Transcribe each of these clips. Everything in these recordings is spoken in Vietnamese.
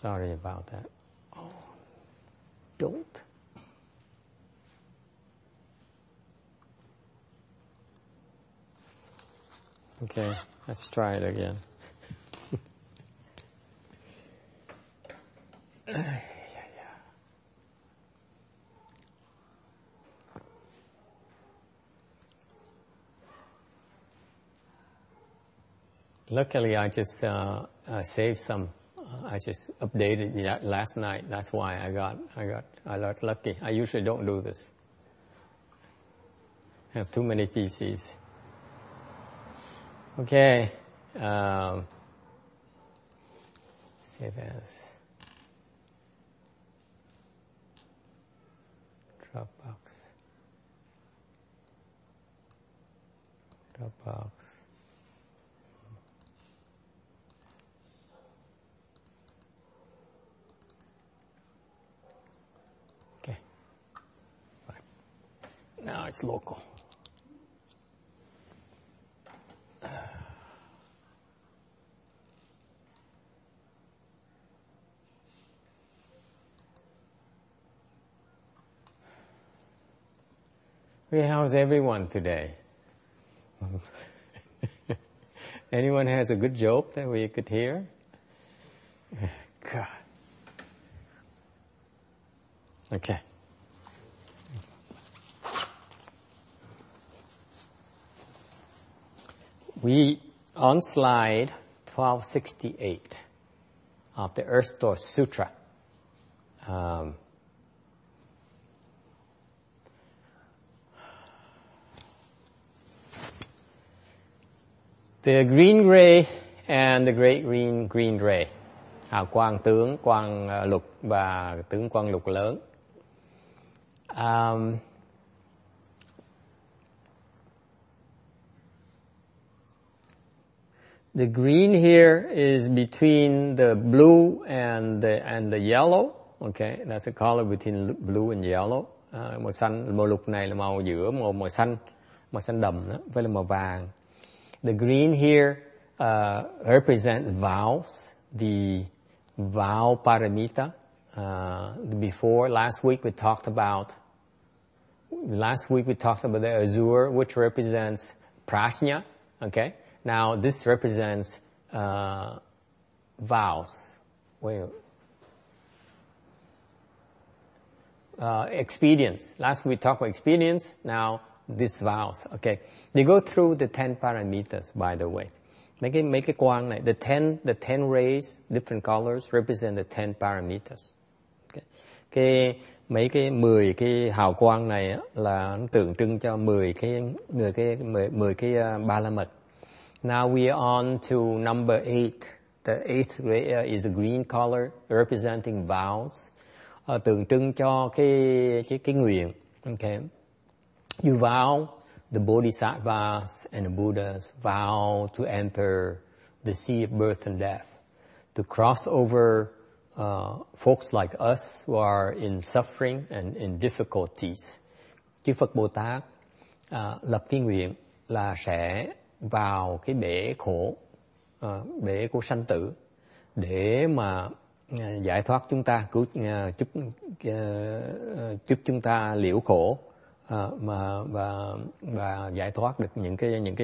Sorry about that. Oh, don't. Okay, let's try it again. Luckily, I just saved some. I just updated it last night. That's why I got lucky. I usually don't do this. I have too many PCs. Okay. Save as. Dropbox. Okay. Right. Now it's local. How's everyone today? Anyone has a good joke that we could hear? God. Okay. We, on slide 1268 of the Earth Sutra, the green ray and the great green ray, hào quang tướng quang lục và tướng quang lục lớn. The green here is between the blue and the yellow. Okay, that's the color between blue and yellow. Màu xanh, màu lục này là màu giữa màu xanh đậm đó, với là màu vàng. The green here represent vows, the vow paramita. Last week we talked about the azure, which represents prajna. Okay, now this represents vows. Experience. Last week we talked about experience. Now these vows. Okay, they go through the 10 paramitas. By the way, mấy cái quang này, the 10 rays, different colors represent the 10 paramitas. Okay. Mấy cái 10 cái hào quang này á, là nó tượng trưng cho 10 cái ba la mật. Now we are on to number 8. The 8th ray is a green color representing vows, tượng trưng cho cái nguyện. Okay. You vow, the bodhisattvas and the Buddhas vow to enter the sea of birth and death, to cross over folks like us who are in suffering and in difficulties. Chư Phật Bồ Tát lập cái nguyện là sẽ vào cái bể của sanh tử để mà giải thoát chúng ta, giúp chúng ta liễu khổ. Và giải thoát được những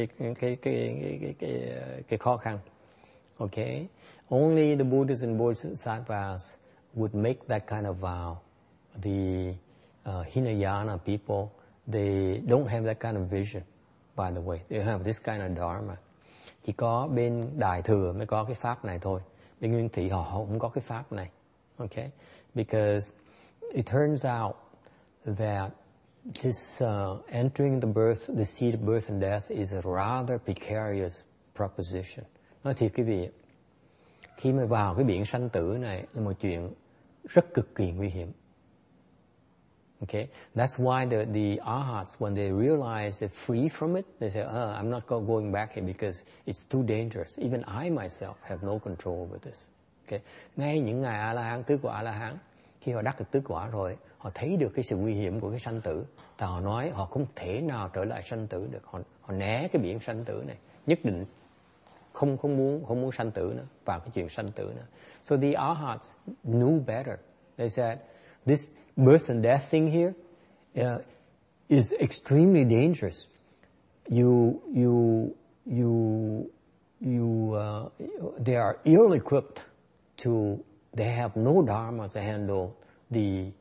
cái khó khăn. Okay, only the Buddhas and Bodhisattvas would make that kind of vow. The Hinayana people, they don't have that kind of vision. By the way, they have this kind of dharma. Chỉ có bên Đại Thừa mới có cái pháp này thôi. Bên Nguyên Thủy họ không có cái pháp này. Okay, because it turns out that this entering the seat of birth and death is a rather precarious proposition. Nói thiệt quý vị, khi mà vào cái biển sanh tử này là một chuyện rất cực kỳ nguy hiểm. Okay, that's why the arhats, when they realize they're free from it, they say, I'm not going back here because it's too dangerous. Even I myself have no control over this. Okay, ngay những ngài A-la-hán, tứ quả A-la-hán, khi họ đắc được tứ quả rồi, họ thấy được cái sự nguy hiểm của cái sanh tử, và họ nói họ không thể nào trở lại sanh tử được, họ né cái biển sanh tử này, nhất định không muốn sanh tử nữa, vào cái chuyện sanh tử nữa. So the arhats knew better. They said this birth and death thing here is extremely dangerous. They are ill-equipped to. They have no dharma to handle the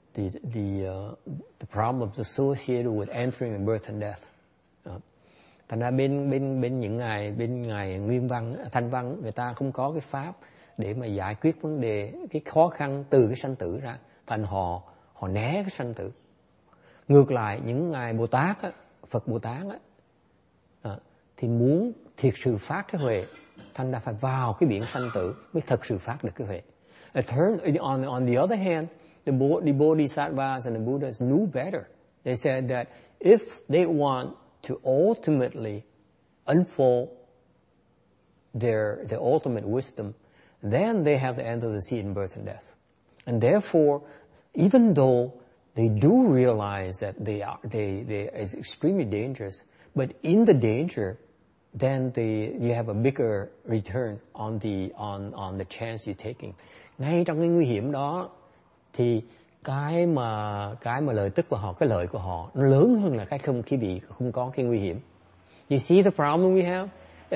problems associated with entering and birth and death. Thành ra bên những ngài Nguyên Văn, Thanh Văn, người ta không có cái pháp để mà giải quyết vấn đề cái khó khăn từ cái sanh tử ra, thành họ né cái sanh tử. Ngược lại những ngài Bồ Tát á, Phật Bồ Tát á, thì muốn thiệt sự phát cái huệ, thành ra phải vào cái biển sanh tử mới thật sự phát được cái huệ. On the other hand, the Bodhisattvas and the Buddhas knew better. They said that if they want to ultimately unfold their ultimate wisdom, then they have to enter the sea in birth and death. And therefore, even though they do realize that they is extremely dangerous, but in the danger, then you have a bigger return on the chance you're taking. Ngay trong cái nguy hiểm đó thì cái mà lợi tức của họ, cái lợi của họ nó lớn hơn là cái bị không có cái nguy hiểm. You see the problem we have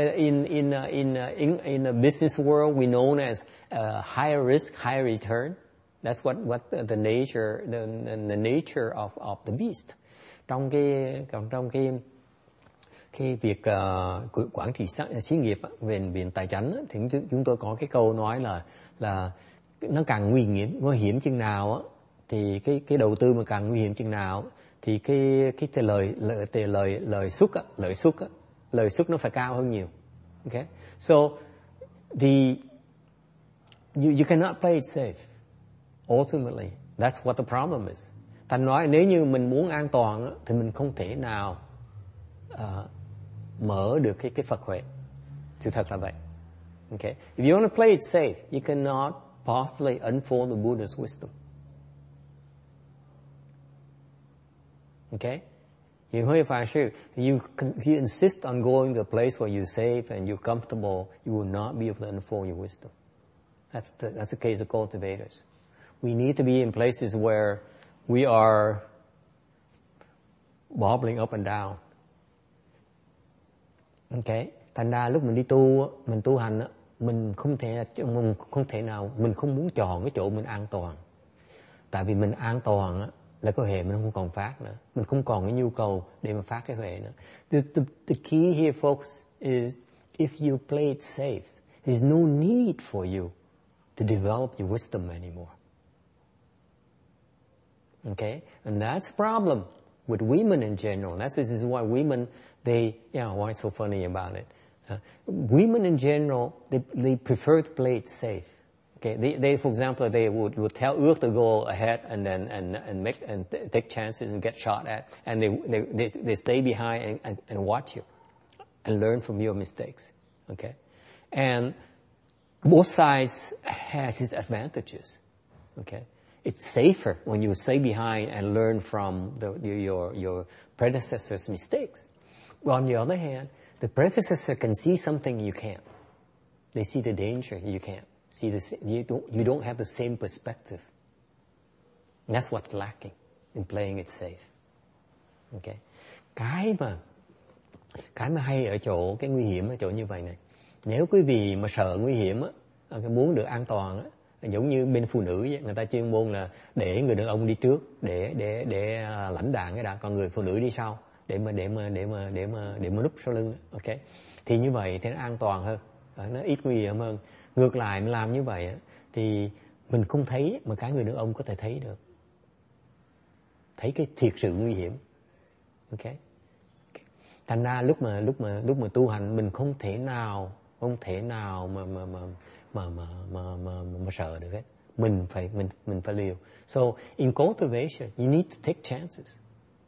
in the business world we known as higher risk, higher return. That's what the nature of the beast. Trong cái việc quản trị xí nghiệp về tài chính thì chúng tôi có cái câu nói là nó càng nguy hiểm chừng nào thì cái đầu tư mà càng nguy hiểm chừng nào thì cái lợi suất nó phải cao hơn nhiều. Okay, so you cannot play it safe. Ultimately, that's what the problem is. Thành nói nếu như mình muốn an toàn thì mình không thể nào mở được cái Phật huệ. Sự thật là vậy. Okay, if you want to play it safe, you cannot possibly unfold the Buddha's wisdom. Okay, you insist on going to a place where you're safe and you're comfortable, you will not be able to unfold your wisdom. That's the case of cultivators. We need to be in places where we are bobbling up and down. Okay, thành ra lúc mình tu hành, mình không muốn chọn cái chỗ mình an toàn. Tại vì mình an toàn là cái huệ mình không còn phát nữa, mình không còn cái nhu cầu để mà phát cái huệ nữa. The key here, folks, is if you play it safe, there's no need for you to develop your wisdom anymore. Okay, and that's a problem with women in general. This is why women, why it's so funny about it. Women in general, they prefer to play it safe. Okay, they for example, they would tell Ước to go ahead and then and take chances and get shot at, and they stay behind and watch you and learn from your mistakes. Okay, and both sides has its advantages. Okay. It's safer when you stay behind and learn from your predecessor's mistakes. But on the other hand, the predecessor can see something you can't. They see the danger you can't. You don't have the same perspective. And that's what's lacking in playing it safe. Okay. Cái mà hay ở chỗ cái nguy hiểm ở chỗ như vậy này. Nếu quý vị mà sợ nguy hiểm muốn được an toàn giống như bên phụ nữ vậy, người ta chuyên môn là để người đàn ông đi trước để lãnh đạn cái đã, còn người phụ nữ đi sau để mà núp sau lưng. Ok, thì như vậy thì nó an toàn hơn, nó ít nguy hiểm hơn. Ngược lại mình làm như vậy thì mình không thấy mà cái người đàn ông có thể thấy được, thấy cái thiệt sự nguy hiểm. Ok, thành ra lúc mà tu hành mình không thể nào mà sợ được hết. Mình phải liều. So in cultivation, you need to take chances.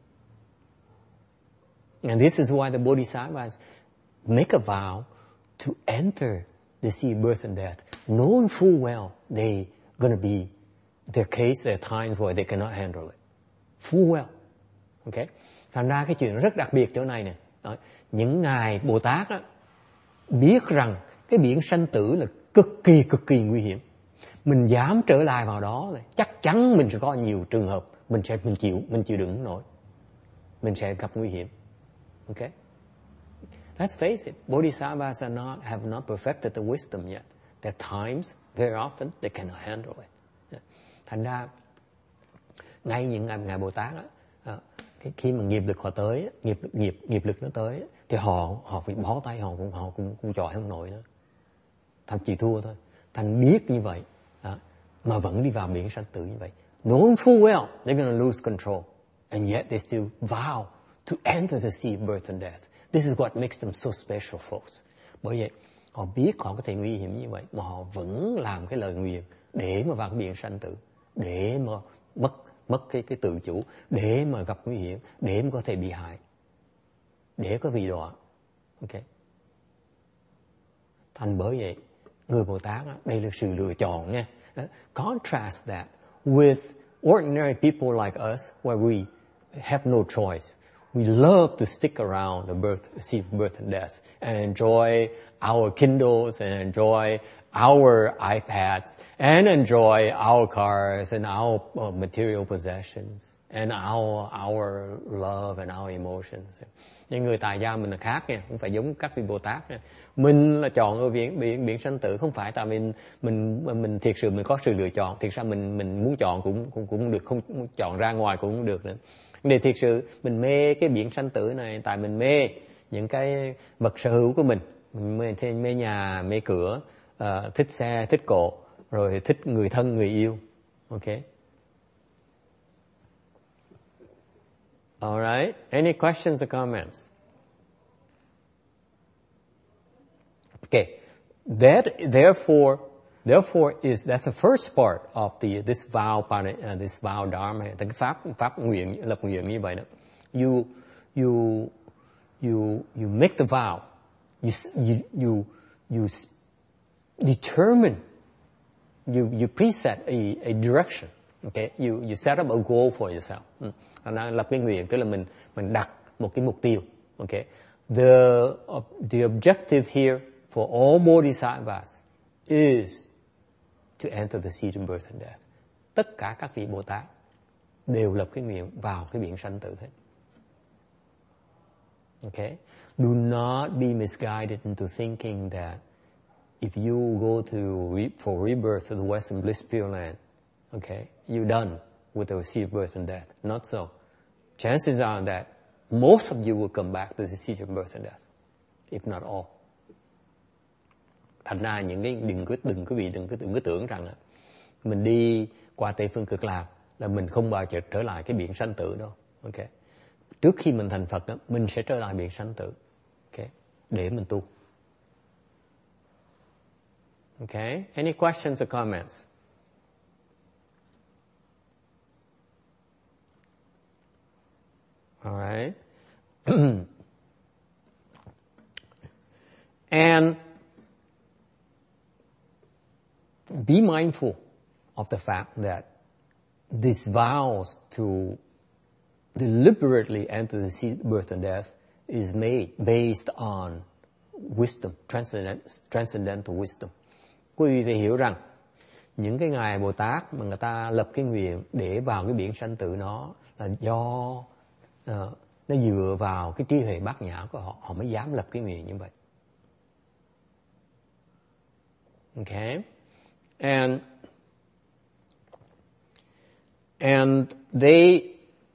And this is why the Bodhisattvas make a vow to enter the sea of birth and death, knowing full well they're going to be, there are times where they cannot handle it. Full well. Okay? Thành ra cái chuyện rất đặc biệt chỗ này nè. Những ngài Bồ Tát á, biết rằng cái biển sanh tử là cực kỳ nguy hiểm. Mình dám trở lại vào đó là chắc chắn mình sẽ có nhiều trường hợp mình chịu đựng nổi, mình sẽ gặp nguy hiểm. Okay? Let's face it, bodhisattvas have not perfected the wisdom yet. There are times, very often, they cannot handle it. Thành ra, ngay những ngài Bồ Tát á, khi mà nghiệp lực họ tới, nghiệp lực nó tới, thì họ phải bó tay, họ cũng chọi không nổi nữa. Thành chịu thua thôi. Thành biết như vậy, mà vẫn đi vào biển sanh tử như vậy. Knowing full well they're going to lose control, and yet they still vow to enter the sea of birth and death. This is what makes them so special, folks. Bởi vậy, họ biết họ có thể nguy hiểm như vậy, mà họ vẫn làm cái lời nguyền để mà vào cái biển sanh tử, để mà mất cái tự chủ, để mà gặp nguy hiểm, để mà có thể bị hại, để có bị đọa. Ok. Thành bởi vậy, người Bồ Tát đó, đây là sự lựa chọn nha. Contrast that with ordinary people like us, where we have no choice. We love to stick around the sea of birth and death and enjoy our Kindles and enjoy our iPads and enjoy our cars and our material possessions and our love and our emotions. Nhưng người tài gia mình là khác nha, không phải giống các vị Bồ Tát nha. Mình là chọn ở biển sanh tử, không phải tại mình thiệt sự mình có sự lựa chọn. Thiệt ra mình muốn chọn cũng được, không muốn chọn ra ngoài cũng được nữa. Để thiệt sự mình mê cái biển sanh tử này, tại mình mê những cái vật sở hữu của mình mê nhà, mê cửa, thích xe, thích cộ, rồi thích người thân, người yêu. Ok. All right. Any questions or comments? Okay. Therefore, that's the first part of this vow dharma, cái pháp nguyện, lập nguyện như vậy đó. You make the vow. You determine. You preset a direction. Okay. You set up a goal for yourself. Lập cái nguyện tức là mình đặt một cái mục tiêu. Okay. The objective here for all bodhisattvas is to enter the sea of birth and death. Tất cả các vị Bồ Tát đều lập cái nguyện vào cái biển sanh tử hết. Okay? Do not be misguided into thinking that if you go for rebirth to the Western Bliss Pure Land, okay, you're done with the sea of birth and death. Not so. Chances are that most of you will come back to the sea of birth and death, if not all. Thành ra đừng có tưởng rằng mình đi qua Tây Phương Cực Lạc là mình không bao giờ trở lại cái biển sanh tử đâu. Ok. Trước khi mình thành Phật đó, mình sẽ trở lại biển sanh tử. Ok. Để mình tu. Okay. Any questions or comments? All right. And be mindful of the fact that these vows to deliberately enter the sea of birth and death is made based on wisdom, transcendental wisdom. Quý vị phải hiểu rằng những cái ngài Bồ Tát mà người ta lập cái nguyện để vào cái biển sanh tử nó là do nó dựa vào cái trí huệ bát nhã của họ mới dám lập cái nguyện như vậy. Okay? And they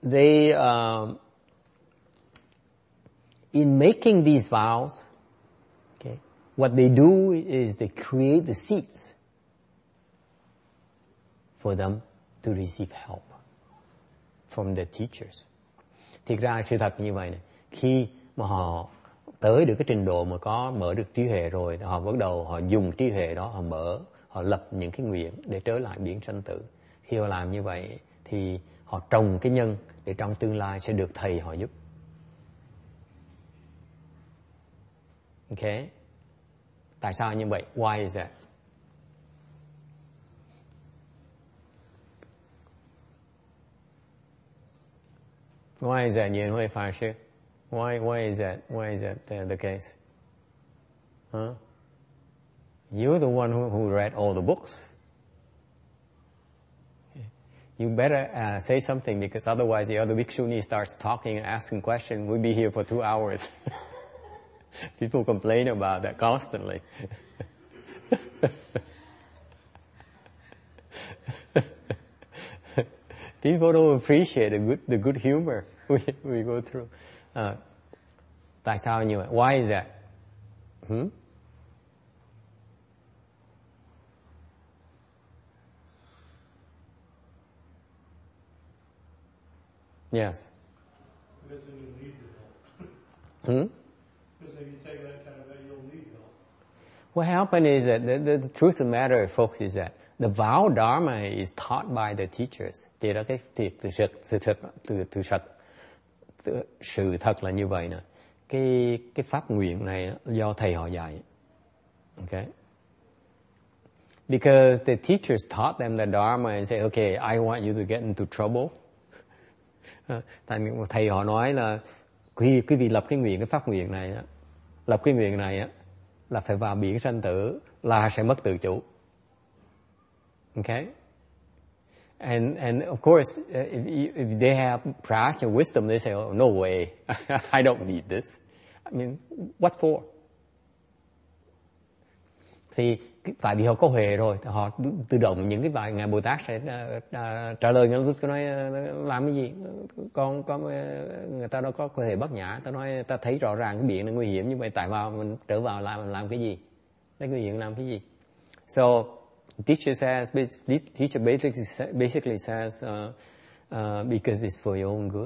in making these vows, okay, what they do is they create the seeds for them to receive help from their teachers. Thiệt ra sự thật như vậy này, khi mà họ tới được cái trình độ mà có mở được trí huệ rồi, họ bắt đầu họ dùng trí huệ đó, họ lập những cái nguyện để trở lại biển sanh tử. Khi họ làm như vậy thì họ trồng cái nhân để trong tương lai sẽ được thầy họ giúp. Okay? Tại sao như vậy? Why is that? Why is that, Yin Hui Fa Shi? Why is that? Why is that the case? Huh? You're the one who read all the books. You better say something, because otherwise the other bhikshuni starts talking and asking questions. We'll be here for 2 hours. People complain about that constantly. People don't appreciate the good humor we go through. Tại sao như vậy? Why is that? Yes. Because then you'll need the help. Because if you take that kind of way, you'll need help. What happened is that the truth of the matter, folks, is that the vow dharma is taught by the teachers. Thì đó cái sự thật là như vậy nè. Cái pháp nguyện này do thầy họ dạy. Okay. Because the teachers taught them the dharma and say, okay, I want you to get into trouble. Thành thầy họ nói là quý vị lập cái nguyện, cái pháp nguyện này, lập cái nguyện này là phải vào biển sanh tử, là sẽ mất tự chủ. Okay? And of course, if they have prajna wisdom, they say, oh, no way, I don't need this. I mean, what for? Thì tại vì họ có huệ rồi, họ tự động những cái bài ngài Bồ Tát sẽ trả lời những cái nói làm cái gì? Người ta đâu có huệ bát nhã, ta nói ta thấy rõ ràng cái biển là nguy hiểm như vậy, tại vào mình trở vào làm cái gì? Cái nguy hiểm làm cái gì? So teacher basically says because it's for your own good,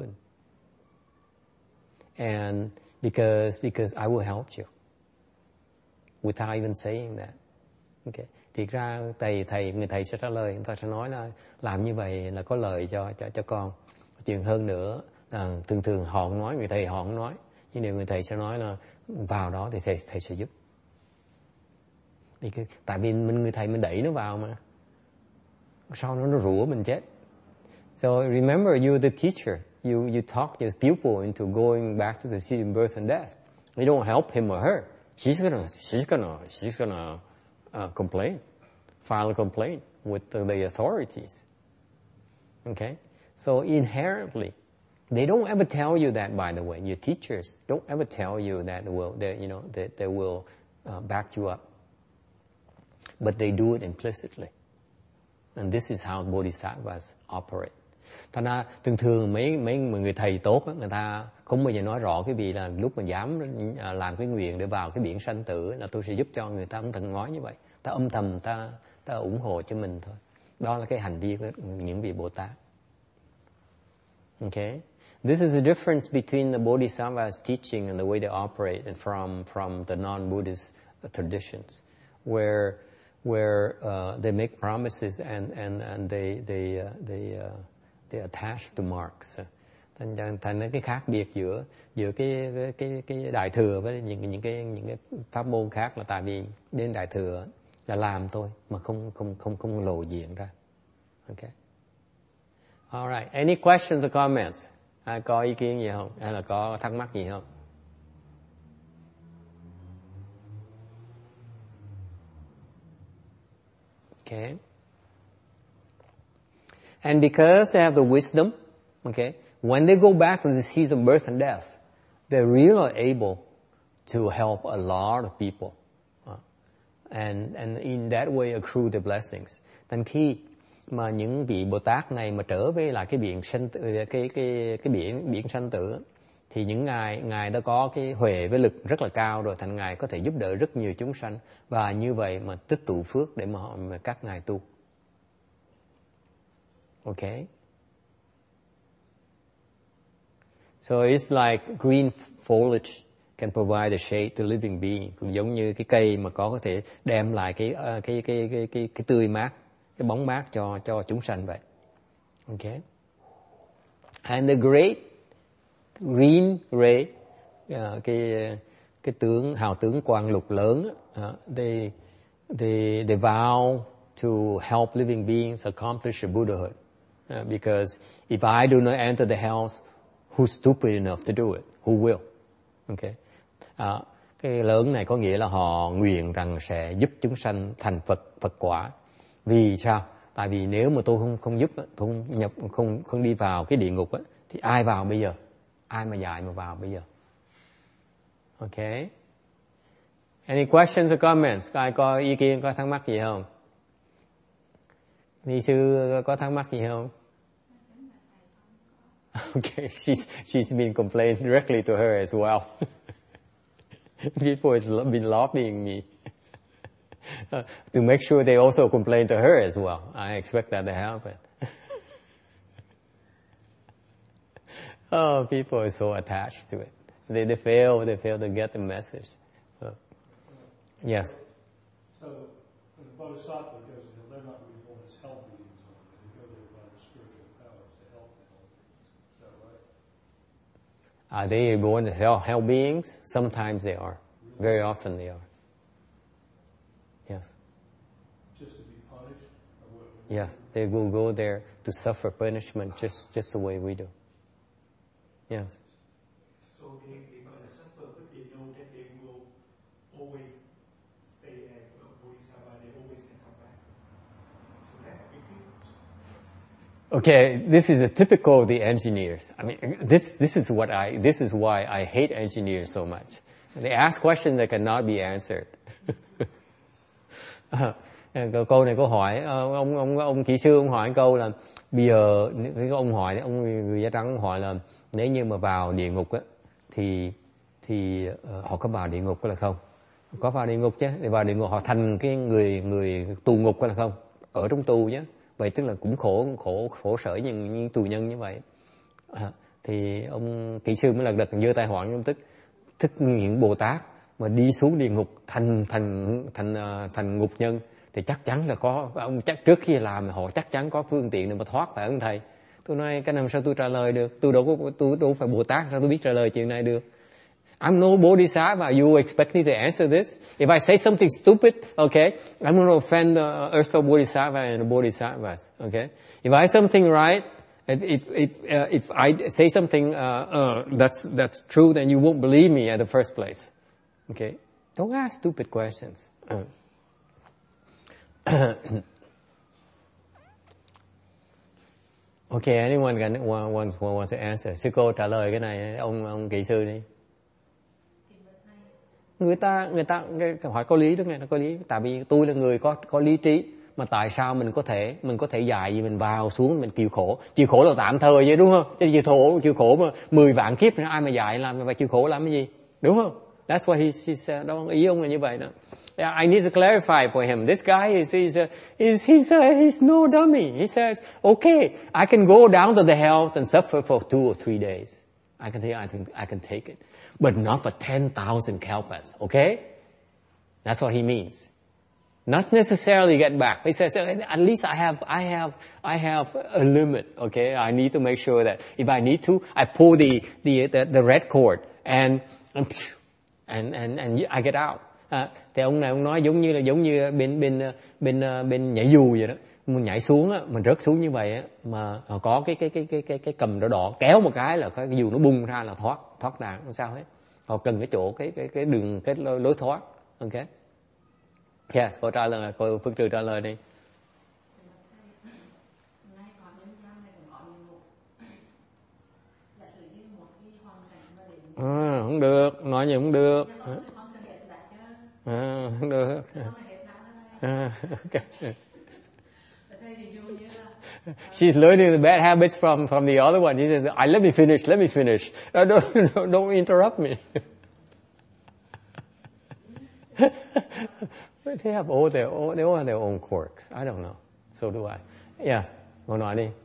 and because I will help you. Without even saying that. Okay. Thì ra người thầy sẽ trả lời, người ta sẽ nói là làm như vậy là có lợi cho con. Chuyện hơn nữa, thường họ không nói, người thầy họ không nói, nhưng điều người thầy sẽ nói là vào đó thì thầy sẽ giúp. Tại vì người thầy mình đẩy nó vào mà, sau nó rủa mình chết. So remember, you're the teacher. You talk your pupil into going back to the city of birth and death. You don't help him or her. She's gonna complain, file a complaint with the authorities. Okay, so inherently, they don't ever tell you that. By the way, your teachers don't ever tell you that they will back you up, but they do it implicitly, and this is how bodhisattvas operate. Thành ra thường mấy người thầy tốt á, người ta không bao giờ nói rõ cái vị là lúc mà dám làm cái nguyện để vào cái biển sanh tử là tôi sẽ giúp cho người ta, không cần nói như vậy. Ta âm thầm ta ủng hộ cho mình thôi. Đó là cái hành vi của những vị Bồ Tát. Okay, this is the difference between the bodhisattvas teaching and the way they operate, and from the non-Buddhist traditions, where they make promises and they attach to marks. Thành cái khác biệt giữa cái đại thừa với những cái pháp môn khác là tại vì đến đại thừa là làm thôi mà không lộ diện ra. Okay. All right. Any questions or comments? Ai có ý kiến gì không? Hay là có thắc mắc gì không? Okay. And because they have the wisdom, okay, when they go back to the seat of birth and death, they're really able to help a lot of people, and in that way accrue the blessings. Thành khi mà những vị Bồ Tát này mà trở về lại cái biển sanh tử, cái biển sanh tử, thì những ngài đã có cái huệ với lực rất là cao rồi, thành ngài có thể giúp đỡ rất nhiều chúng sanh, và như vậy mà tích tụ phước để mà các ngài tu. Okay. So it's like green foliage can provide a shade to living being, cũng giống như cái cây mà có thể đem lại cái tươi mát, cái bóng mát cho chúng sanh vậy. Okay. And the great green ray, cái hào tướng quang lục lớn, they vow to help living beings accomplish a Buddhahood. Because if I do not enter the hells, who's stupid enough to do it? Who will? Okay. Cái lớn này có nghĩa là họ nguyện rằng sẽ giúp chúng sanh thành Phật quả. Vì sao? Tại vì nếu mà tôi không giúp, tôi không đi vào cái địa ngục á, thì ai vào bây giờ? Ai mà dạy mà vào bây giờ? Okay. Any questions or comments? Ai có ý kiến, có thắc mắc gì không? Ni sư có thắc mắc gì không? Okay, she's been complaining directly to her as well. People has been lobbying me to make sure they also complain to her as well. I expect that to happen. Oh, people are so attached to it. They fail to get the message. Yes. So, when the Bodhisattva goes there, they're not really born as hell beings, they go there by the spiritual powers to help the hell beings. Is that right? Are they born as hell beings? Sometimes they are. Really? Very often they are. Yes. Just to be punished? Or what? Yes, they will go there to suffer punishment just the way we do. Yes. So they gonna suffer, but they know that they will always stay at Bodhisattva, they always can come back. So that's a big difference. Okay, this is a typical of the engineers. I mean, this is why I hate engineers so much. They ask questions that cannot be answered. Câu này câu hỏi ông kỹ sư ông hỏi câu là bây giờ ông hỏi người da trắng hỏi là nếu như mà vào địa ngục á thì họ có vào địa ngục hay là không? Có vào địa ngục chứ, để vào địa ngục họ thành cái người tù ngục hay là không? Ở trong tù nhé. Vậy tức là cũng khổ sở những tù nhân như vậy. Thì ông kỹ sư mới lật đật giơ tay hỏi ông tức những Bồ Tát mà đi xuống địa ngục thành ngục nhân thì chắc chắn là có ông chắc trước khi làm họ chắc chắn có phương tiện để mà thoát, phải không thầy? Tôi nói cái làm sao tôi trả lời được? Tôi đâu phải Bồ Tát, sao tôi biết trả lời chuyện này được? I'm no Bodhisattva. You expect me to answer this? If I say something stupid, okay, I'm going to offend the Earth Bodhisattva and the Bodhisattvas. Okay, if I say something right, if I say something that's true, then you won't believe me at the first place. Okay, don't ask stupid questions. Okay, anyone wants to answer? Sư cô trả lời cái này, ông kỹ sư đi. Người ta hỏi có lý đó nghe, nó có lý. Tại vì tôi là người có lý trí, mà tại sao mình có thể dạy gì mình vào xuống mình chịu khổ là tạm thời vậy đúng không? Chứ chịu khổ mà 10 vạn kiếp nữa ai mà dạy làm mà chịu khổ làm cái gì, đúng không? That's what he said. Đó, ý ông là như vậy đó. Yeah, I need to clarify for him. This guy he's no dummy. He says, okay, I can go down to the hells and suffer for 2 or 3 days. I can take it, but not for 10,000 kalpas. Okay, that's what he means. Not necessarily get back. He says, at least I have a limit. Okay, I need to make sure that if I need to, I pull the red cord and I get out. Thì ông này ông nói giống như bên nhảy dù vậy đó, mình nhảy xuống á, mình rớt xuống như vậy á, mà có cái cầm đỏ kéo một cái là cái dù nó bung ra là thoát ra, không sao hết. Họ cần cái chỗ cái đường cái lối thoát. Ok. Yes, cô trả lời, cô Phước Trừ trả lời đi. Không được, nói gì không được. Không được. Okay. She's learning the bad habits from the other one. She says, let me finish. Don't interrupt me. But they have all their own quirks. I don't know. So do I. Yes, cô nói đi.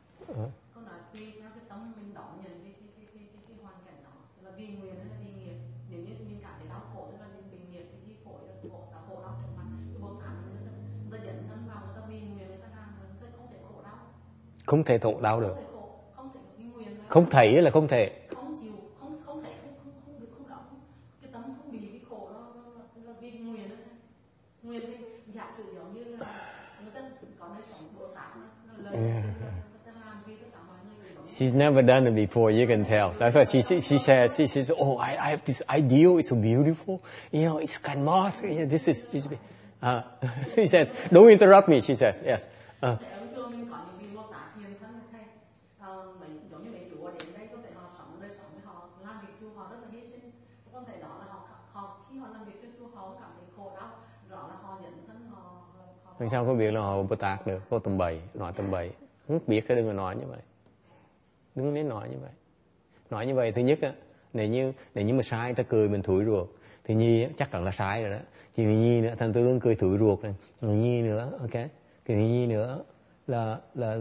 Không thể thụ đau được. Không thể là không thể. Không chịu, không thể, không được, không động. Cái tấm không bị cái khổ nó ghi nguyền đó. Nguyền thì giả sử giống như là người ta có nơi sống Bồ Tát nó lời người ta làm vì tất cả mọi người She's never done it before, you can tell. That's why she says, oh, I have this ideal, it's so beautiful. You know, it's kind of, this is, he says, don't interrupt me, she says, yes. Ở chùa mình có những vị Bồ Tát hiện thân thầy, giống như mấy chùa đến đây có thể họ sống đời sống với họ làm việc chùa họ rất là hy sinh, có thể đó là họ khi họ làm việc cho chùa họ cảm thấy khổ đau, đó là họ nhận thân họ. Sao không biết là họ Bồ Tát được, cô tầm bậy, nói tầm bậy, không biết cái đừng có nói như vậy, đừng nên nói như vậy. Nói như vậy thứ nhất á, nếu như mà sai ta cười mình thủi ruột, thì nhi chắc là sai rồi đó. Thì nhi nữa, thành tôi cười thủi ruột này, nhi nữa, ok. Cái nhi nữa là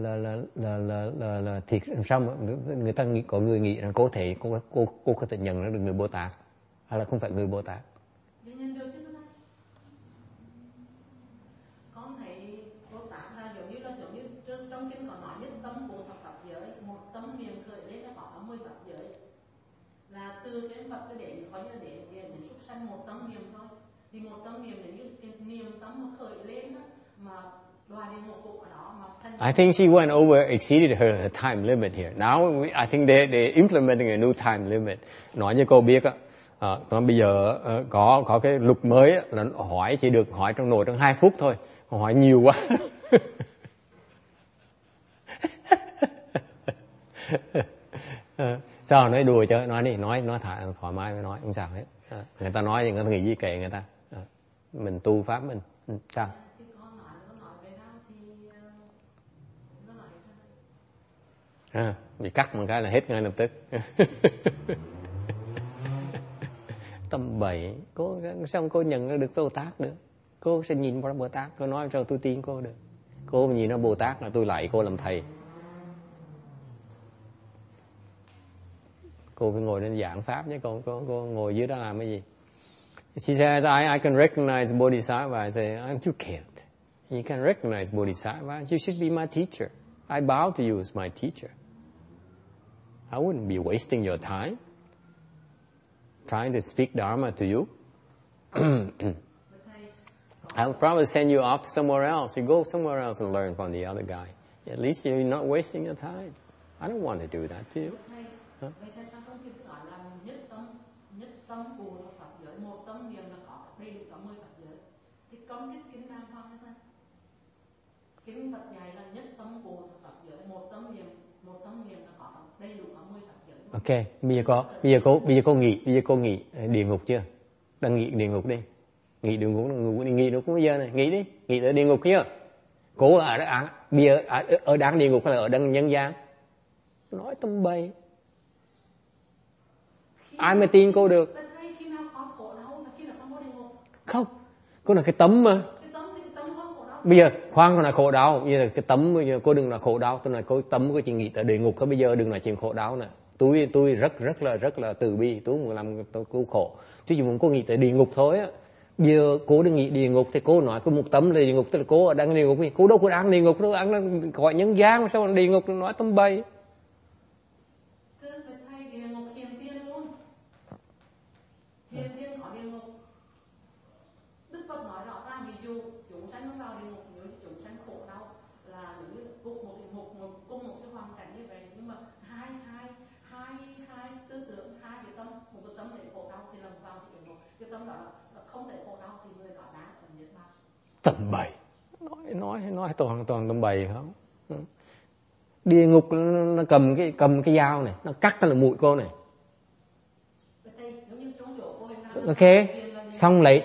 thiệt sao mà người ta có người nghĩ rằng cô thể cô có thể nhận ra được người Bồ Tát hay là không phải người Bồ Tát. Nhận được chứ thầy. Con thấy Bồ Tát là giống như trong kinh có nói nhất tâm của Phật giới, một tâm niệm khởi lên nó có 10 Phật giới, là từ cái Phật cái đến coi như đến súc sanh một tâm niệm thôi. Thì một tâm niệm là như cái niệm tâm mà khởi lên đó, mà I think she exceeded her time limit here. Now I think they're implementing a new time limit. Nói cho cô biết á, bây giờ có cái luật mới á, là hỏi chỉ được hỏi trong 2 phút thôi, còn hỏi nhiều quá. Sao nói đùa chứ, nói đi, nói thoải mái mới nói, không sao hết. Người ta nói thì người ta nghĩ gì kệ người ta. Mình tu pháp mình, sao? Bị cắt một cái là hết ngay lập tức. Tâm bậy, sao cô nhận ra được Bồ Tát được? Cô sẽ nhìn vào Bồ Tát, cô nói sao tôi tin cô được? Cô mà nhìn nó Bồ Tát là tôi lại cô làm thầy. Cô phải ngồi lên giảng pháp chứ cô ngồi dưới đó làm cái gì? She says, I can recognize Bodhisattva. I say, you can't. You can recognize Bodhisattva. You should be my teacher. I bow to you as my teacher. I wouldn't be wasting your time trying to speak Dharma to you. I'll probably send you off to somewhere else. You go somewhere else and learn from the other guy. At least you're not wasting your time. I don't want to do that to you. Huh? Kinh Phật dạy là nhất tâm Bồ Tát giới, một tâm niệm là có đầy đủ cả 10 Phật giới. Ok, bây giờ cô nghĩ địa ngục chưa? Đang nghĩ địa ngục đi. Nghĩ địa ngục bây giờ này, nghĩ đi, nghĩ tới địa ngục chưa? Cô bây giờ ở đang địa ngục hay là ở đang nhân gian? Nói tầm bậy. Ai mà tin cô được? Khi nào có khổ đau là khi nào không có địa ngục? Không, cô là cái tấm mà. Bây giờ khoan con là khổ đau, bây giờ cái tấm bây giờ cô đừng là khổ đau, tôi nói cô tấm cô chỉ nghĩ tới địa ngục thôi, bây giờ đừng là chuyện khổ đau nữa. Tôi rất là từ bi, tôi muốn làm tôi cứu khổ. Chứ chỉ muốn cô nghĩ tới địa ngục thôi á. Bây giờ cô đừng nghĩ địa ngục thì cô nói có một tấm là địa ngục, tức là cô đang địa ngục, cô đâu có đang địa ngục đâu, đang gọi nhân gian sao địa ngục nói tấm bậy. Tầm bậy, nói toàn tầm bậy không? Địa ngục nó cầm cái dao này, nó cắt cái mũi cô này. Ok, xong lấy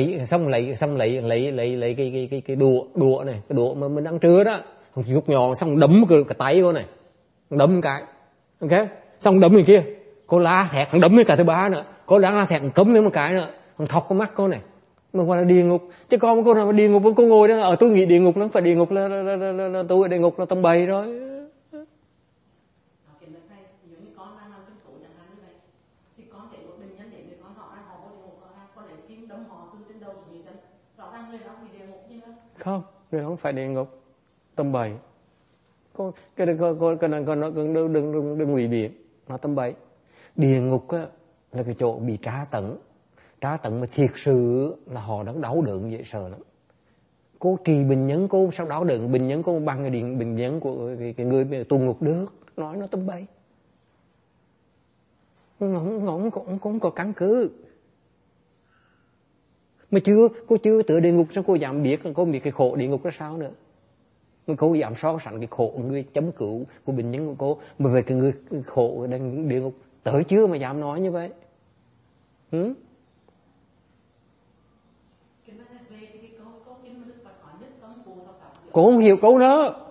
cái đũa này, cái đũa mà mình đang trưa đó, rút nhọn xong đấm cái tay cô này, đấm cái, ok, xong đấm bên kia, cô la thẹt, đấm cái thứ ba nữa, cô đang la thẹt cấm với một cái nữa, thọc cái mắt cô này. Mà gọi là địa ngục, chứ con cô nào mà địa ngục cô ngồi đó, tôi nghĩ địa ngục nó phải địa ngục là tôi ở địa ngục là tầm bậy rồi. Không, người đó không phải địa ngục, tầm bậy. Cô đừng ngụy biện, nó tầm bậy. Địa ngục á là cái chỗ bị tra tấn mà thiệt sự là họ đang đau đớn dễ sợ lắm. Cô trì bệnh nhân, cô sau đó đựng bệnh nhân, cô băng cái điện bệnh nhân của cái người tù ngục được. Nói nó tầm bậy. Nó không có căn cứ. Mà cô chưa tới địa ngục, sao cô dám biết cái khổ địa ngục ra sao nữa. Mà cô dám so sánh cái khổ người chấm cứu của bệnh nhân của cô mà về cái người khổ đang địa ngục tới chưa mà dám nói như vậy. Cô không hiểu câu đó.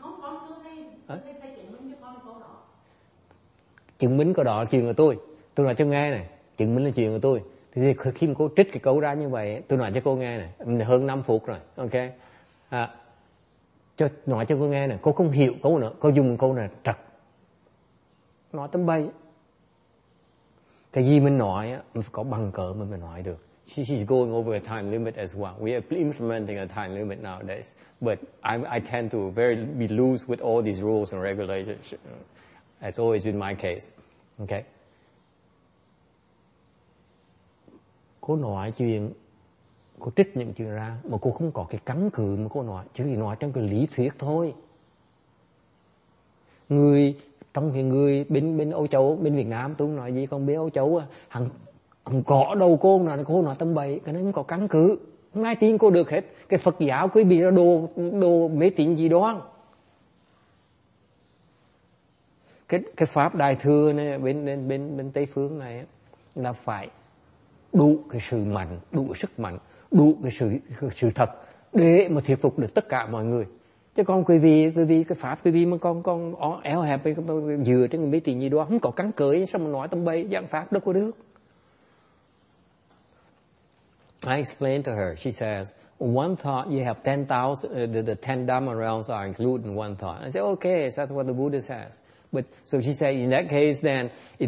Chứng minh câu đó là chuyện của tôi nói cho nghe này, chứng minh là chuyện của tôi. Thì khi mà cô trích cái câu ra như vậy, tôi nói cho cô nghe này, hơn 5 phút rồi, ok? Nói cho cô nghe này, cô không hiểu câu nữa, cô dùng câu này trật, nói tấm bay. Cái gì mình nói mình phải có bằng cớ mà mình nói được. She's going over a time limit as well. We are implementing a time limit nowadays, but I tend to be loose with all these rules and regulations. That's always been my case. Okay. Cô nói chuyện, cô trích những chuyện ra mà cô không có cái căn cứ mà cô nói, chỉ nói trong cái lý thuyết thôi. Trong cái người bên Âu Châu, bên Việt Nam tôi không nói gì, còn bên Âu Châu hằng cọ đầu cô nói tầm bậy, cái nó không có căn cứ, không ai tin cô được hết. Cái Phật giáo cứ bị đồ mê tín gì đó. Cái pháp Đại Thừa này bên Tây phương này là phải đủ cái sự mạnh, đủ sức mạnh, đủ cái sự thật để mà thuyết phục được tất cả mọi người. Chứ còn quý vị cái pháp quý vị mà con éo hẹp dựa trên mấy tiền gì đó không có căn cứ, sao mà nói tầm bậy dạng pháp đâu có được. I explained to her. She says, one thought you have 10,000. The 10 Dhamma realms are included in one thought. I said, okay, that's what the Buddha says. But so she said, in that case, then I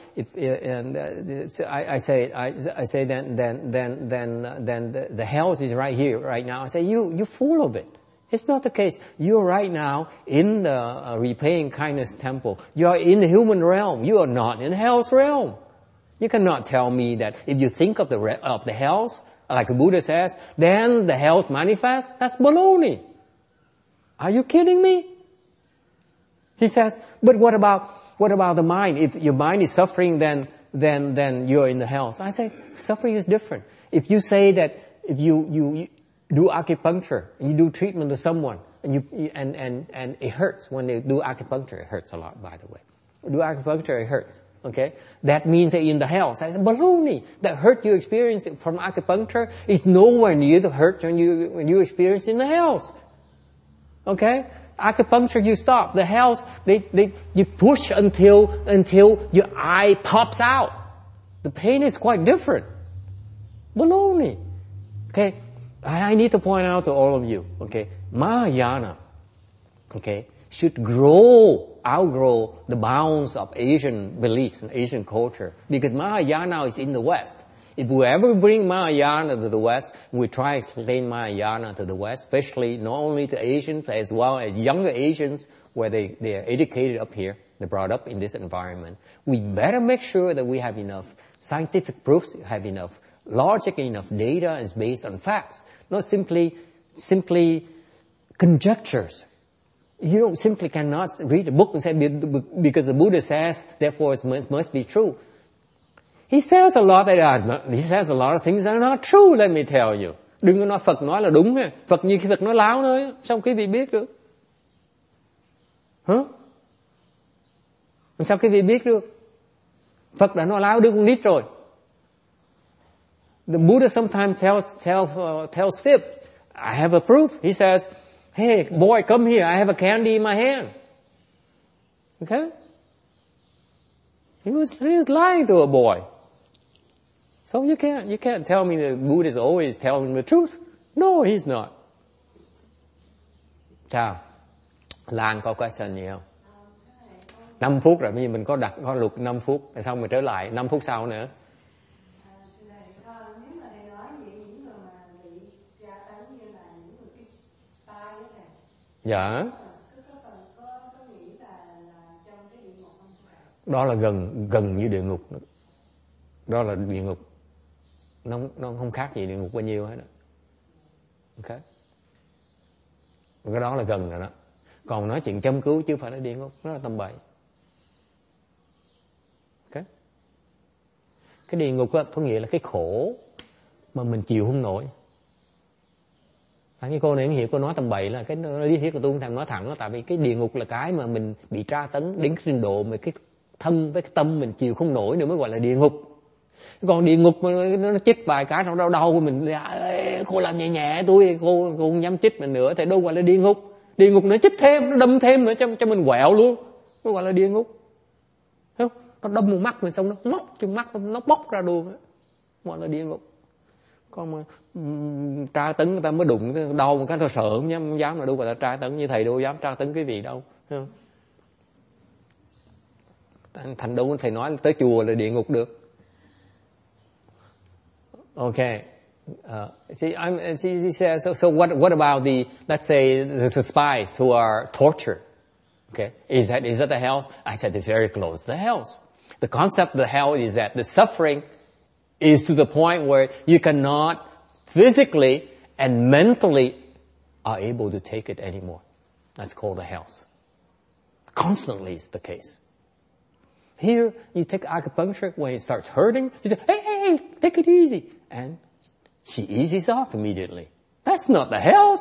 say then the health is right here, right now. I say, you're full of it. It's not the case. You're right now in the repaying kindness temple. You are in the human realm. You are not in the health realm. You cannot tell me that if you think of the health, like the Buddha says, then the health manifests. That's baloney. Are you kidding me? He says, but what about the mind? If your mind is suffering, then you're in the health. I say, suffering is different. If you say that if you do acupuncture and you do treatment to someone and it hurts when they do acupuncture, it hurts a lot, by the way. Do acupuncture, it hurts. Okay, that means that in the health. I said, baloney. That hurt you experience from acupuncture is nowhere near the hurt when you experience in the health. Okay, acupuncture you stop. The health you push until your eye pops out. The pain is quite different. Baloney. Okay, I need to point out to all of you. Okay, Mahayana. Okay, should outgrow the bounds of Asian beliefs and Asian culture, because Mahayana is in the West. If we ever bring Mahayana to the West, we try to explain Mahayana to the West, especially not only to Asians as well as younger Asians, where they are educated up here, they're brought up in this environment. We better make sure that we have enough scientific proofs, have enough logic, enough data is based on facts, not simply conjectures. You don't simply cannot read a book and say, because the Buddha says, therefore it must be true. He says a lot of things that are not true, let me tell you. Đừng có nói Phật nói là đúng ha. Phật như khi Phật nói láo nữa, sao quý vị biết được? Sao quý vị biết được? Phật đã nói láo đứa con nít rồi. The Buddha sometimes tells fib. I have a proof. He says, hey, boy, come here. I have a candy in my hand. Okay? He was lying to a boy. So you can't tell me the Buddha is always telling the truth. No, he's not. Chào. Lan có question gì không? 5 phút rồi, bây giờ mình có luật 5 phút, rồi xong mình trở lại 5 phút sau nữa. Dạ. Đó là gần như địa ngục. Đó là địa ngục. Nó không khác gì địa ngục bao nhiêu hết. Okay. Cái đó là gần rồi đó. Còn nói chuyện châm cứu chứ phải là địa ngục, nó là tầm bậy. Okay. Cái địa ngục đó, có nghĩa là cái khổ mà mình chịu không nổi. Cái cô này không hiểu, cô nói tầm bậy là cái lý thuyết của tôi không thèm nói thẳng đó, tại vì cái địa ngục là cái mà mình bị tra tấn đến trình độ mà cái thân với cái tâm mình chịu không nổi nữa mới gọi là địa ngục. Còn địa ngục mà nó chích vài cái trong đau đau của mình, cô làm nhẹ nhẹ tôi, cô không dám chích mình nữa thì đâu gọi là địa ngục. Địa ngục nó chích thêm, nó đâm thêm nữa cho mình quẹo luôn, nó gọi là địa ngục. Thấy không? Nó đâm một mắt mình xong nó móc trong mắt nó bóc ra luôn, gọi là địa ngục. Còn mà tra tấn người ta mới đụng đau một cái tôi sợ không dám là đâu gọi là tra tấn, như thầy đâu dám tra tấn cái gì đâu. Thấy không? Thành đâu thầy nói tới chùa là địa ngục được. Okay. She says, so what about let's say the spies who are tortured? Okay. Is that the hell? I said it's very close to the hell. The concept of the hell is that the suffering is to the point where you cannot physically and mentally are able to take it anymore. That's called the hell. Constantly is the case. Here, you take acupuncture, when it starts hurting, you say, hey, take it easy. And she eases off immediately. That's not the hell.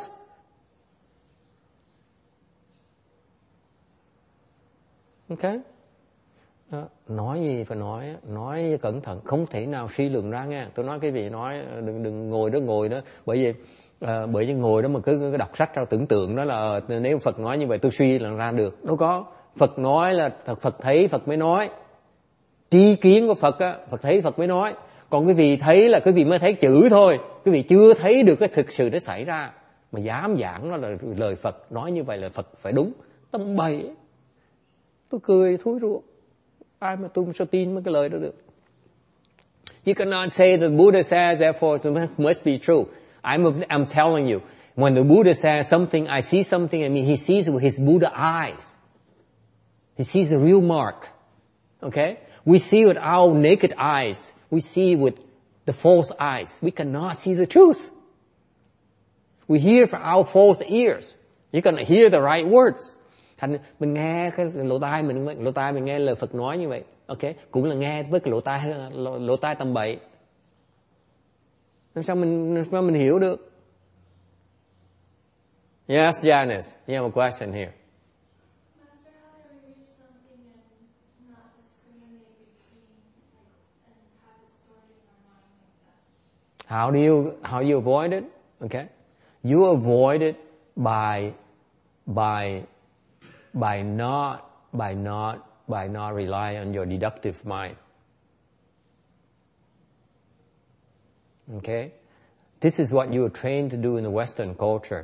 Okay? Nói gì phải nói cẩn thận, không thể nào suy luận ra nghe. Tôi nói cái vị nói đừng ngồi đó, bởi vì ngồi đó mà cứ đọc sách ra tưởng tượng đó là nếu Phật nói như vậy tôi suy là ra được. Đâu có, Phật nói là Phật thấy Phật mới nói. Tri kiến của Phật á, Phật thấy Phật mới nói. Còn cái vị thấy là cái vị mới thấy chữ thôi, cái vị chưa thấy được cái thực sự nó xảy ra. Mà dám giảng nó là lời Phật, nói như vậy là Phật phải đúng. Tầm bậy. Tôi cười thúi ruột. Ai mà tôi sao tin mấy cái lời đó được. You cannot say the Buddha says therefore it must be true. I'm telling you, when the Buddha says something, I see something, I mean he sees with his Buddha eyes. He sees the real mark. Okay? We see with our naked eyes. We see with the false eyes. We cannot see the truth. We hear from our false ears. You cannot hear the right words. Thành mình nghe cái lỗ tai mình nghe lời Phật nói như vậy. Ok, cũng là nghe với cái lỗ tai tầm bậy. Làm sao mình hiểu được? Yes, Janice, you have a question here. Master, how do we read something and not discriminate between and have it stored in our mind like that? How do you avoid it? Okay, you avoid it by not rely on your deductive mind. Okay, this is what you are trained to do in the Western culture.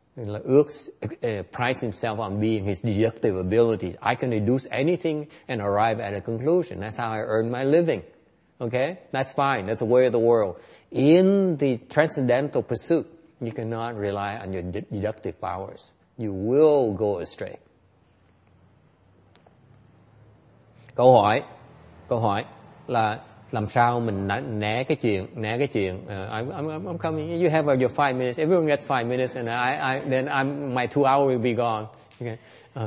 Prides himself on being his deductive ability. I can deduce anything and arrive at a conclusion. That's how I earn my living. Okay, that's fine. That's the way of the world. In the transcendental pursuit, you cannot rely on your deductive powers. You will go astray. Câu hỏi là làm sao mình né cái chuyện I'm coming, you have your 5 minutes, everyone gets 5 minutes and then my 2 hours will be gone. Okay.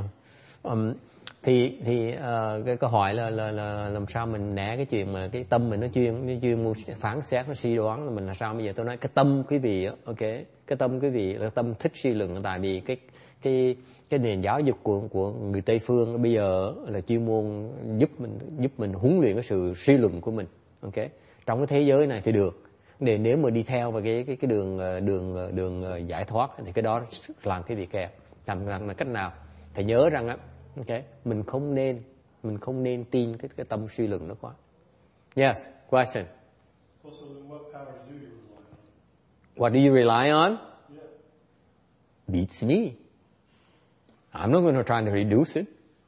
Cái câu hỏi là làm sao mình né cái chuyện mà cái tâm mình nó chuyên phán xét, nó suy đoán là mình là sao bây giờ. Tôi nói cái tâm quý vị á, ok, cái tâm quý vị là tâm thích suy luận, tại vì cái nền giáo dục của người Tây phương bây giờ là chuyên môn giúp mình huấn luyện cái sự suy luận của mình. Ok, trong cái thế giới này thì được. Để nếu mà đi theo vào cái đường giải thoát thì cái đó làm cái việc kẹt. Làm cách nào? Phải nhớ rằng á, ok, mình không nên tin cái tâm suy luận đó quá. Yes, question. Also, what powers do you rely on? What do you rely on? Yeah. Beats me. I'm not going to try to reduce it.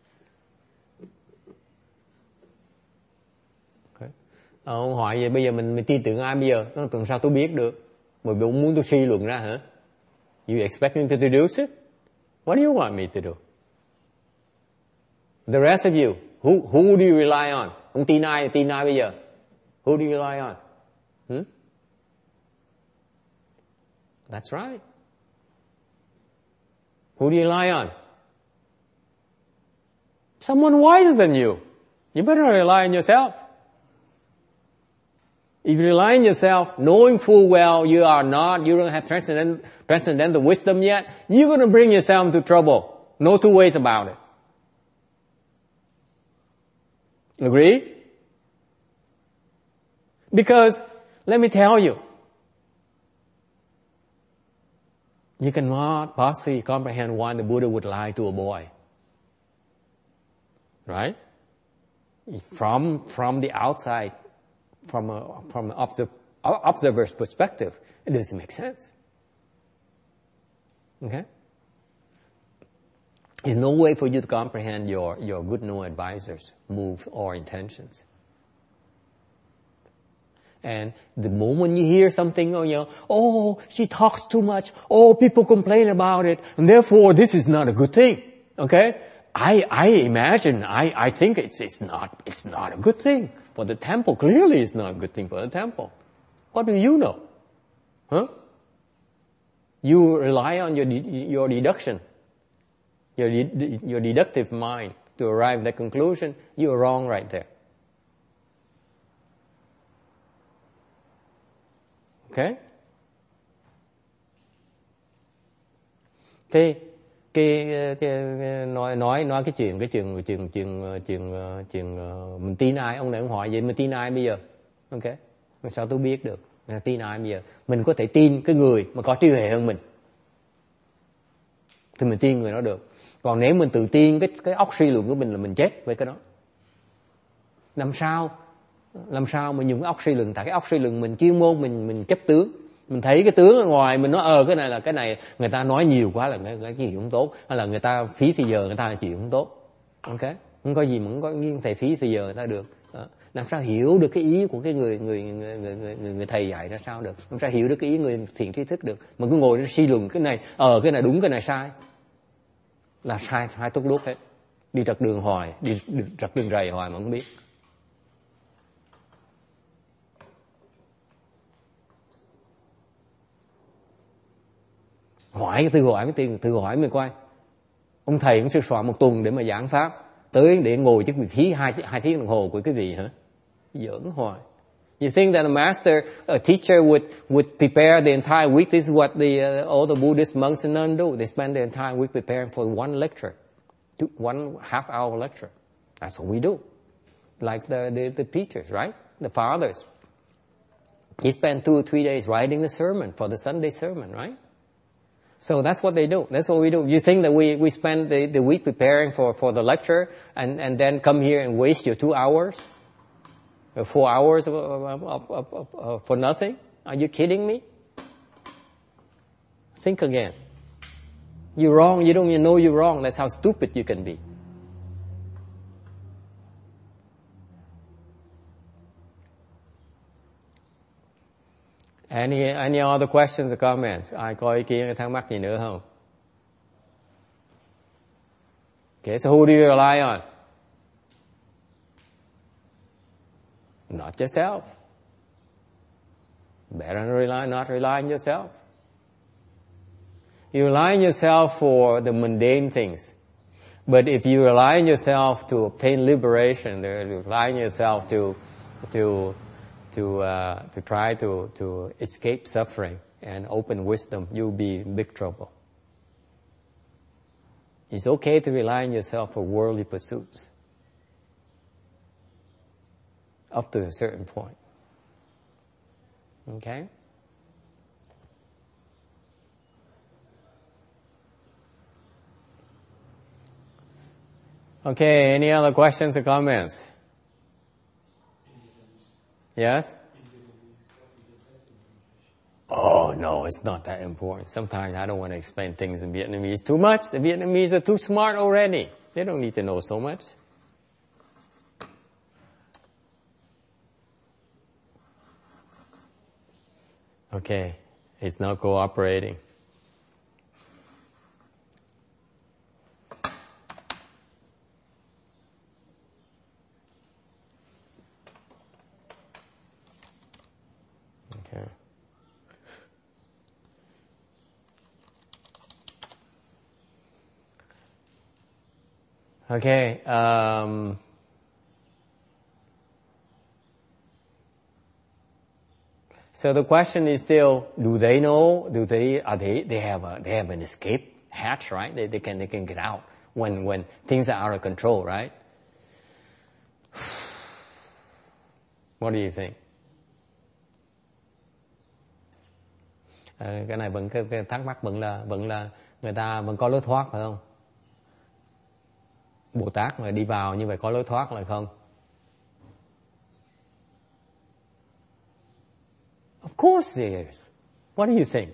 Okay. Ông hỏi vậy bây giờ mình tin tưởng ai bây giờ? Nó tưởng sao tôi biết được? Mà ông muốn tôi suy luận ra hả? You expect me to deduce it? What do you want me to do? The rest of you, who do you rely on? Ông tin ai bây giờ? Who do you rely on? That's right. Who do you rely on? Someone wiser than you. You better rely on yourself. If you rely on yourself, knowing full well you don't have transcendental wisdom yet, you're going to bring yourself into trouble. No two ways about it. Agree? Because, let me tell you, you cannot possibly comprehend why the Buddha would lie to a boy. Right? From the outside, from an observer's perspective, it doesn't make sense. Okay? There's no way for you to comprehend your good no advisor's moves or intentions. And the moment you hear something, oh, she talks too much, oh, people complain about it, and therefore this is not a good thing. Okay? I imagine, I think it's not a good thing for the temple. Clearly it's not a good thing for the temple. What do you know? Huh? You rely on your deduction, your deductive mind to arrive at that conclusion. You're wrong right there. Okay? Nói cái chuyện mình tin ai, ông này ông hỏi vậy mình tin ai bây giờ? Ok, sao tôi biết được? Mình tin ai bây giờ? Mình có thể tin cái người mà có trí huệ hơn mình, thì mình tin người đó được. Còn nếu mình tự tin cái óc suy luận của mình là mình chết với cái đó. Làm sao mà dùng cái óc suy luận? Tại cái óc suy luận mình chuyên môn mình chấp tướng. Mình thấy cái tướng ở ngoài mình nói cái này người ta nói nhiều quá là cái gì cũng tốt, hay là người ta phí thì giờ người ta là chuyện cũng tốt. Ok, không có gì mà không có thầy phí thì giờ người ta được. Đó. Làm sao hiểu được cái ý của cái người thầy dạy ra sao được? Làm sao hiểu được cái ý người thiện tri thức được? Mà cứ ngồi suy luận cái này đúng cái này sai, là sai tốt lúc hết. Đi trật đường hoài, đi trật đường rầy hoài mà không biết. Tự hỏi mình coi. Ông thầy cũng sửa soạn một tuần để mà giảng pháp, tới để ngồi chứ phí hai tiếng đồng hồ của cái gì hả? Giỡn hoài. You think that a teacher would prepare the entire week? This is what all the Buddhist monks and nuns do. They spend the entire week preparing for one lecture, 1.5 hour lecture. That's what we do. Like the teachers, right? The fathers. He spent 2 or 3 days writing the sermon for the Sunday sermon, right? So that's what they do. That's what we do. You think that we spend the week preparing for the lecture and then come here and waste your 2 hours? 4 hours for nothing? Are you kidding me? Think again. You're wrong. You don't even know you're wrong. That's how stupid you can be. Any other questions or comments? Ai có ý kiến hay thắc mắc gì nữa không? Okay, so who do you rely on? Not yourself. Better not rely on yourself. You rely on yourself for the mundane things. But if you rely on yourself to obtain liberation, you rely on yourself to try to escape suffering and open wisdom, you'll be in big trouble. It's okay to rely on yourself for worldly pursuits up to a certain point. Okay? Okay, any other questions or comments? Yes? Oh, no, it's not that important. Sometimes I don't want to explain things in Vietnamese too much. The Vietnamese are too smart already. They don't need to know so much. Okay, it's not cooperating. Okay. Okay. So the question is still: do they know? They have an escape hatch, right? They can get out when things are out of control, right? What do you think? Cái này vẫn cái thắc mắc vẫn là người ta vẫn có lối thoát phải không? Bồ Tát mà đi vào như vậy có lối thoát là không? Of course there is. What do you think?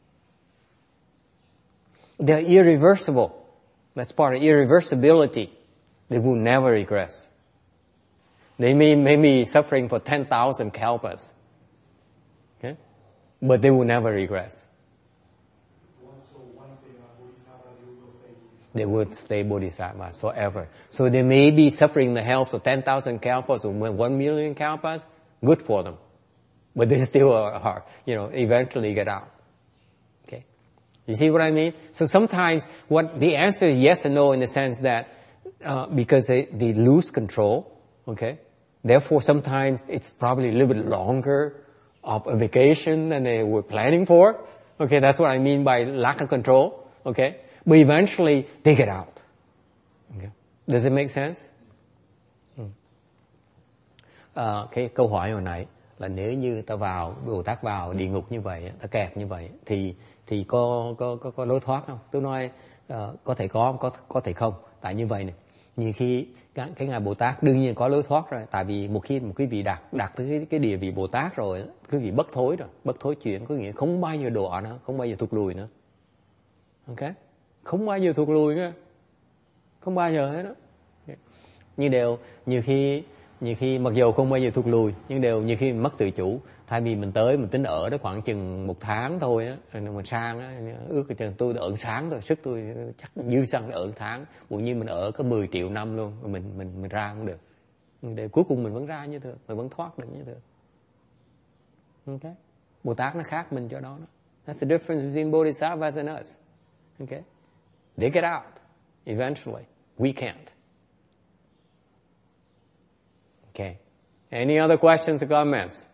They're irreversible. That's part of irreversibility. They will never regress. They may be suffering for 10,000 kalpas. Okay? But they will never regress. So once they are bodhisattva, they would stay bodhisattvas forever. So they may be suffering the health of 10,000 kalpas or 1 million kalpas. Good for them. But they still are, eventually get out. Okay? You see what I mean? So sometimes the answer is yes and no in the sense that, because they lose control, okay? Therefore sometimes it's probably a little bit longer of a vacation than they were planning for. Okay, that's what I mean by lack of control. Okay? But eventually they get out. Okay? Does it make sense? Cái câu hỏi hồi nãy là nếu như ta Bồ Tát vào địa ngục như vậy, ta kẹt như vậy thì có lối thoát không? Tôi nói có thể có thể không. Tại như vậy này, nhiều khi cái ngài Bồ Tát đương nhiên có lối thoát rồi. Tại vì một quý vị đạt tới cái địa vị Bồ Tát rồi, quý vị bất thối chuyển, có nghĩa không bao giờ đọa nữa, không bao giờ thụt lùi nữa. Ok? Không bao giờ thụt lùi nữa, không bao giờ hết đó. Nhưng đều nhiều khi mặc dù không bao giờ thụt lùi, nhưng đều nhiều khi mình mất tự chủ. Thay vì mình tính ở đó khoảng chừng 1 tháng thôi á, mình sang á, ước là tôi ở 1 tháng thôi, sức tôi chắc dư xăng ở 1 tháng. Bỗng nhiên mình ở có 10 triệu năm luôn, rồi mình ra không được. Để cuối cùng mình vẫn ra như thường, mình vẫn thoát được như thường. Okay? Bồ Tát nó khác mình chỗ đó. That's the difference between Bodhisattvas and us. Okay? They get out eventually. We can't. Okay. Any other questions or comments?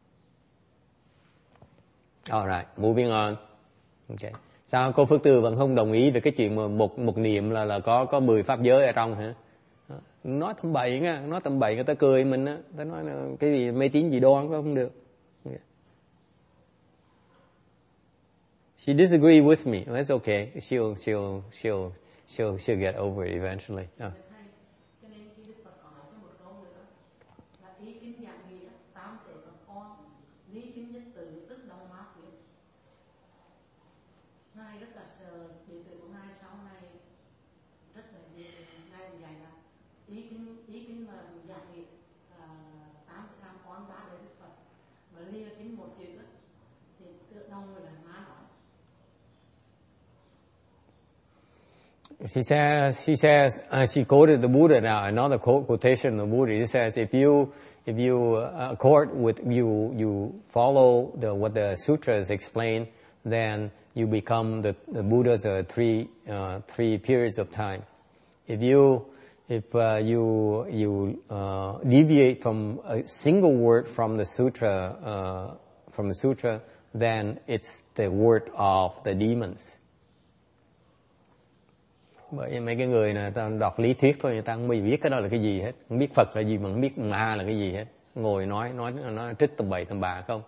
All right, moving on. Okay. Sao cô Phước Từ vẫn không đồng ý về cái chuyện mà một niệm là có 10 pháp giới ở trong hả? Nói tầm bậy nha, nói tầm bậy người ta cười mình á, ta nói là cái gì mê tín gì đoan không được. Okay. She disagreed with me. That's okay. She'll get over it eventually. She she quoted the Buddha now, another quotation of the Buddha. It says, if you accord with, you follow what the sutras explain, then you become the Buddhas three periods of time. If you deviate from a single word from the sutra, then it's the word of the demons. Bởi mấy cái người này ta đọc lý thuyết thôi, người ta không biết cái đó là cái gì hết, không biết Phật là gì mà không biết Ma là cái gì hết, ngồi nói trích tầm bậy tầm bạ không.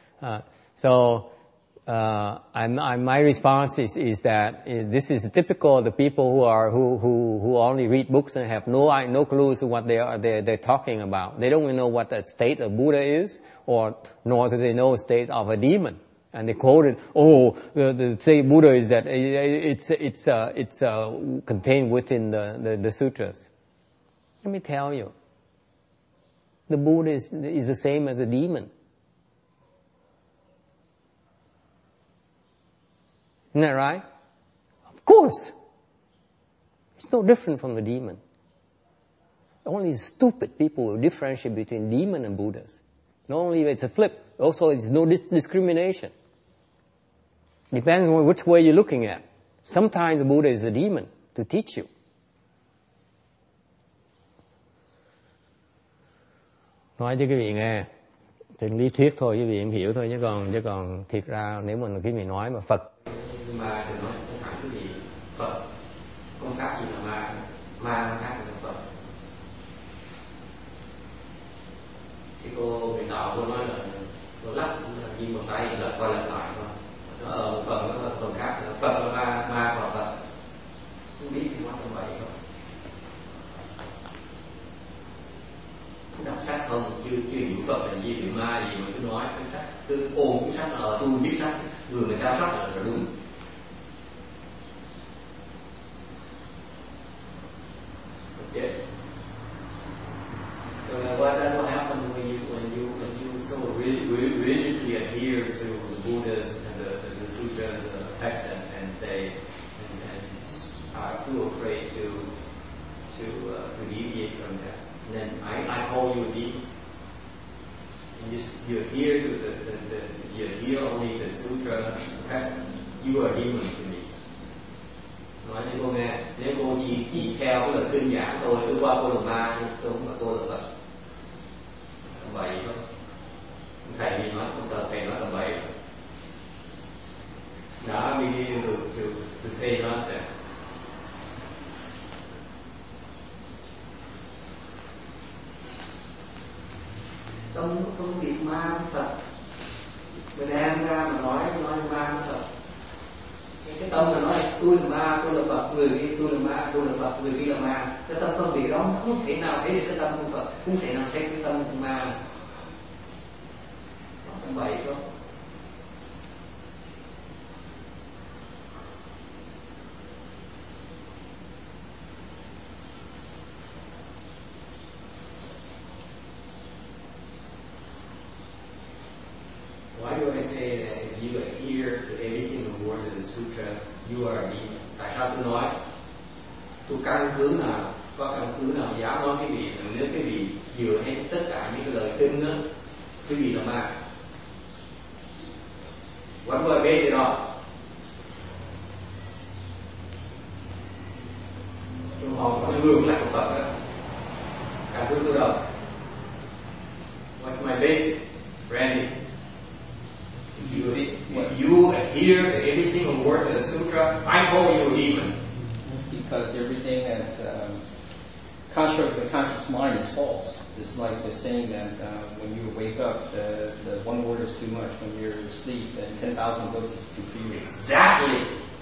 My response is that this is typical of the people who only read books and have no clue to what they're talking about. They don't even know what the state of Buddha is, nor do they know the state of a demon. And they quoted, the state of Buddha is that it's contained within the sutras. Let me tell you, the Buddha is the same as a demon. Isn't that right? Of course. It's no different from the demon. Only stupid people will differentiate between demon and Buddhas. Not only it's a flip, also it's no discrimination. Depends on which way you're looking at. Sometimes the Buddha is a demon to teach you. nói cho quý vị nghe, trên lý thuyết thôi quý vị em hiểu thôi, chứ còn thiệt ra nếu mà quý vị nói mà Phật mà thì nói không phải quý vị Phật không khác gì là ma không khác gì là Phật. Thì cô bị tạo cô nói là cô lắc như một tay lật qua lật lại thôi, nó ở một phần nó là phần khác, Phật là ma và Phật không biết thì nói như vậy thôi. Đọc sách không chưa hiểu Phật là gì, hiểu ma gì mà cứ nói cứ ôm cuốn sách là tôi biết sách, người ta sách là đúng. Okay. So that's what happened when you so rigidly adhere to the Buddha's and the sutras, the text, and say and are too afraid to deviate from that. And then I call you a demon. And you adhere to you adhere only the sutra text. You are a demon to me. Nói cho cô nghe, nếu cô chỉ theo cái lời kinh giảng thôi, cứ qua cô là ma, tôi không phải cô là Phật. Vậy thôi. Thầy gì nói, thầy nói là vậy. Now I begin to say nonsense. Không phân biệt ma với Phật, mình đem ra mà nói ma với Phật. Cái tâm là nói tôi là ma, tôi là Phật, người kia tôi là ma, tôi là Phật, người kia là ma. Cái tâm phân biệt đó không thể nào thấy được cái tâm của Phật, không thể nào thấy cái tâm của ma. Không vậy đâu. Why do I say that if you adhere to every single word of the sutra, you are a demon? Tại sao tôi nói? Tôi căn cứ nào, có căn cứ nào dám nói cái vị nếu cái vị dựa hết tất cả những cái lời kinh đó, cái vị là ma? What do I base it on? Họ có cái gương lại của Phật đó. Căn cứ tôi đâu? What's my basis? Randy? If you adhere to every single word of the sutra, I call you a demon. It's because everything that's construct of the conscious mind is false. It's like the saying that when you wake up, the one word is too much. When you're asleep, then 10,000 words is too few. Exactly.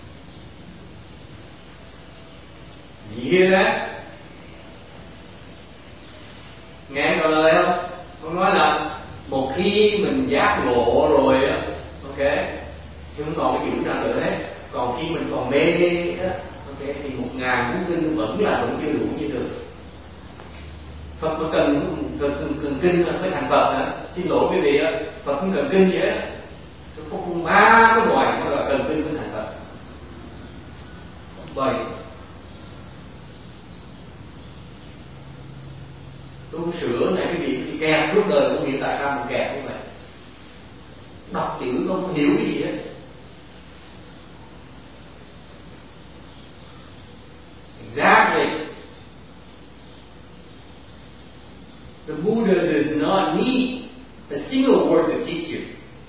You hear that? Nghe có lời không? Con nói là một khi mình giác ngộ rồi á, ok, thì không còn cái chữ nào nữa hết. Còn khi mình còn mê á, ok, thì 1000 cuốn kinh vẫn chưa đủ như được. Phật có cần kinh mới thành Phật hả? Xin lỗi quý vị á, Phật không cần kinh gì hết. Không ba cái ngoài nó là cần kinh mới thành Phật. Vậy tôi muốn sửa này cái việc kẹt suốt đời, không hiểu tại sao mình kẹt như vậy. Đọc chữ không hiểu cái gì hết. Exactly. The Buddha does not need a single word to teach you.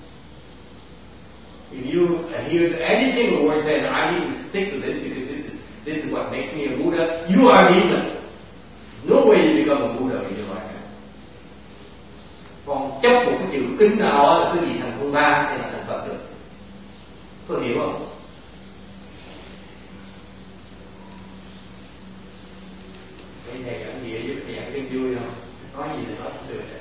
If you adhere to every single word says, I need to stick to this because this is what makes me a Buddha, you are a demon. There's no way you become a Buddha in your life. Còn chấp một cái chữ kinh nào đó là cái gì thành con ma hay là thành Phật được. Có hiểu không? Cái thầy giảng nghĩa giúp thầy giảng cái vui không? Nói gì thì nói cũng được.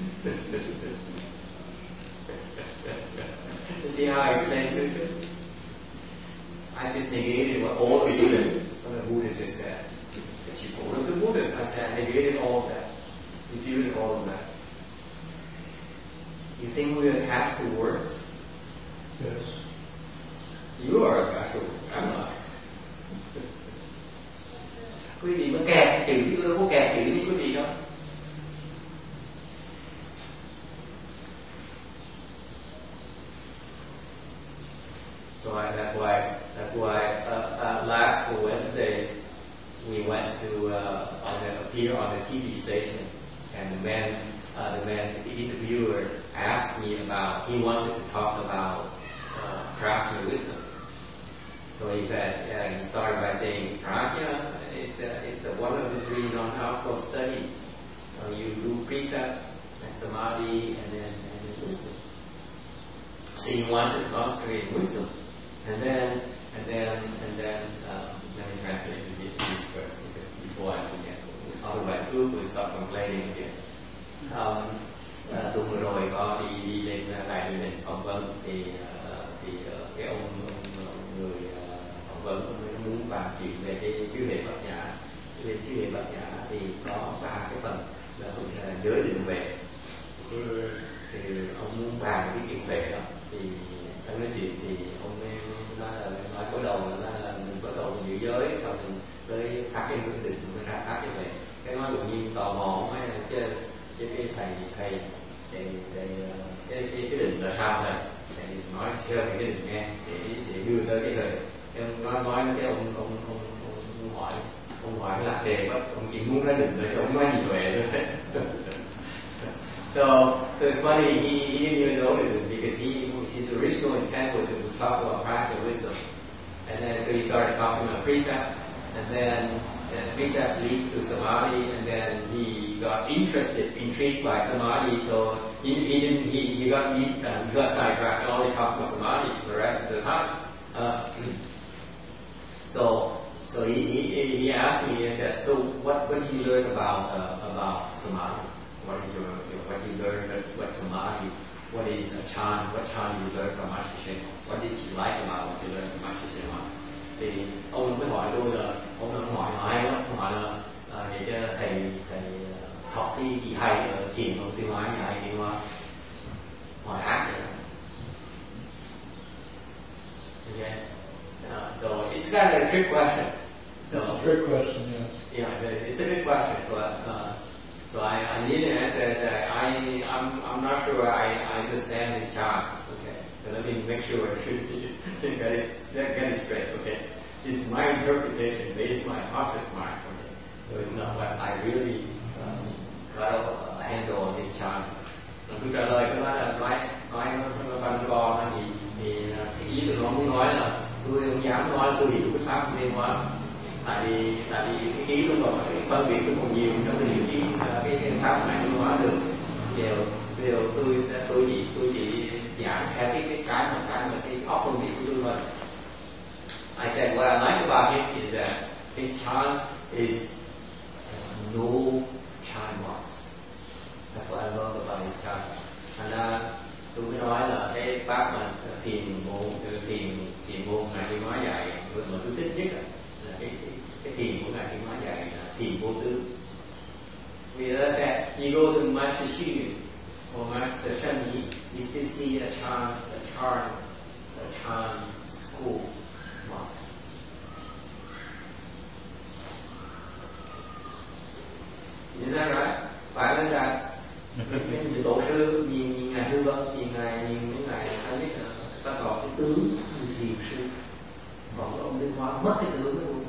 You see how I explain sutras? I just negated what all the Buddha just said. But you quote of the Buddhas, I said I negated all of that. Refuted all of that. You think we're attached to words? Yes. You are attached to words. I'm not. Quý vị mới kẹt chữ, chứ tôi không có kẹt chữ như quý vị đâu. So that's why last Wednesday we went to appear on the TV station, and the man the interviewer asked me about, he wanted to talk about prajna wisdom. So he said, he started by saying, prajna, it's one of the three non-alcohol studies. You do precepts, and samadhi, and then wisdom. So he wants to demonstrate wisdom, and then let me translate this first, because before I forget, otherwise group will start complaining again. Tuần vừa rồi có đi lên đài truyền hình phỏng vấn thì cái ông người phỏng vấn ông muốn bàn chuyện về cái chư hệ bát nhã. Lên chư hệ bát nhã thì có 3 cái phần là giới định vệ. Thì ông muốn bàn cái chuyện về đó, thì trong nói chuyện thì ông nói có đầu là mình có đầu mình giữ giới, sau mình tới phát cái định mình ra phát cái về. Cái nói dụ như tò mò hay là cái thầy cái định là sao thầy? Thầy nói chơi cái định nghe để đưa tới cái thời. Em nói cái ông hỏi cái lạc đề quá, ông chỉ muốn nói định rồi, ông nói gì về nữa. So it's funny, he didn't even notice this because his original intent was to talk about practical wisdom. And then so he started talking about precepts, and then precepts leads to samadhi, and then he got intrigued by samadhi, so he got sidetracked and only talked about samadhi for the rest of the time. So he asked me, he said, so what do you learn about samadhi? What you learn what samadhi? What is a chant? What chant you learn from Master Shenma? What did you like about what you learned from Master Shenma? Thì ông mới hỏi tôi là ông hỏi ai đó, ông hỏi là để cho thầy học cái gì hay ở thiền ông tiêu hóa hay tiêu hóa hỏi ác vậy. Okay. So it's kind of a trick question. It's a trick question, yeah. Yeah, it's a good question. So I need an answer that I'm not sure I understand this chart. Okay, so let me make sure I should get it straight. Okay, just my interpretation based on my conscious mind. Okay, so it's not what I really got a handle on this chart. Tôi trả lời cái đó là nói nó quanh co thì cái ý tưởng ông muốn nói là tôi không dám nói tôi hiểu cái pháp liên quan. Tại vì cái ý tôi còn cái phân biệt tôi còn nhiều cho tôi hiểu cái pháp này tôi nói được. Điều tôi chỉ giảng theo cái óc phân biệt của tôi thôi. I said what I like about him is that his chant is no chant marks. That's what I love about his chant. Thành ra tôi mới nói là cái pháp mà thiền môn này tôi nói dạy mà tôi thích nhất là cái thiền của ngài Thiên Hóa dạy là thiền vô tư. Vì đã said you go to Master Xu or Master Shenyi, you still see a Chan school mark. Is that right? Phải lên ra những tổ sư, nhìn ngài Thư Vấn, nhìn những ngài ta biết là ta có cái tướng thiền sư, còn ông Thiên Hóa mất cái tướng đó luôn.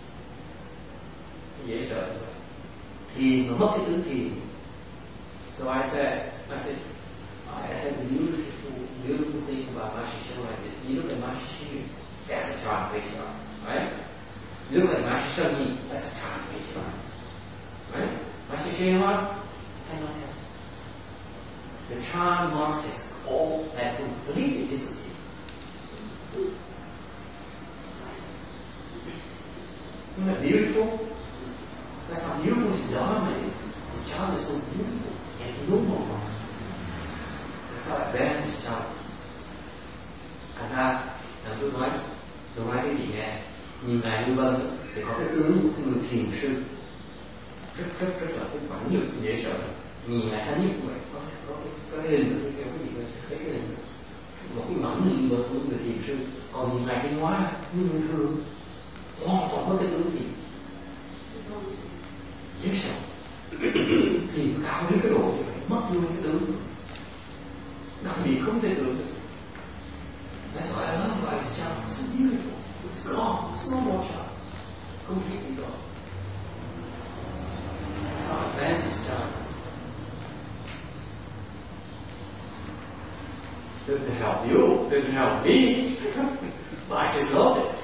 Dễ sợ thiền mà mất cái tướng thiền. So I said I had a beautiful thing about Master Shu like this. You look at Master Shu, that's a translation, right? You look at Master Shenyi, that's a translation, right? Master Shu cannot help. The charm marks is all has completely disappeared. Isn't that beautiful? That's how beautiful his Dharma is. His charm is so beautiful. He has no more marks. That's how advanced his charm is. Thành ra, tôi nói cái gì nghe, nhìn ngài Như Vân thì có cái tướng của cái người thiền sư rất là cái quảng nhược dễ sợ. Nhìn ngài Thánh Nhất vậy có cái hình cái gì cái hình một cái mảnh linh vật của người thiền sư, còn nhìn ngài Thiên Hóa như người thường hoàn toàn có cái tướng gì dễ sợ. Thì cao đến cái độ như vậy mất luôn cái tướng, đặc biệt không thể tưởng được. That's why I love about his child. It's so beautiful. It's gone. It's no more child. Completely gone. That's how advanced his child is. doesn't help you, doesn't help me, but I just love it.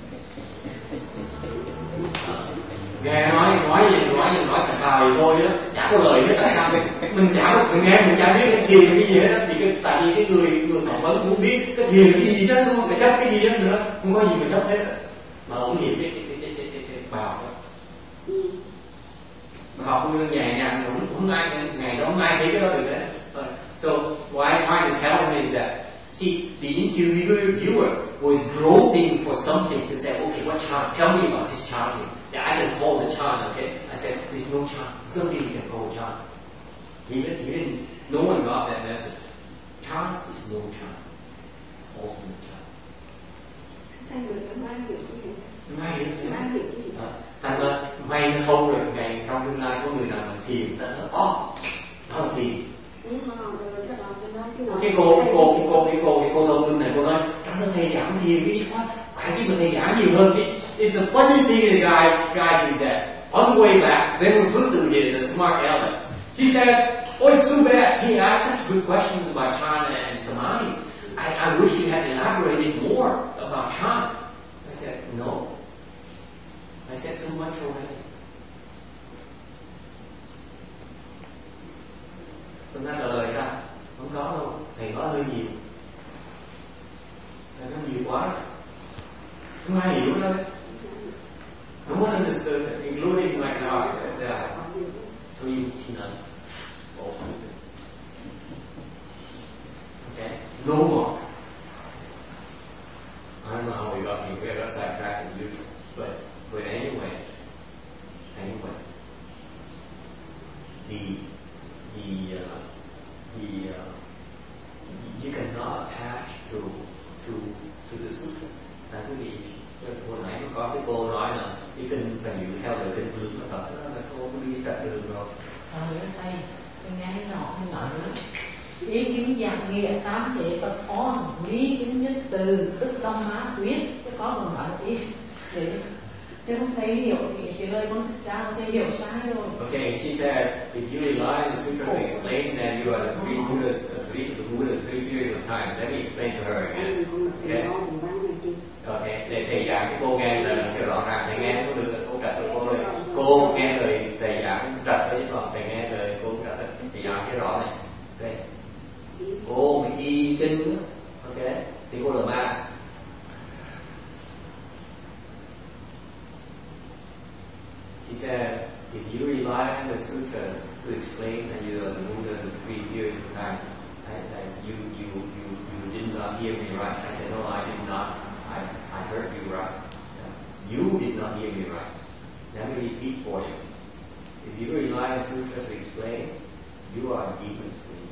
Nghe nói thật thà thì thôi á, chả có lời hết. Tại sao mình nghe mình chả biết cái thiền là cái gì hết á, tại vì cái người phỏng vấn muốn biết cái thiền là cái gì chứ, tôi phải chấp cái gì hết nữa, không có gì mình chấp hết á. Mà không hiểu cái bài học đó. Bài học cũng nhẹ nhàng, không ai ngày đó không ai thấy cái đó được đấy. So what I try to tell him is that, see, the interviewer was groping for something to say, okay, what chant? Tell me about this chanting. That I can call the chant, okay? I said, there's no chant. There's nothing you can call chant. He didn't, no one got that message. Chant is no chant. It's ultimate chant. Thành ra may nó không rồi, ngày trong tương lai có người nào mà thiền, ta nói, đó là thiền. Cái cô thông minh này, cô nói, trong thầy giảng thiền cái quá, phải biết mà thầy giảng nhiều hơn. It's a funny thing the guys is that on the way back, then when Frutu did it, the smart aleck, she says, oh, it's too bad. He asked such good questions about Chana and Samadhi. I wish you had elaborated more about Chana. I said, no. I said too much already. Tôi nói trả lời sao? Không có đâu. Thầy nói hơi nhiều. Thầy nói nhiều quá. Không ai hiểu đâu. No one understood it, including my God. There are 3 nuns. Okay? No more. I don't know how we got here. We got sidetracked as usual. But anyway, you cannot attach to the sutras. Tại vì hồi nãy có sư cô nói là cái kinh phải hiểu theo lời kinh hướng của Phật, đó là cô có đi trật đường rồi. Thầy nghe nói nữa. Ý kiến giảng nghĩa tám thể Phật khó, lý kiến nhất từ tức tâm má quyết, chứ có còn nói là ý để chứ không thấy hiểu thì lời con thực ra không thấy hiểu sai rồi. Okay, she says if you rely on the sutra to explain that you are the three Buddhas, the Buddha, 3 periods of time. Let me explain to her again. Okay. Okay, để thầy giảng cho cô nghe lời cho rõ ràng. Thầy nghe có được cô trật cho cô rồi. Cô nghe lời thầy giảng trật với còn thầy nghe lời cô trật thầy giảng cho rõ này. Okay. Cô mà y kinh, okay, thì cô là ma. He says, if you rely on the sutras to explain that you are the Buddha in 3 periods of time, you did not hear me right. I said, no, I did not. I heard you right. You did not hear me right. Let me repeat for you. If you rely on the sutra to explain, you are demon to me.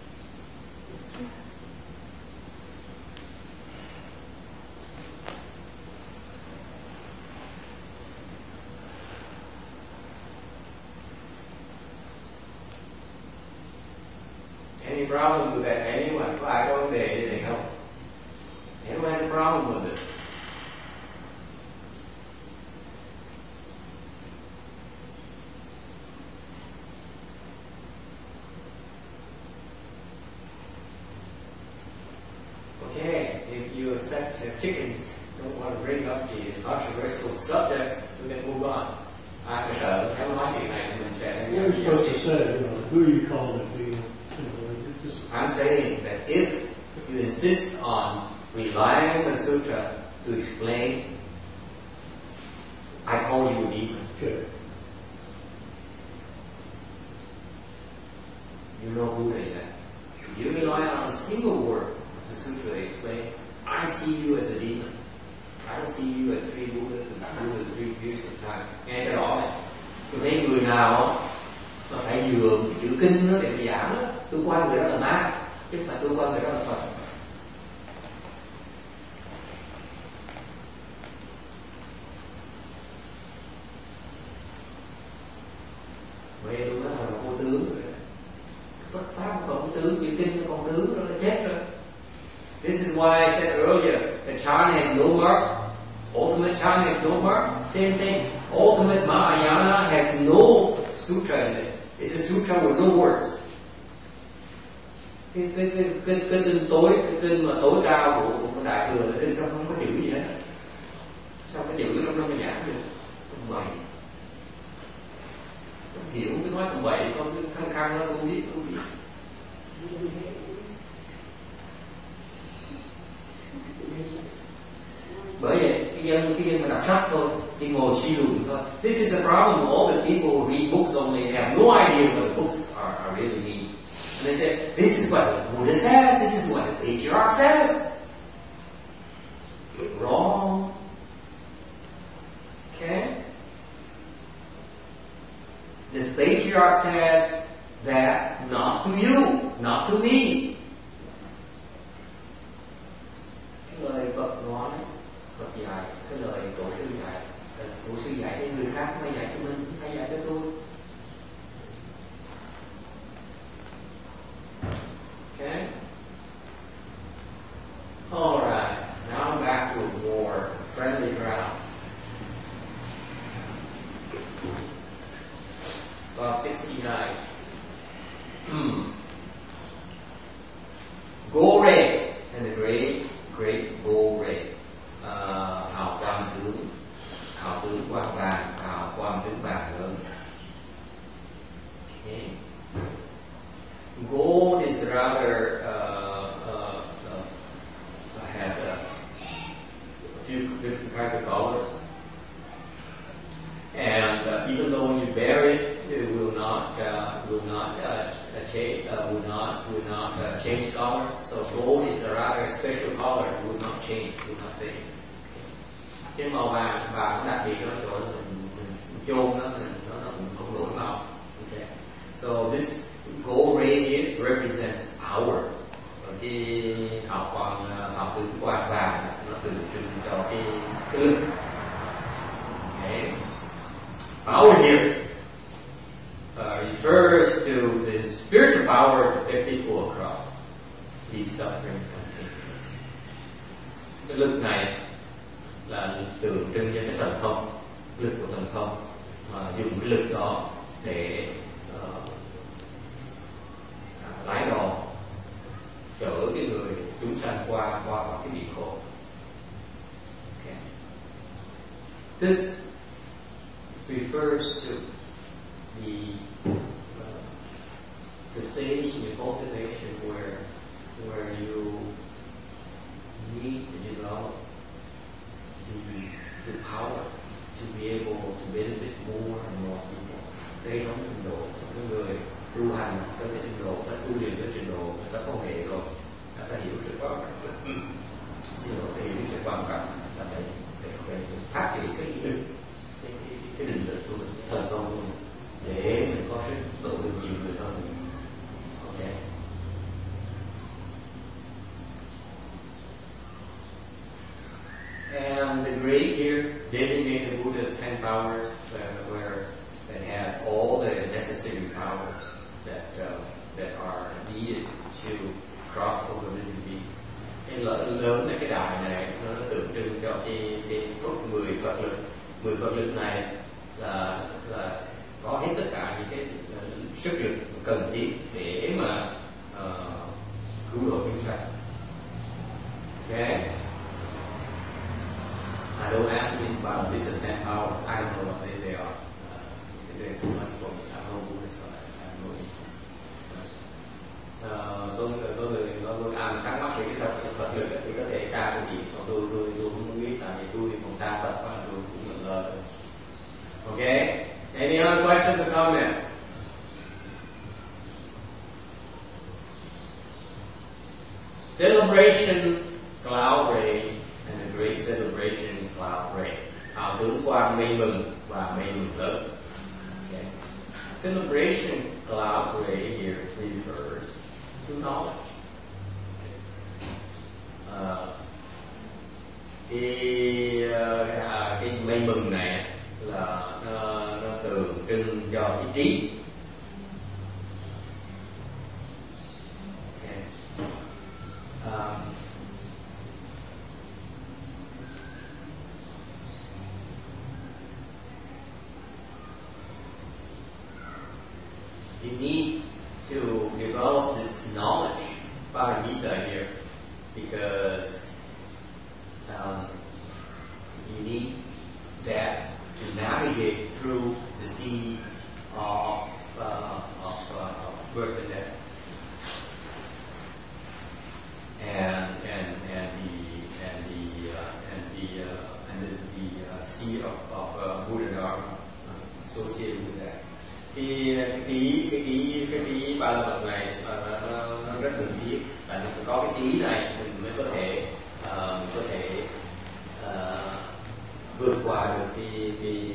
Any problem with that? Anyone? Có ai có vấn đề gì này không? Anyone has a problem with this? Okay, if you accept chickens, don't want to bring up the controversial subjects, we can move on. Ai có sợ cái nói chuyện này mình sẽ. What are you supposed to say? Who are you calling it being? I'm saying that if you insist on relying on the sutra to explain, I call you a demon. Okay. You know who they are. If you rely on a single word of the sutra to explain, I see you as a demon. I don't see you as 3 Buddhas and 3 periods of time. Nghe cái rõ này. Tôi thấy người nào nó phải dường cái chữ kinh nó để mà giảng đó, tôi coi người đó là ma, chứ không phải tôi coi người đó là Phật. Vậy tôi nói là vô tướng rồi. Phật pháp không còn có tướng, chữ kinh nó còn tướng rồi, nó chết rồi. This is why I said earlier, the Chan has no mark. Ultimate Chan has no mark. Same thing. Ultimate Mahayana has no sutra in it. It's a sutra with no words. cái tinh tối, cái tinh mà tối cao của đại thừa là tinh không có chữ gì hết. Sao cái chữ trong nó mới giảng được? Tầm bậy. Hiểu cái nói tầm bậy, con cái khăng nó không biết. Bởi vậy cái dân mà đọc sách thôi, đi ngồi suy luận thôi. This is the problem of all the people who read books only have no idea what the books are really mean. And they say, this is what the Buddha says, this is what the patriarch says. Wrong. Okay? This patriarch says that not to you, not to me. Cái lời Phật nói, Phật dạy, cái lời tổ sư dạy, tổ sư dạy cho người khác, hay dạy cho mình, hay dạy cho tôi. Okay? Alright, now I'm back to more friendly grounds. About 69. Go-Ray and the great Go-Ray. Hào tướng quang vàng, hào quang tướng vàng lớn. Okay. Gold is rather has a few different kinds of colors, and even though when you bury it will not change color. So gold is a rather special color; it will not change, will not fade. Cái màu vàng nó đặc biệt ở chỗ mình chôn nó không đổi màu. Okay. So this gold ray here represents power. Cái hào tướng quang vàng nó tượng trưng cho cái lực. Okay. Power here refers to the spiritual power to get people across these suffering continues. Cái lực này là tượng trưng cho cái thần thông, lực của thần thông, mà dùng cái lực đó để lái đò chở cái người chúng sanh qua cái biển khổ. Okay. This refers to the stage in your cultivation where you need to develop the power to be able to benefit more and more people. Đây đó trình độ những người tu hành tới cái trình độ, đã tu luyện tới trình độ, người ta có hệ rồi, người ta hiểu sự quan trọng. Xin lỗi, hiểu sự quan trọng là phải phát triển cái định lực của mình, thần công của mình, để mình có sức độ được nhiều người hơn. Okay. And the great here designate the Buddha's 10 powers, where it has all the necessary powers that are needed to cross over living beings. Cái lớn này, cái đại này nó tượng trưng cho cái phước 10 Phật lực này là có hết tất cả những cái sức lực cần thiết để mà cứu độ chúng sanh. Okay. I don't ask me about this and 10 powers. I don't know what they are. They're too much for me. I'm no Buddhist, so I have no idea. Tôi ai mà thắc mắc về cái Phật lực thì có thể tra cái gì, còn tôi không biết, tại vì tôi còn xa Phật và tôi cũng ngẩn ngơ. Okay. Any other questions or comments? Celebration cloud ray and a great celebration cloud ray. Hào tướng quang mây mừng và mây mừng lớn. Okay. Celebration cloud ray here refers to knowledge. Cái mây mừng này là nó tượng trưng cho cái trí. Okay. You need to develop this knowledge birth and death. And the seed of Buddha Dharma associated with that. Cái ba la mật này nó rất cần thiết, là mình phải có cái ý này mình mới có thể vượt qua được cái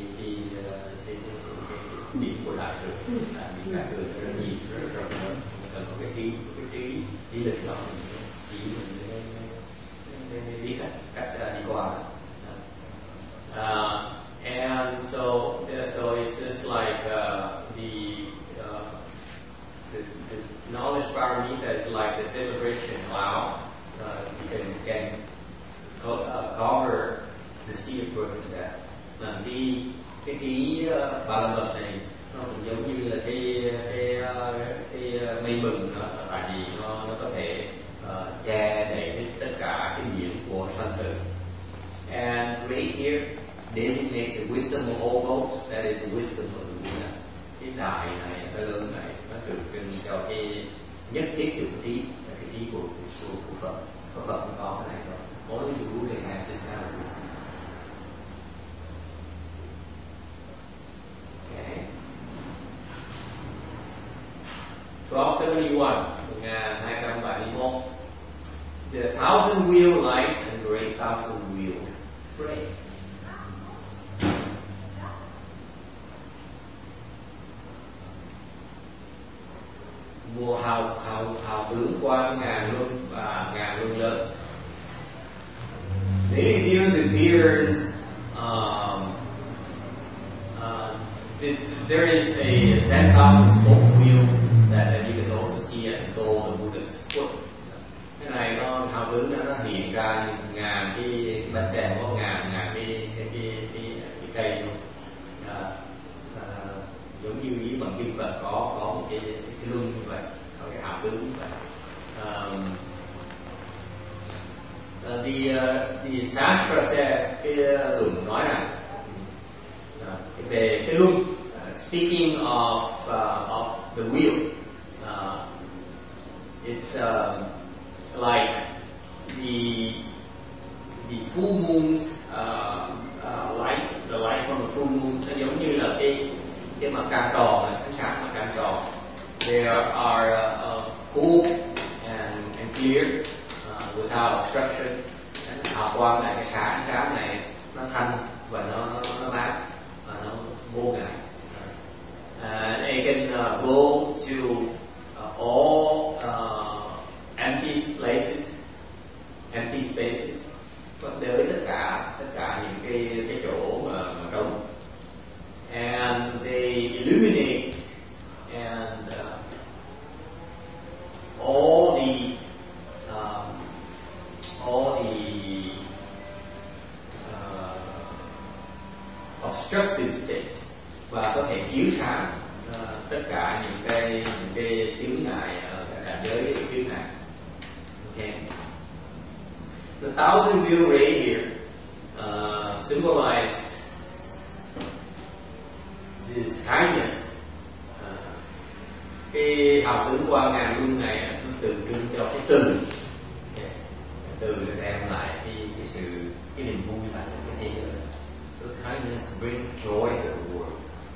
điểm của đại thừa. Vì đại thừa rất nhiều, rất rộng lớn, cần có cái trí lực đó, mình biết cách đi qua. And so it's just like the knowledge paramita is like the celebration cloud. You can cover the sea of birth and death. Là cái ba la mật này nó cũng giống như là cái mây mừng đó, tại vì nó có thể che đậy tất cả cái nhiễm của sanh tử. And right here designate the wisdom of all those, that is the wisdom of the Buddha. Cái đại này, cái lớn này, nó tượng trưng cho cái nhất thiết dụng trí, là cái trí của Phật. Có Phật mới có cái này rồi. Only the Buddha has this kind of wisdom. Okay. 1271, 1271. The thousand wheel light and great thousand wheel pray. Mùa hào tướng qua ngàn luân và ngàn luân lớn. They view the beards. There is a 10,000 smoke wheel that you can also see at the sole of the Buddha's foot. Cái này nó hào tướng nó hiện ra ngàn cái bánh xe, có ngàn cái cây luôn. Giống như với bằng kim Phật có một cái luân như vậy, có cái hào tướng như vậy. The Shastra says, cái luận nói rằng về cái luân, speaking of the wheel, it's like the full moon's light, the light from the full moon, nó giống như là cái mặt trăng tròn này, ánh sáng mặt trăng tròn. They are cool and clear, without obstruction. Hào quang này, cái ánh sáng này nó thanh và nó mát và nó vô ngại. They can go to all empty places, empty spaces, có tới tất cả những cái chỗ mà trống. And they illuminate and all the obstructive states, và có thể chiếu sáng tất cả những cái chướng ngại cảnh giới chướng ngại. Okay. The thousand wheel ray here symbolize this kindness. Cái hào tướng qua ngàn luân này nó tượng trưng cho cái từ. Okay. Từ nó đem lại cái niềm vui lại cho cái thế giới. So kindness brings joy to the world.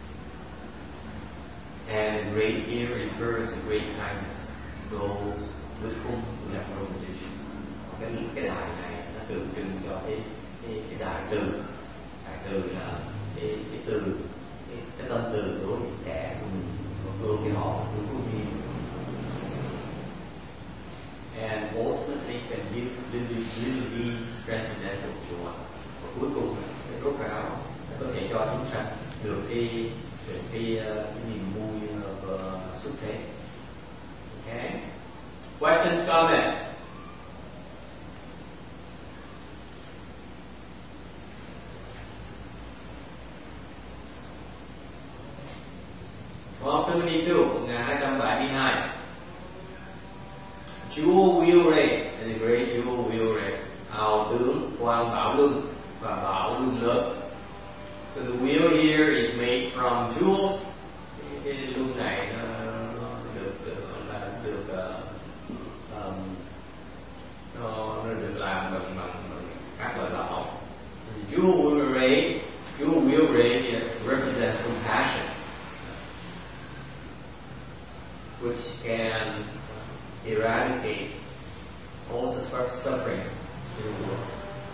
And great here refers to great kindness, those with whom we have no relation. Cái đại này nó tượng trưng cho cái đại từ. Đại từ là cái từ, cái tâm từ đối với kẻ của mình, đối với họ, đối với mình. And ultimately can give really transcendental joy. Và cuối cùng cái rốt ráo có thể cho chúng sanh được cái niềm vui xuất thế. Okay. Questions, comments? Well, 1272. Jewel wheel ray and the great jewel wheel ray. Hào tướng quang bảo luân và bảo luân lớn. So the wheel here is made from jewels. Cái luân này nó được dual wheel ray represents compassion, which can eradicate all sufferings in the world.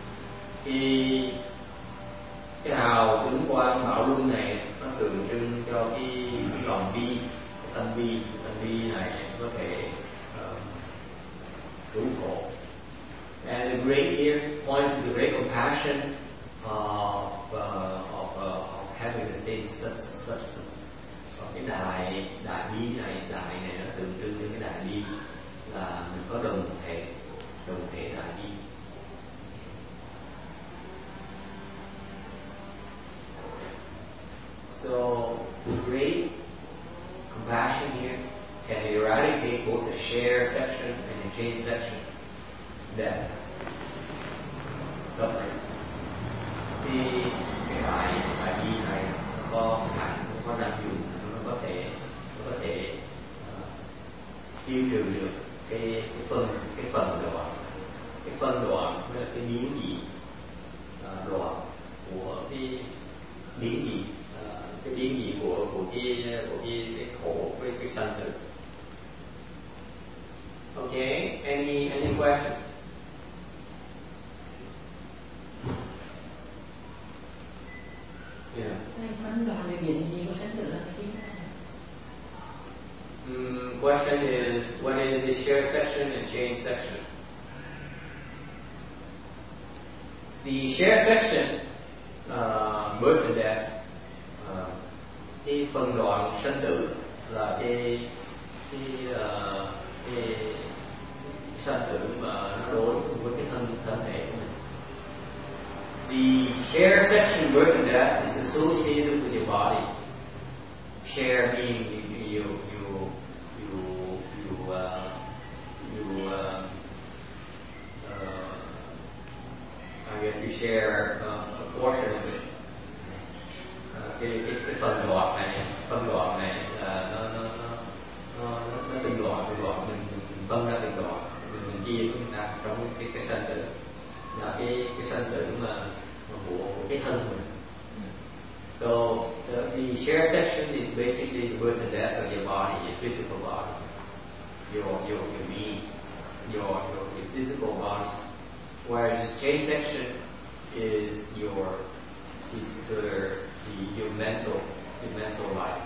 Cái hào tướng quang bảo luân này nó tượng trưng cho cái lòng bi, cái tâm bi này có thể cứu khổ. And the great here points to the great compassion of having the same substance. Cái đại bi này nó tượng trưng đến cái đại bi là mình có đồng thể đại bi. So the great compassion here can eradicate both the share section and the change section, death, suffering. Cái đại bi này nó có năng dụng, nó có thể tiêu trừ được cái phân đoạn cái biến dị đoạn của cái biến dị của cái khổ với cái sanh tử. Okay, any questions? Yeah. Question is, what is the share section and change section? The share section, birth and death, cái phân đoạn sanh tử là cái sanh tử mà nó đối với cái thân thể của mình. The share section, birth and death, is associated with your body. Share meaning you I guess you share a portion of it. Cái phần đoạn này là nó từng đoạn mình phân ra từng đoạn mình chia cho người ta trong cái sanh tử là cái sanh tử mà của cái thân mình. So the share section is basically the birth and death of your body, your physical body, your being, your physical body. Whereas the change section is your mental life,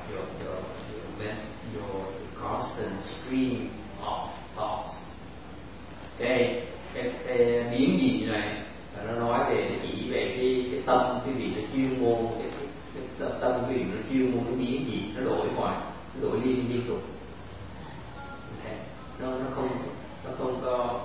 your constant stream of thoughts. Cái biến dị này là nó nói về chỉ về cái tâm, cái vị là chuyên môn, cái tâm cái vị là chuyên môn cái biến dị nó đổi liên tục. Okay. Nó không có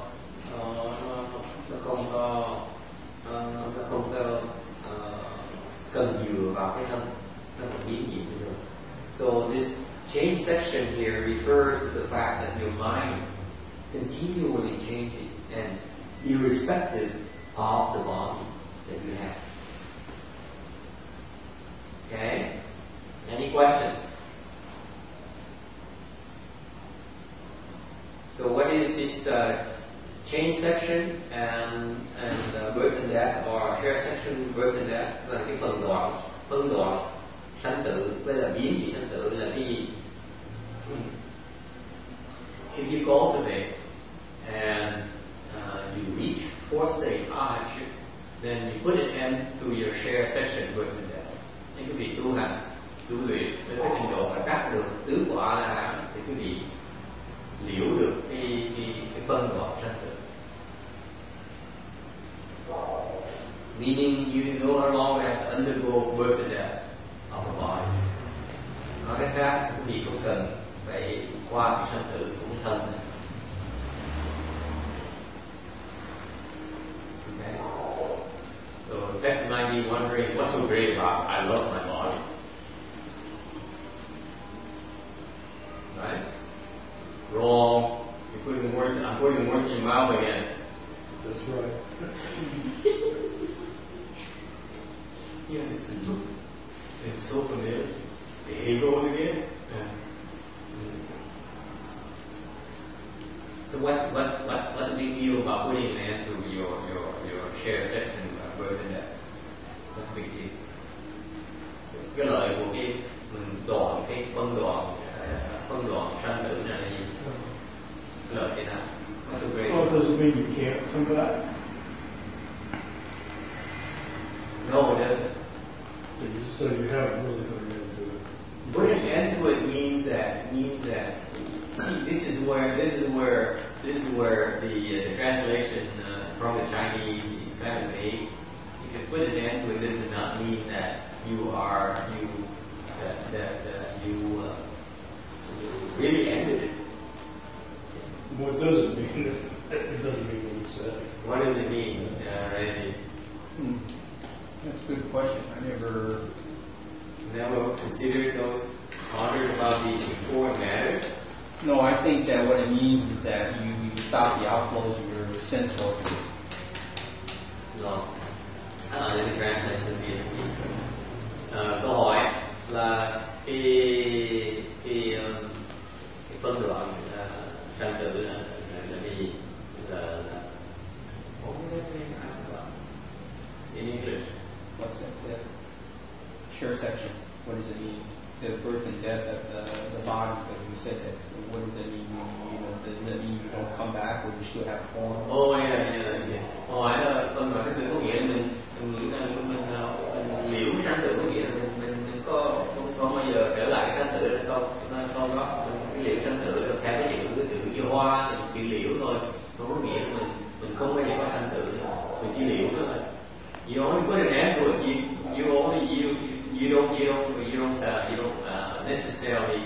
cần dựa vào cái thân, nó còn biến dị nữa. So this change section here refers to the fact that your mind continually changes and irrespective of the body that you have. Okay? Any questions? So what is this change section and birth and death, or share section, birth and death là cái phân đoạn sanh tử với là biến dị sanh tử là cái gì? If you cultivate and you reach fourth stage arhatship, then you put an end to your share section, birth and death. Nên quý vị tu hành, tu luyện với cái trình độ mà đắc được tứ quả A La Hán thì quý vị liễu được cái phân đoạn sanh tử. Meaning you no longer have to undergo birth and death of the body. Nói cách khác, quý vị không cần phải qua cái sanh tử của thân này. Okay. So text might be wondering, what's so great about it? I love my body. Right? Wrong. I'm putting words in your mouth again. That's right. Yeah, this is it's so familiar. The egos again. Yeah. So what's the big deal about putting an end to your share section of birth and death? đoạn cái phân đoạn sanh tử này là gì? Lợi thế nào? Well, it doesn't mean you can't come back. No, it doesn't. So you haven't really put an end to it. Putting an end to it means that. See, this is where the translation from the Chinese is kind of vague. Because put an end to it does not mean that you really ended it. What does it mean? It doesn't mean what you said. What does it mean, Randy? That's a good question. I never considered those, pondered about these important matters. No, I think that what it means is that you stop the outflows of your sense organs. No. Let me translate the Vietnamese. Câu hỏi là cái phân đoạn sanh tử là cái gì? What was that name? In English. What's that? The share section. What does it mean? The birth and death of the body. But you said that. What does it mean? Does it mean you don't come back, or you still have form? Câu hỏi là phân đoạn sanh tử có nghĩa là mình liễu sanh tử, có nghĩa là mình có không bao giờ trở lại sanh tử hay không? Không đó. Cái liễu sanh tử là theo cái chữ chữ hoa, chữ liễu thôi. Không có nghĩa là mình không bao giờ có sanh tử, mình chỉ liễu thôi. You only put an end to it. You don't necessarily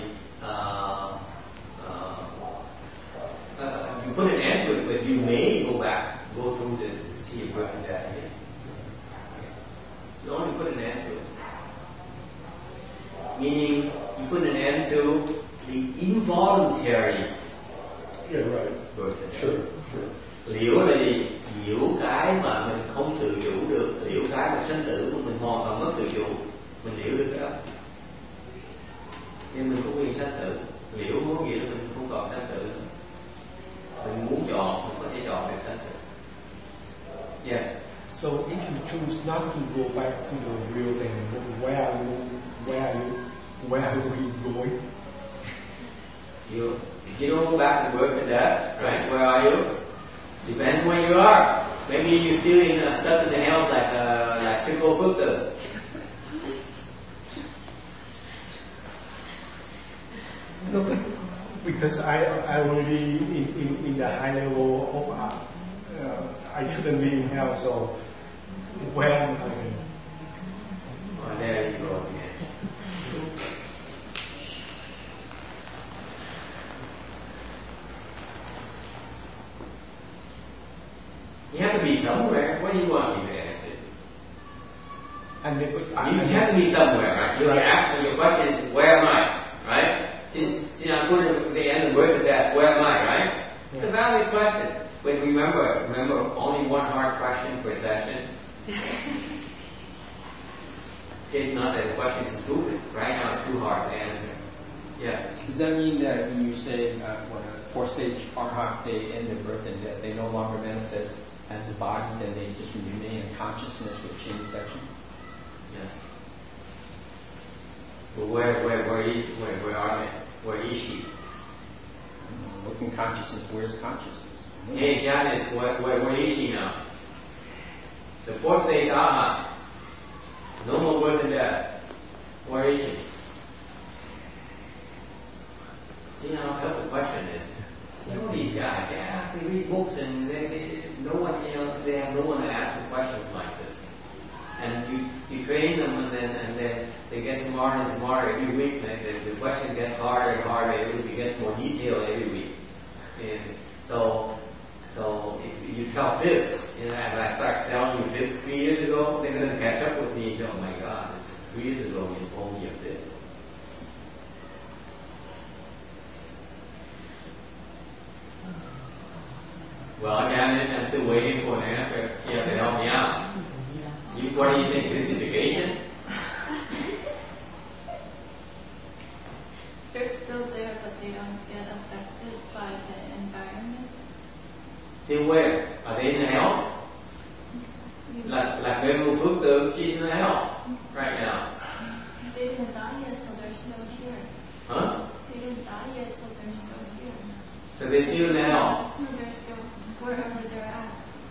you put an end to it, but you may go through this, see a birth and death again. You only put an end to it, meaning you put an end to the involuntary. Yeah, right. Birth and death. Sure. Liễu là gì? Liễu cái mà mình không tự chủ được, liễu cái mà sinh tử của mình hoàn toàn mất tự chủ, mình liễu được cái đó. Nhưng mình có quyền sanh tử. Liễu có nghĩa là mình không còn sanh tử nữa. Mình muốn chọn, mình có thể chọn để sanh tử. Yes. So if you choose not to go back to the real thing, where are you going? If you don't go back to birth and death, right? Where are you? Depends where you are. Maybe you're still stuck in the house like Sư Cô Phước Tử. No, because I already in the high level of I shouldn't be in hell. So where am I going? Oh, there you go again. You have to be somewhere. What do you want me to answer? You have to be somewhere, right? Your question is, where am I? Right? Since I'm putting the end of birth and death, where am I? Right? It's a valid question. But remember, only one hard question per session. It's not that the question is stupid. Right now, it's too hard to answer. Yes. Does that mean that when you say four-stage arhat, they end their birth and death, they no longer manifest as a body, then they just remain in consciousness with chin section? Yes. But where are they? Where is she? Look in consciousness. Where's consciousness? Hey, Janice, where is she now? The fourth stage arhat. No more birth and death. Where is she? See how tough the question is. See all these guys, they read books and they have no one to ask them questions like this. And you train them and then they get smarter and smarter every week. The question gets harder and harder every week. It gets more detailed every week. And so if you tell fibs, and I start telling you fibs 3 years ago, they're going to catch up with me and say, oh my God, it's 3 years ago you told me a fib. Well, Janice, I'm still waiting for an answer. You have to help me out. What do you think? Mystification? They're still there, but they don't get affected by the environment. Still where? Are they in the house? Like Memo Phước Tử, she's in the house right now. They didn't die yet, so there's no so they're still here. So they still in hell. No, they're still wherever they're at.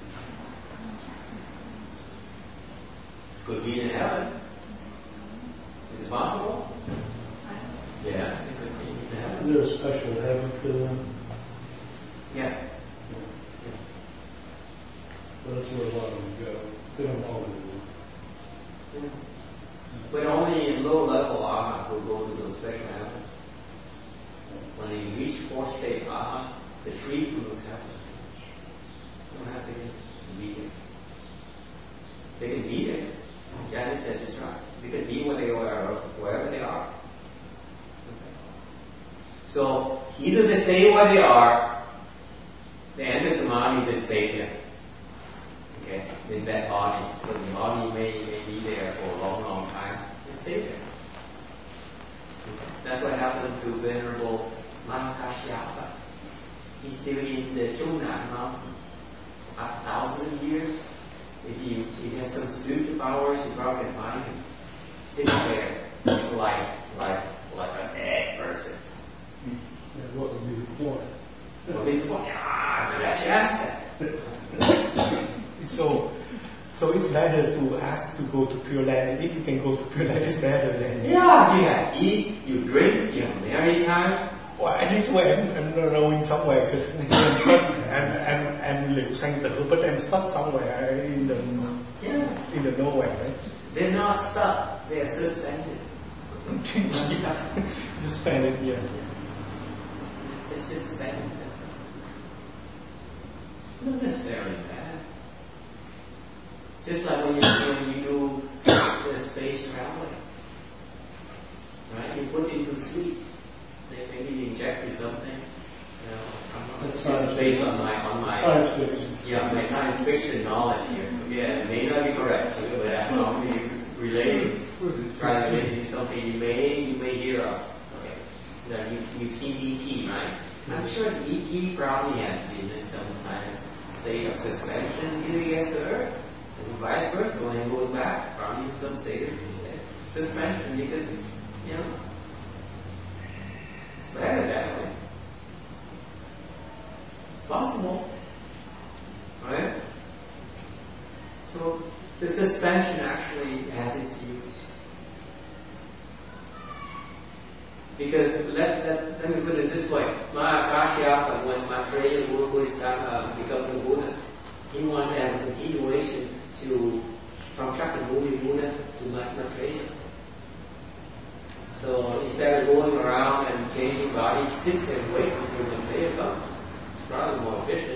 Could be in heaven. Is it possible? Yes, it could be in heaven. Is there a special heaven for them? Yes. That's where a lot of them go. They don't all do. But only in low level ahas will go to those special heavens. When they reach fourth stage aha, they're free from those heavens. They don't have to be there. They can be there. Janice says it's right. They can be where they are, wherever they are. Okay. So either they stay where they are, they enter samadhi, they stay there. Okay, in that body. So the body may be there for a long, long time. They stay there. Okay. That's what happened to Venerable Mahakashyapa. He's still in the Chungnan mountain. 1,000 years. If you have some spiritual powers, you probably can find him sitting there like an egg person. And what would be the point? Well, before, that's So it's better to ask to go to Pure Land. If you can go to Pure Land, it's better than. Yeah, you have eat, you drink, you have married time. Well, at least where I'm going somewhere because I'm Liu Sang Tử, but I'm stuck somewhere in the nowhere, right? They're not stuck; they are suspended. Suspended, yeah. It's just suspended. That's all. Not necessarily bad. Just like when you do the space traveling, right? You put into sleep. Maybe inject you something. This is based on my Science fiction. my science fiction knowledge here. Yeah, it may not be correct, but I'm only relating, trying to relate to something you may hear of. Okay, now you've seen E.T., right? I'm sure the E.T. probably has been in some kind of state of suspension until he gets to Earth, and vice versa. When he goes back, probably in some state of suspension because it's better that way. It's possible. Right? So the suspension actually has its use. Because let me put it this way. Mahakashyapa, when Maitreya Bodhisattva becomes a Buddha, he wants to have a continuation from Shakyamuni Buddha to Maitreya. So instead of going around and changing bodies, sits and waits until the day comes. It's probably more efficient.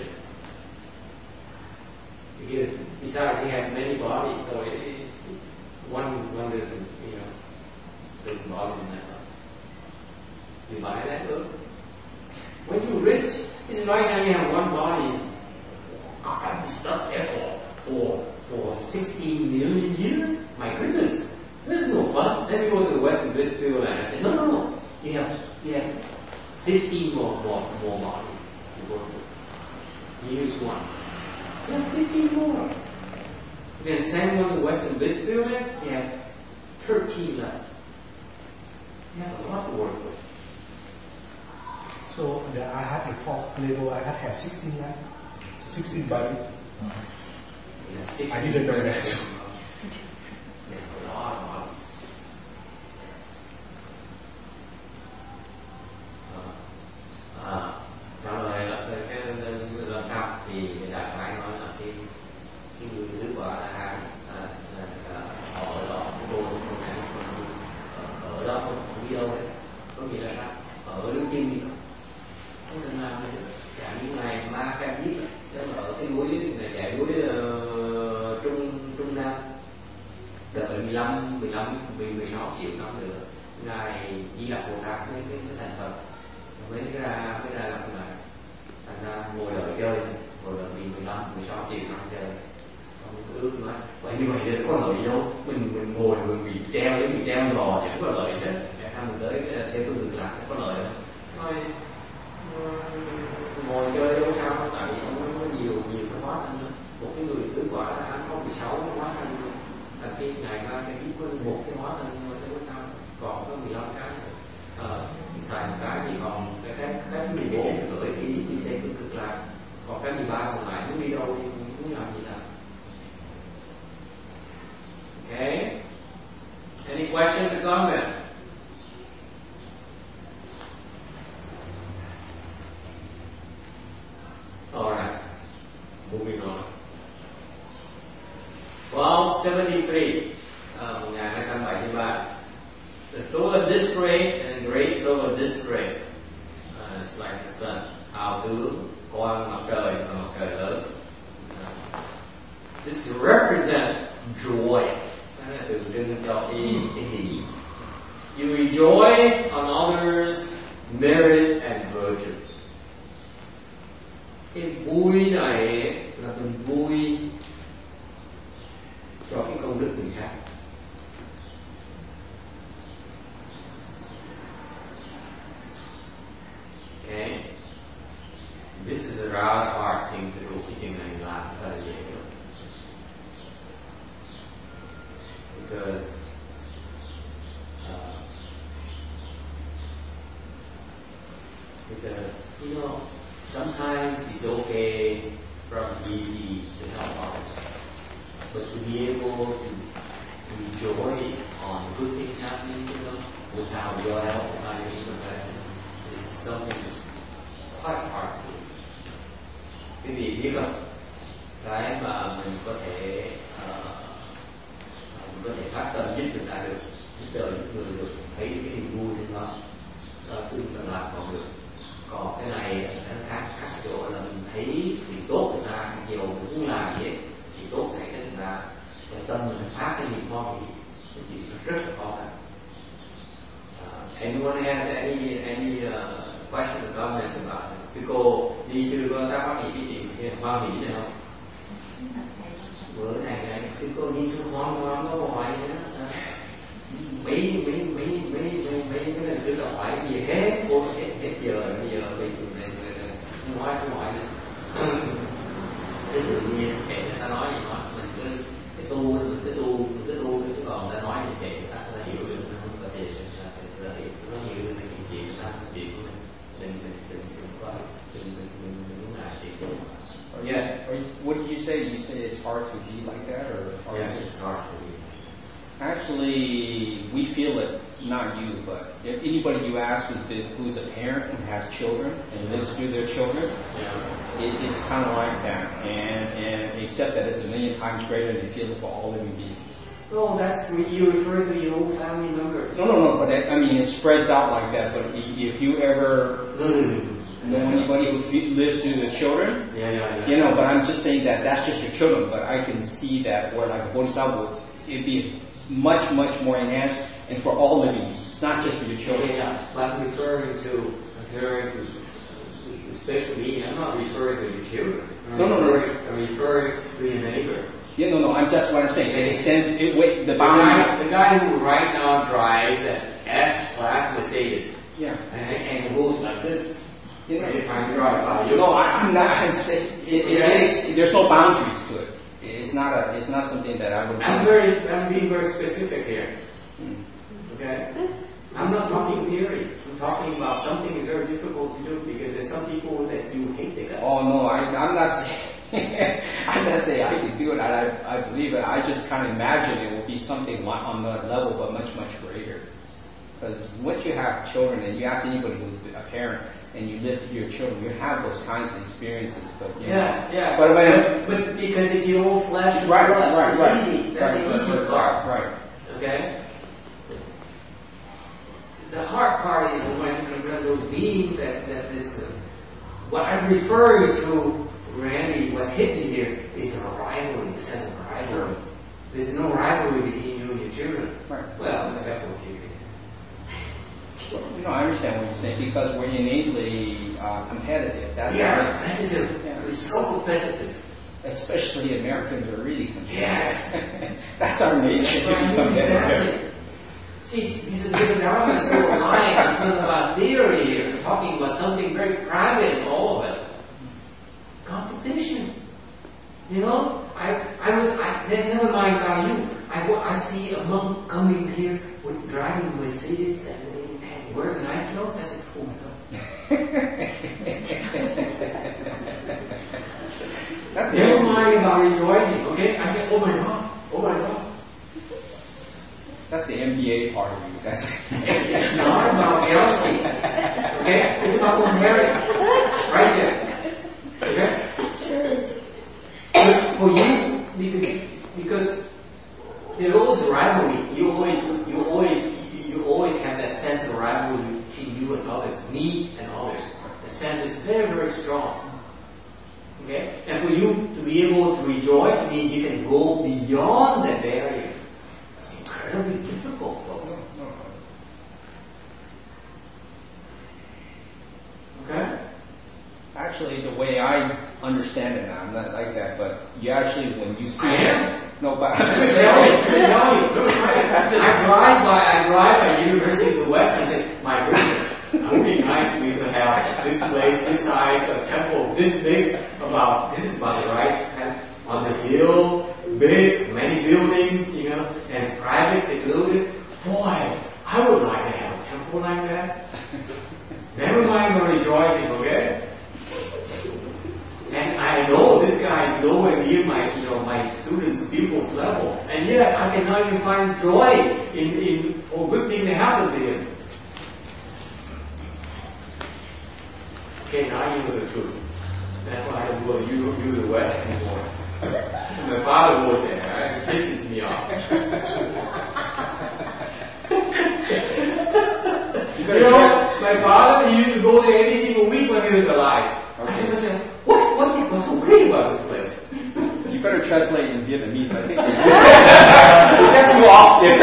Besides, he has many bodies, so one doesn't bother him that much. You buy that book? When you're rich, it's right now you have one body. I'm stuck there for 16 million years? My goodness. This is no fun. Let me go to the Western Vestibule and I say, no. You have 15 more bodies to go through. You use one. You have 15 more. You can send one to Western Vestibule, you have 13 left. You have a lot to work with. So the Arhat at fourth level, Arhat has 16 left. 16 bodies. I didn't know that. Trả lời là cái làm sao thì đại khái nói là cái người nước quả là họ ở đó ở đó không đi đâu hết, có nghĩa là sao ở đứng chân đi không cần làm gì được. Cả những ngày ma ca giết tức là ở cái núi là chạy núi Trung Nam đợi 16 triệu năm nữa ngài Di Lặc Bồ Tát với cái thành Phật mới ra làm lại, thành ra ngồi đợi chơi, ngồi đợi bị 16 triệu năm chơi, không ước nói vậy như vậy thì có lợi gì đâu, mình ngồi mình bị treo giò chẳng có lợi hết, để thăm mình tới theo tôi ngược lại có lợi đâu, thôi ngồi chơi đâu sao, tại vì ông có nhiều cái hóa thân nữa, một cái người tứ quả là anh có 16 cái hóa thân luôn, là cái ngày mai cái chỉ có một cái hóa thân nhưng mà đâu có sao, còn có 15 cái. Xài một cái thì còn cái 1273, 1273. The solar disk ray and great solar disk ray, it's like the sun. Ảo tướng quang mặt trời và mặt trời lớn. This represents joy. Đó là tượng trưng cho ý hỷ. You rejoice on others' merit and virtues. Cái vui này là mình vui cho cái công đức người khác. Okay. This is a rather hard thing to do. Cái chuyện này làm rất là dễ được. Because you know, sometimes it's okay, probably easy to help others, but to be able to rejoice on good things happening, you know, without your help, without any compassion, is something that's quite hard to do. Quý vị biết không? Cái mà mình có thể phát tâm giúp người ta được, giúp đỡ những người được thấy cái niềm vui trên đó, tự mình làm còn được. Còn cái này nó khác chỗ là mình thấy việc tốt người ta, nhiều mình muốn làm gì thì tốt xảy ra người ta, và tâm mình phát cái niềm hoan hỷ, cái chuyện nó rất là khó khăn. Anyone has any question or comments about this? Sư cô, đi sư có tác phát cái chuyện hoan hỷ này không? Bữa này sư cô đi sư hoan có hỏi nữa. Mấy cái lần cứ là hỏi gì hết, cô hết giờ bây giờ mình không hỏi nữa. Cái tự nhiên kệ người ta nói gì nói, mình cứ tu chứ còn người ta nói gì kệ người ta hiểu được, không có thể là hiểu nó nhiều cái chuyện người ta chuyện của mình muốn làm chuyện của mình. Yes. What did you say? You say it's hard to be like that, or yes, it's hard to be. Actually, we feel it. Not you, but if anybody you ask who's a parent and has children and lives through their children, it's kind of like that. And except that it's a million times greater, and you feel it for all living beings. Oh, that's you refer to your own family members. No. But it spreads out like that. But if you ever know anybody who lives through the children, you know. But I'm just saying that that's just your children. But I can see that where like a bodhisattva, it'd be much more enhanced. And for all living beings, not just for your children. Yeah. But referring to especially, I'm not referring to your children. I'm referring to your neighbor. Yeah, no. That's what I'm saying. It extends. The boundaries. The guy who right now drives an S-Class Mercedes. Yeah. And moves like this. You know, if I'm driving by you. No, I'm not. I'm saying there's no boundaries to it. It's not something that I would. I'm being very specific here. Okay? I'm not talking theory. I'm talking about something that's very difficult to do because there's some people that you hate the guts. Oh no, I'm not saying I'm not saying I can do it. I believe it. I just kind of imagine it will be something on that level, but much greater. Because once you have children, and you ask anybody who's a parent, and you live with your children, you have those kinds of experiences. But but because it's your own flesh and blood, it's easy. That's the easy part. Right. Okay. The hard part is when those beings that this what I'm referring to, Randy, what's hidden here is a rivalry, a sense of rivalry. There's no rivalry between you and your children. Right. Well, except for a few cases. I understand what you're saying because we're innately competitive. Competitive. Yeah. We're so competitive. Especially Americans are really competitive. Yes. That's our nature. Exactly. See, this is the government so lying. It's not about theory here. We're talking about something very private in all of us. Competition. You know, I never mind about you. I see a monk coming here with driving Mercedes and wearing nice clothes. I said, oh my God. Never mind about rejoicing. Okay, I said, oh my God. That's the MBA part of you. It's not about jealousy. Okay? It's about comparing. Right there. Okay? Sure. But for you, because with others, me and others. The sense is very, very strong. Okay? And for you to be able to rejoice means you can go beyond that barrier. It's incredibly difficult, folks. Okay? Actually, the way I understand it now, I'm not like that, but you actually, when you see I am. No, but I'm just telling you. I drive by University of the West. I say, my goodness, it would be nice for me to have this place, this size, a temple this big. This is about the right kind of, on the hill, big, many buildings, and private, secluded. Boy, I would like to have a temple like that. Never mind my rejoicing, okay? And I know this guy is nowhere near my students' pupils level, and yet I cannot even find joy in for good thing to happen to him. Okay, now you know the truth. That's why I don't go to the West anymore. My father was there, right? It pisses me off. My father used to go there every single week when he was alive. Okay. I never said, what's so great about this place? You better translate in Vietnamese. I think you get too off there.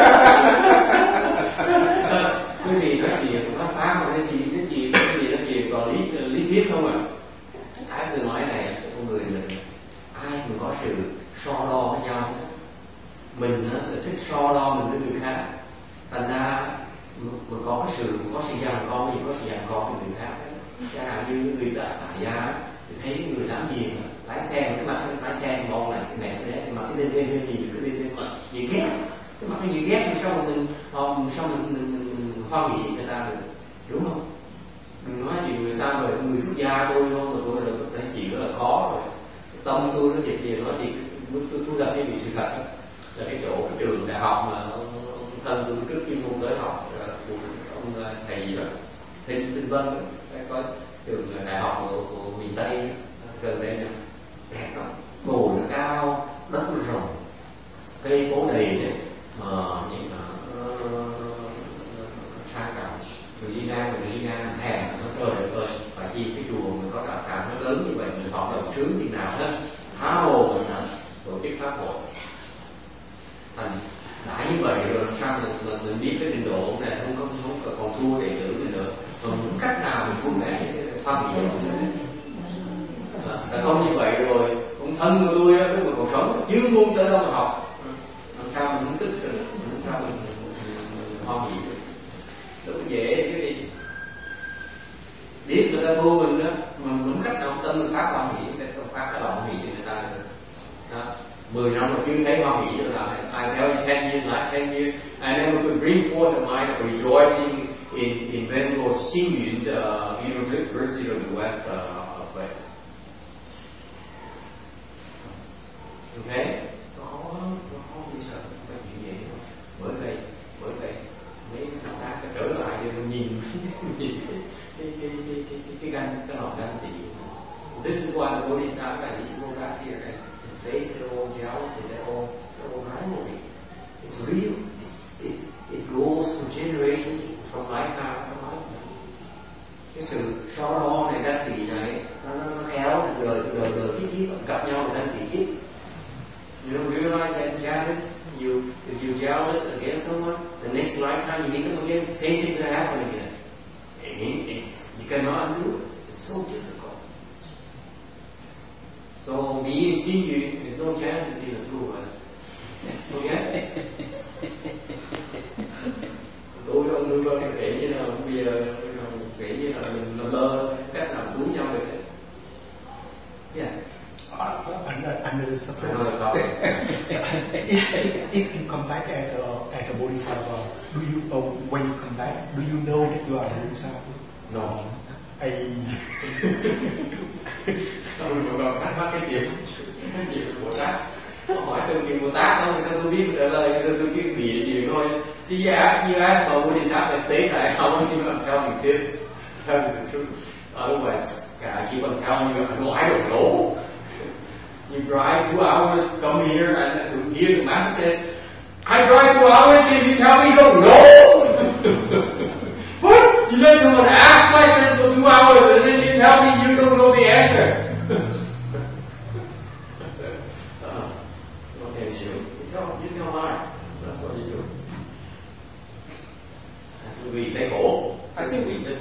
Quý vị nói chuyện nó phá mà nói chuyện còn lý thuyết không à? Cái tôi nói này, con người mình ai cũng có sự so đo với nhau. Mình thích so đo mình với người khác. Thành ra mình có sự giằng co với có sự giằng co với người khác. Chẳng hạn như người tại gia thì thấy người làm gì lái xe cái mặt lái xe ngon này Mercedes cái mặt cái lên gì cái lên mặt gì ghét cái mặt cái gì ghét sao mình hoan hỉ người ta được, đúng không? Đừng nói chuyện người sao rồi người xuất gia tôi không rồi tôi được cái chuyện đó là khó rồi, tâm tôi nó thiệt gì nói thì tôi gặp cái việc sự thật là cái chỗ cái trường đại học mà ông thân tôi trước chuyên môn tới học ông thầy gì đó Đinh Vân có trường đại học của miền Tây gần đây nè, đẹp lắm, hồ nó cao, đất nó rộng, cây cố đầy đấy, nhưng mà sang trọng, người đi ngang thèm nó trời ơi, và chi cái chùa mình có đạo tràng nó lớn như vậy, mình hoạt động sướng chừng nào hết, tha hồ mình tổ chức pháp hội, thành đã như vậy rồi sao mình biết cái trình độ này không còn thua đệ tử này nữa, còn muốn cách nào mình cũng để phát hiện không như vậy rồi ông thân của tôi á, cái cuộc sống chứ muốn tới đâu mà học, làm sao mình không tức được, làm sao mình hoan hỉ được, đâu có dễ cái gì biết người ta thua mình đó, mình muốn cách nào tin mình phát hoan hỉ, cái phát cái lòng hỉ cho người ta được. 10 năm mà chưa thấy hoan hỉ cho là I tell you 10 years, not 10 years, I never could bring forth a mind of rejoicing in Bangalore Xingyun's University of the West place. Okay? Nó không bị sợ cái chuyện gì đâu. Bởi vậy mấy thằng ta phải trở lại để mình nhìn cái lòng ganh tị. This is why the Bodhisattva needs to go back here and face their own jealousy, their own rivalry. It's real. It goes from generation, from lifetime to lifetime. Cái sự so đo này ganh tị này nó kéo đời kiếp gặp nhau là ganh tị kiếp. You don't realize that jealous. If you're jealous against someone, the next lifetime you meet them again, the same thing will happen again. You cannot undo it. It's so difficult. So being Xingyun, there's no chance of being a true husband. Okay? Tôi ông nuôi con kể như là bây giờ kể như là mình lơ cách làm cứu nhau được. Yes. Under the support. If you come back as a bodhisattva, do you when you come back, do you know that you are a bodhisattva? No. Tôi còn thắc mắc cái chuyện Bồ Tát. Hỏi tôi chuyện Bồ Tát không sao tôi biết trả lời tôi biết bị gì thôi. See, you ask about Bodhisattva states, I don't think I'm telling fibs, telling the truth. Otherwise, I keep on telling you, no, I don't know. You drive 2 hours, come here, and to hear the master says, I drive 2 hours and you tell me you don't know? What? You let someone ask questions for 2 hours and then you tell me you don't know the answer. What can you do? You tell lies. That's what you do. Vì thấy khổ. I think we just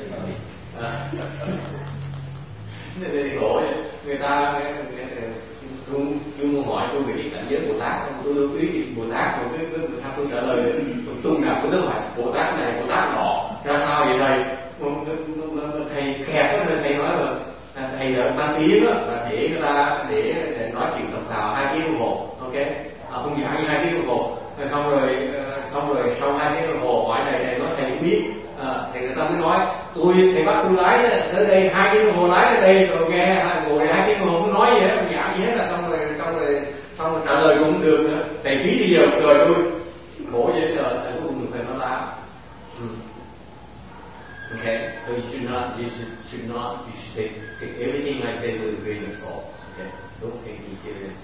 nên khổ người ta tôi muốn hỏi tôi về cảnh giới Bồ Tát, tôi biết Bồ Tát rồi tôi trả lời tôi nào tôi hỏi Bồ Tát này Bồ Tát nọ ra sao vậy thầy? Thầy kẹp đó, thầy nói là thầy đã đăng ký đó là để người ta để nói chuyện tầm thào 2 tiếng đồng hồ, ok? Không giảng như 2 tiếng đồng hồ, xong rồi sau 2 tiếng đồng hồ hỏi thầy nói thầy cũng biết. Thì người ta mới nói thầy bắt tôi lái tới đây 2 tiếng đồng hồ lái tới đây rồi nghe ngồi 2 tiếng đồng hồ không nói gì hết, không giảng gì hết là xong rồi trả lời cũng không được nữa. Thầy ký thì giờ đời tôi khổ dễ sợ, tại cuối cùng mình phải nói lá. Okay, so you should take everything I say with a grain of salt. Okay, don't take me serious.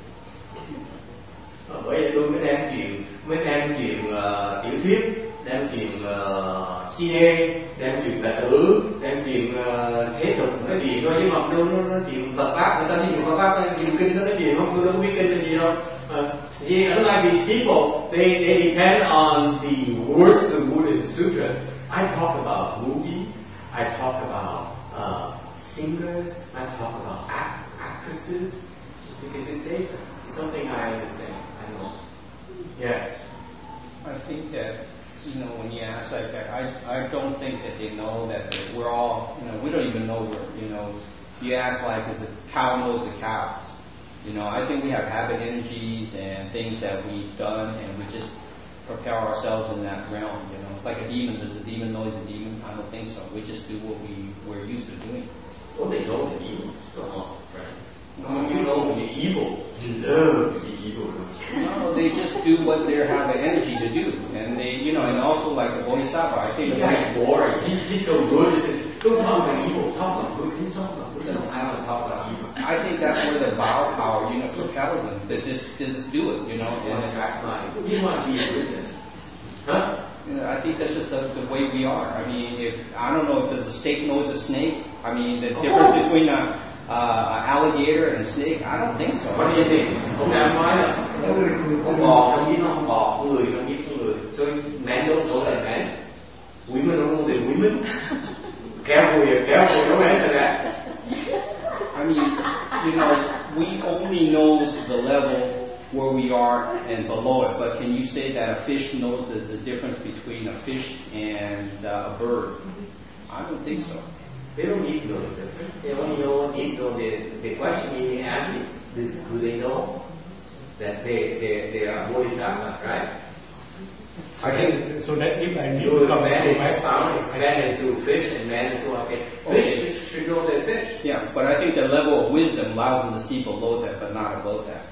Bởi vậy tôi mới đem chuyện tiểu thuyết, đem chuyện cine, đem chuyện đại tử, đem chuyện thế tục nói chuyện thôi, chứ mà đâu nó chuyện Phật pháp, người ta nói chuyện Phật pháp, chuyện kinh nó nói chuyện không, tôi đâu có biết kinh là gì đâu. Unlike these people, they depend on the words of the Buddha and sutras. I talk about movies, I talk about singers, I talk about actresses, because it's safer. It's something I understand. I know. Yes. I think that, when you ask like that, I don't think that they know that we're all, we don't even know you ask like, is a cow knows a cow? I think we have habit energies and things that we've done, and we just propel ourselves in that realm. It's like a demon. Does a demon know he's a demon? I don't think so. We just do what we're used to doing. Well, they know the demons. Come on, right? You know when you're evil, you love to be evil. No, they just do what they have the energy to do, and they, and also like the Bodhisattva. I think the guy's boring. He's so good. He says, "Don't talk about evil. Talk about good. Can you talk about good?" I want to talk about evil. I think that's where the vow power, propels them. That just do it, And attract mind. You want to be a good, huh? I think that's just the way we are. I mean, I don't know if there's a snake knows a snake. I mean, the difference between an alligator and a snake, I don't think so. What do you think? Không đáng nói đâu. Con bò không biết nó không bò, người không biết người. So man don't know that man. Women don't know the women. Careful, don't answer that. I mean, we only know the level where we are and below it, but can you say that a fish knows there's a difference between a fish and a bird? I don't think so. They don't need to know the difference. They only need to know the question you ask is, do they know that they are bodhisattvas, right? I think so. That if I you expand into fish and man and so on. Fish should know they're fish. Yeah, but I think the level of wisdom allows them to see below that, but not above that.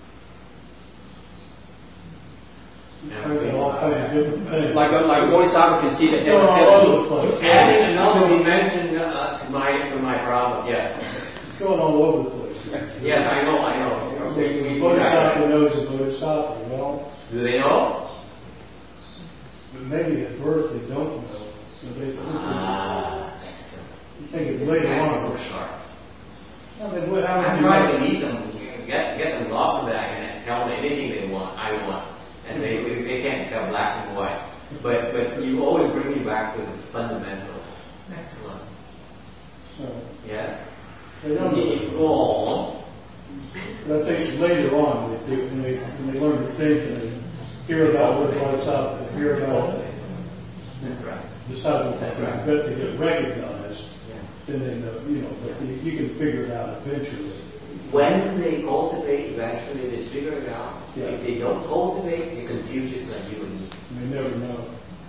All kinds of different things. Like Bodhisattva can see the head. Adding another dimension to my problem. Yes. It's going all over the place. Yes, I know. Bodhisattva knows a bodhisattva. Well, do they know? Maybe at birth they don't know. Excellent. You think it's later on. So sharp. I'm trying to lead them, get them lost in that and tell them anything they want. I want. And they can't tell black and white. But you always bring me back to the fundamentals. Excellent. Yes? They don't know. Go on. But I think later on, when they learn to think and hear about what bodhisattva, hear about that's right. Bodhisattva, that's right. But they get recognized, then they know, but you can figure it out eventually. When they cultivate, eventually they figure it out. Yeah. If they don't cultivate, they're Confucius like you and me. They never know.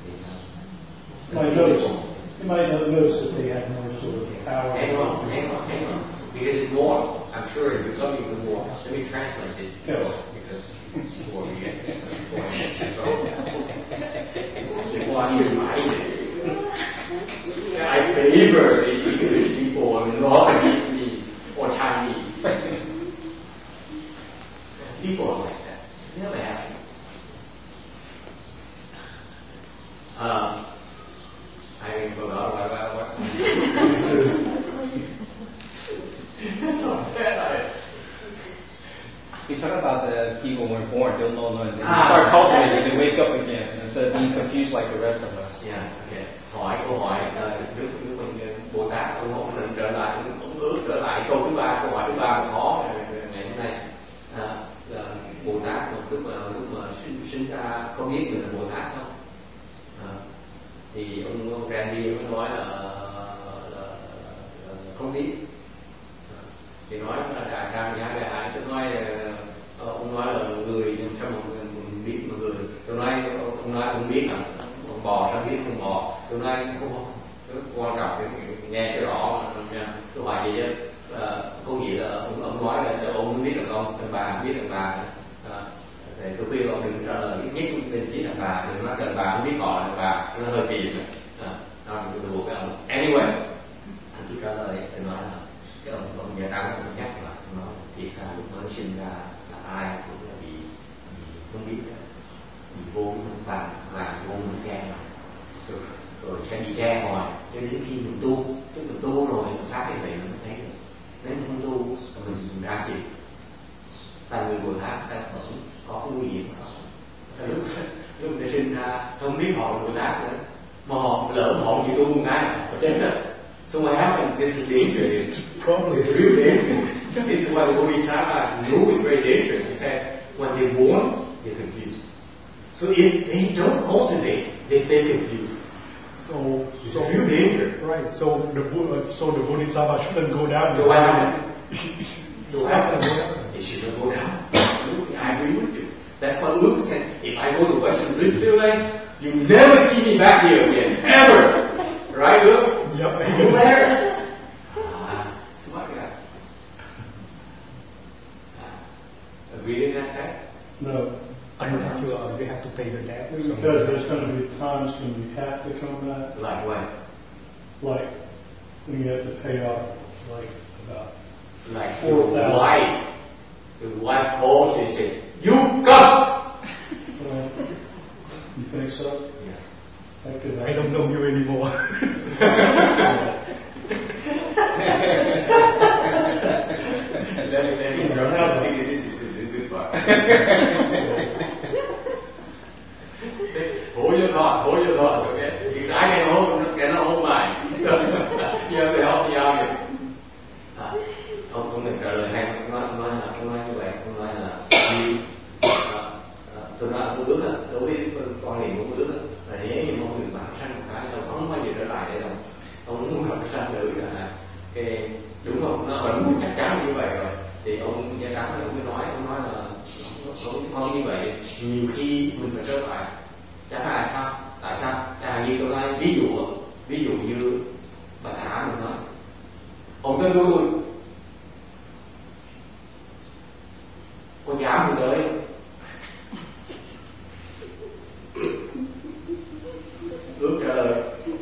You might not notice that they have more sort of power. Hang on. Because it's more. I'm sure it's becoming even more. Let me translate this. Because before we get before I remind you, I favor the English people and not the Vietnamese or Chinese. People are like that. They never have to. I forgot what people weren't born, they'll know none. They start cultivating, they wake up again instead of being confused like the rest of us. Yeah, okay. Hỏi câu hỏi Đức Bồ Tát ông trở lại, ông ước trở lại câu thứ ba, câu hỏi thứ ba khó ngày hôm nay. Là Bồ Tát lúc mà sinh ra không biết mình là Bồ Tát không? Thì ông Randy mới nói là không biết. Thì nói là đại hải tôi nói ông nói là người sao mà mình biết mà người. Tôi nói ông nói không biết mà ông bò sao biết không bò. Tôi nói không quan trọng cái nghe cho rõ nha. Tôi hỏi gì chứ có nghĩa là ông nói là ông không biết là ông bà biết là bà. Thì tôi khuyên ông đừng trả lời ít nhất tên chỉ là bà, đừng nói là bà không biết họ là bà, nó hơi kỳ nữa. Tôi buộc cái ông anyway anh chỉ trả lời tôi nói là cái ông nhà trắng ông nhắc là nó thiệt ra lúc mới sinh ra là ai cũng là bị không biết bị vô minh vàng và vô minh che rồi sẽ bị che hoài cho đến khi mình tu, chứ mình tu rồi mình phát cái vậy mình thấy được. Nếu mình không tu mình ra chịu. Tại người Bồ Tát ta vẫn có nguy hiểm không? Lúc ta sinh ra không biết họ là Bồ Tát nữa, mà họ lỡ họ chịu tu một cái nào chết rồi. So what happened? This is dangerous. Problem is real dangerous. This is why the Bodhisattva knew it's very dangerous. He said, when they're born, they're confused. So if they don't cultivate, they stay confused. So it's real danger. Right. So the Bodhisattva shouldn't go down. So what happened? So what happened? It shouldn't go down. I agree with you. That's what Luke says. If I go to Western Brisbane, you never see me back here again, ever. Right, Luke? Yep. Go there. Smart guy. Reading that text? No. Unless you have to pay your debt. Because there's going to be times when you have to come back. Like what? Like when you have to pay off, like about Like 4,000. wife. The wife called you and said, "You come." You think so? Yes. I don't know you anymore. Let me run out because this is the good part. Hold your thoughts, okay? Because I cannot hold mine. You have to help me out here. Ông mình trả lời hay, ông nói như vậy, ông nói là tôi nói ông ước đối với con này ông ước là nếu như ông được bản sanh một cái ông không bao giờ trở lại đây đâu, ông muốn gặp cái sanh nữa là cái đúng không? Nó vẫn chắc chắn như vậy rồi thì ông gia trắng thì ông nói là con như vậy nhiều khi mình phải trở lại. Chẳng là sao? Tại sao? Như tôi nói ví dụ như bà xã mình nói ông tên tôi con dám mình tới ước trả lời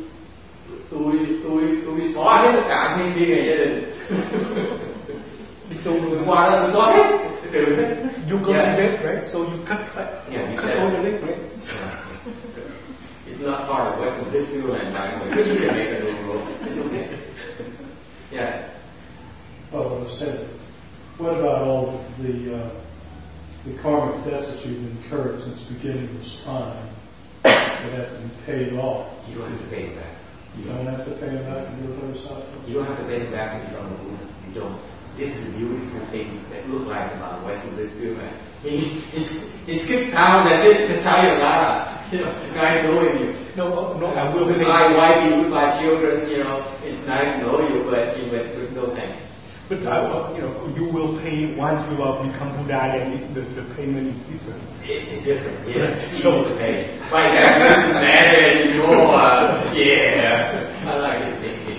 tôi xóa hết tất cả nhân viên ngày gia đình tôi qua đó tôi xóa hết trừ hết. You cultivate, right? So you cut all your leg, right? It's not part of Western Dispute and but you can make a new rule. It's okay. Yes. Oh, I said, what about all the karmic debts that you've incurred since the beginning of this time that have to be paid off? You don't have to pay them back. You don't have to pay them back and do a cycle? You don't have to pay them back if you don't know. You don't. This is a beautiful thing that looks like about Western Dispute. He skipped town, that's it, it's a sayonara. Guys knowing you. No, I will pay. Goodbye wife, goodbye children, it's nice to know you, but with no thanks. But you will pay once you become Buddha, then the payment is different. It's different, yeah. It's easy to pay. Like that doesn't matter anymore. Yeah. I like this thinking.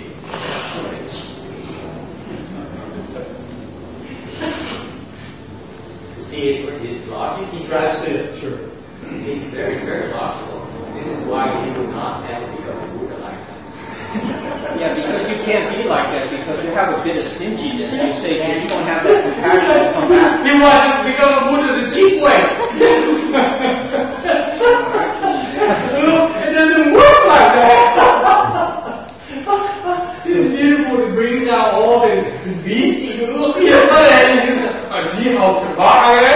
See his logic? He's Try to say it, sure. He's very, very logical. This is why he would not ever become a Buddha like that. Yeah, because you can't be like that because you have a bit of stinginess. You say because you don't have that compassion to come back. He wants to become a Buddha the cheap way. It doesn't work like that. It's beautiful. It brings out all the beastie. Look here, and Sie auf der Waage.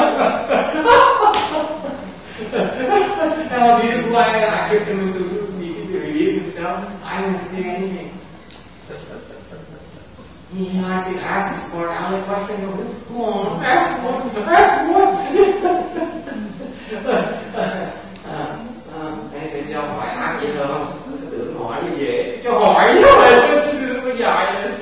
Beautiful, I took him to review himself. I didn't say anything. He asked a smart aleck question. Go on, ask one. Để cho hỏi ác gì không? Tưởng hỏi như vậy. Cho hỏi chứ mà dài lên.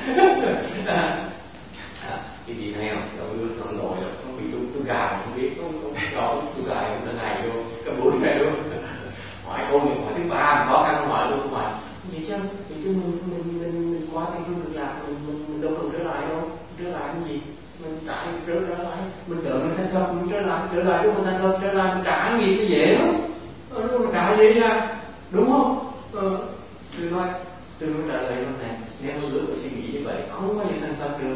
Cái gì này không? Nó ngồi rồi, nó bị tôi gài không biết, tôi gài cái này luôn, cái buổi này luôn. Hỏi câu mình hỏi thứ ba, khó khăn hỏi luôn hỏi. Vậy chứ mình qua cái phương cực lạc mình đâu cần trở lại đâu, trở lại cái gì? Mình tại trở lại, mình tự mình thành thật mình trở lại lúc mình thành thật trở lại mình trả cái gì cái dễ lắm. Mình trả gì ra, đúng không? Tôi nói trả lời lúc này, nếu tôi lựa suy nghĩ như vậy, không bao giờ thành thật được.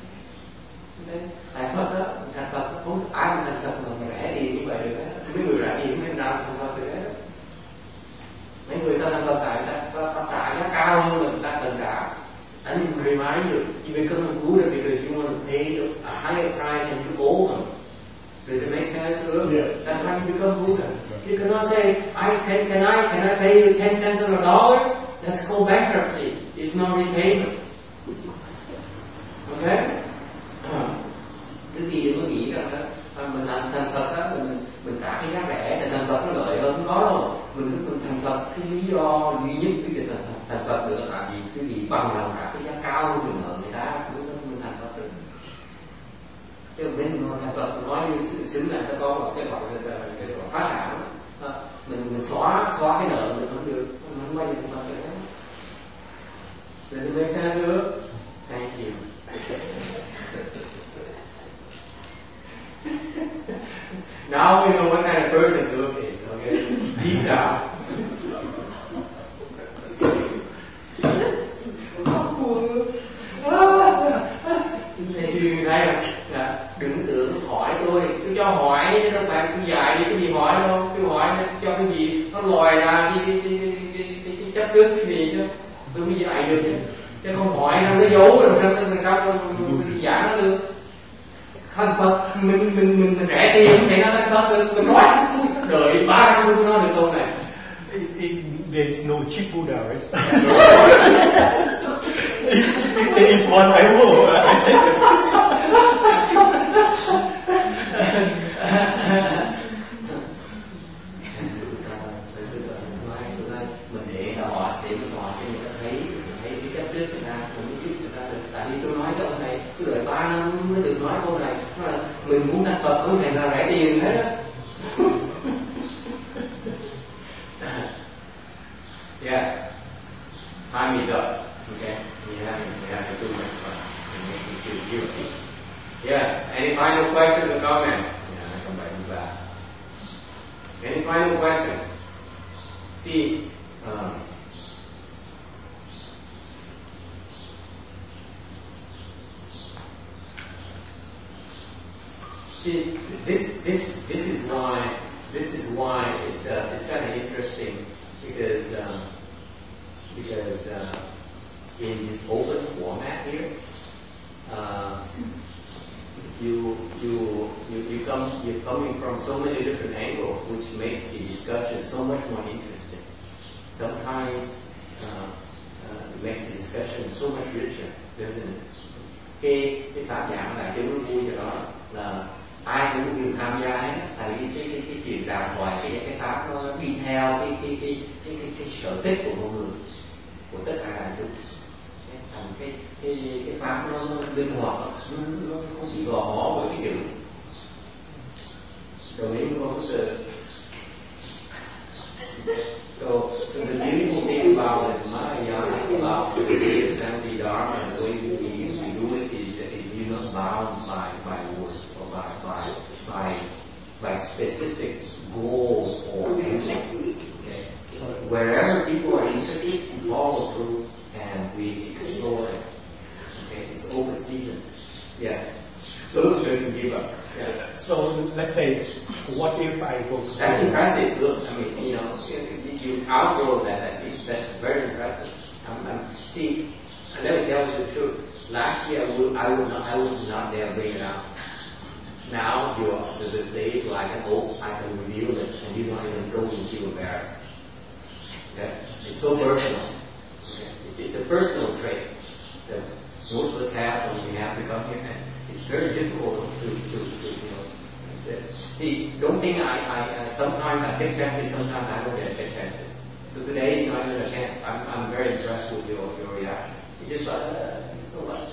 Tại Phật á, thành thật không ai mà thành thật mà rẻ đi như vậy được á. Mấy người rẻ đi mấy nào thành thật được hết. Mấy người ta thành thật tại ta trả giá cao hơn là người ta cần trả. I need to remind you, you become a Buddha because you want to pay a higher price and you owe them. Does it make sense? Yeah. That's how you become Buddha. You cannot say, can I pay you 10 cents on a dollar? That's called bankruptcy. It's not repayment. Okay? Cái gì đừng có nghĩ rằng mình thành thật á, mình trả cái giá rẻ thì thành thật nó lợi hơn, không có đâu. Mình thành thật cái lý do duy nhất cái việc thành thật được là gì? Cái gì bằng lòng trả cái giá cao hơn mình nợ người ta, mình thành thật được. Chứ mình thành thật nói như xứng là nó có một cái gọi là phá sản. Mình xóa cái nợ mình không được, mình không bao giờ thành thật được. Does it make sense được? Thank you. Now we know what kind of person Luke is, okay? Deep down. Như thấy không? Đừng tưởng hỏi tôi cho hỏi, nó phải tôi dạy đi cái gì hỏi đâu, tôi hỏi cho cái gì nó lòi ra cái chấp trước cái gì chứ, tôi mới dạy được chứ không hỏi nó giấu rồi sao tôi dạy nó được. Thành Phật mình rẻ tiền thì nó thành Phật được, mình nói đợi 3 năm tôi nói được câu này. There is no cheap Buddha, right? If there is one, I will. I take it. Mình để họ để người ta thấy cái chấp trước người ta, mình mới giúp người ta được. Tại vì tôi nói cho ông này cứ đợi 3 năm mới được nói câu này. Mình muốn thành Phật không thành ra rẻ tiền hết á. Yes, time is up. Okay, we have to do this one. It makes me feel guilty. Yes, any final questions or comments? Yeah, I come back. Any final questions? See, this is why it's kind of interesting because in this open format here, you're coming from so many different angles, which makes the discussion so much more interesting. Sometimes it makes the discussion so much richer, doesn't it? Cái pháp giảng là cái vui cho đó là ai cũng đều tham gia hết, tại vì cái chuyện đàm thoại cái pháp nó đi theo cái sở thích của mọi người, của tất cả đại chúng. Thành cái pháp nó linh hoạt, nó không bị gò bó bởi cái chữ. Rồi nếu có cái So the beautiful thing about the Mahayana, about the assembly dharma and the way we do it is that you're not bound by words or by specific goals or anything. Okay? Wherever people are interested, we follow through and we explore it. Okay, it's open season. Yes. So Luke doesn't give up. Yes. So let's say, what if I go to... That's impressive. Look, I mean, you outgrow that. That's very impressive. See, let me tell you the truth. Last year, I would not dare bring it out. now you're at the stage where I can reveal it, and you don't even feel embarrassed. Okay? It's so personal. Okay? It's a personal trait that most of us have when we have to come here, and it's very difficult to see. Don't think I sometimes I take chances, sometimes I don't get take chances. So today is not even a chance. I'm very impressed with your reaction. It's just like so much.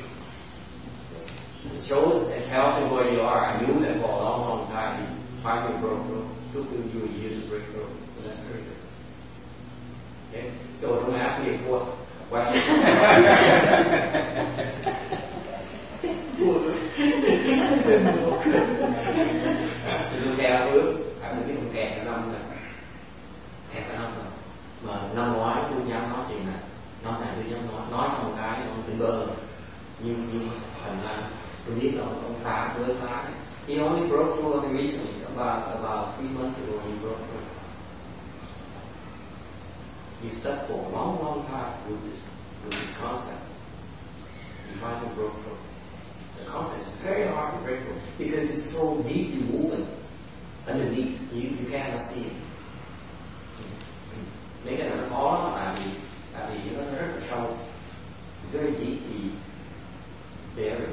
It shows and tells you where you are. I knew that for a long time. You finally broke through. Took you a year to break through. So that's very good. Okay? So don't ask me a fourth question. Tôi theo ước, bạn biết con kẹt cả năm rồi. Kẹt cả năm rồi. Mà năm ngoái tôi dám nói chuyện này. Nói này tôi dám nói xong một cái ông tỉnh bơ rồi. Nhưng thành ra tôi biết là ông phá với phá này. He only broke through recently, about 3 months ago he broke through. He stuck for a long time with this concept. He finally broke through. The concept is very hard to break through because it's so deeply woven underneath. You cannot see it. Mấy cái này nó khó lắm tại vì nó rất là sâu, very deeply buried.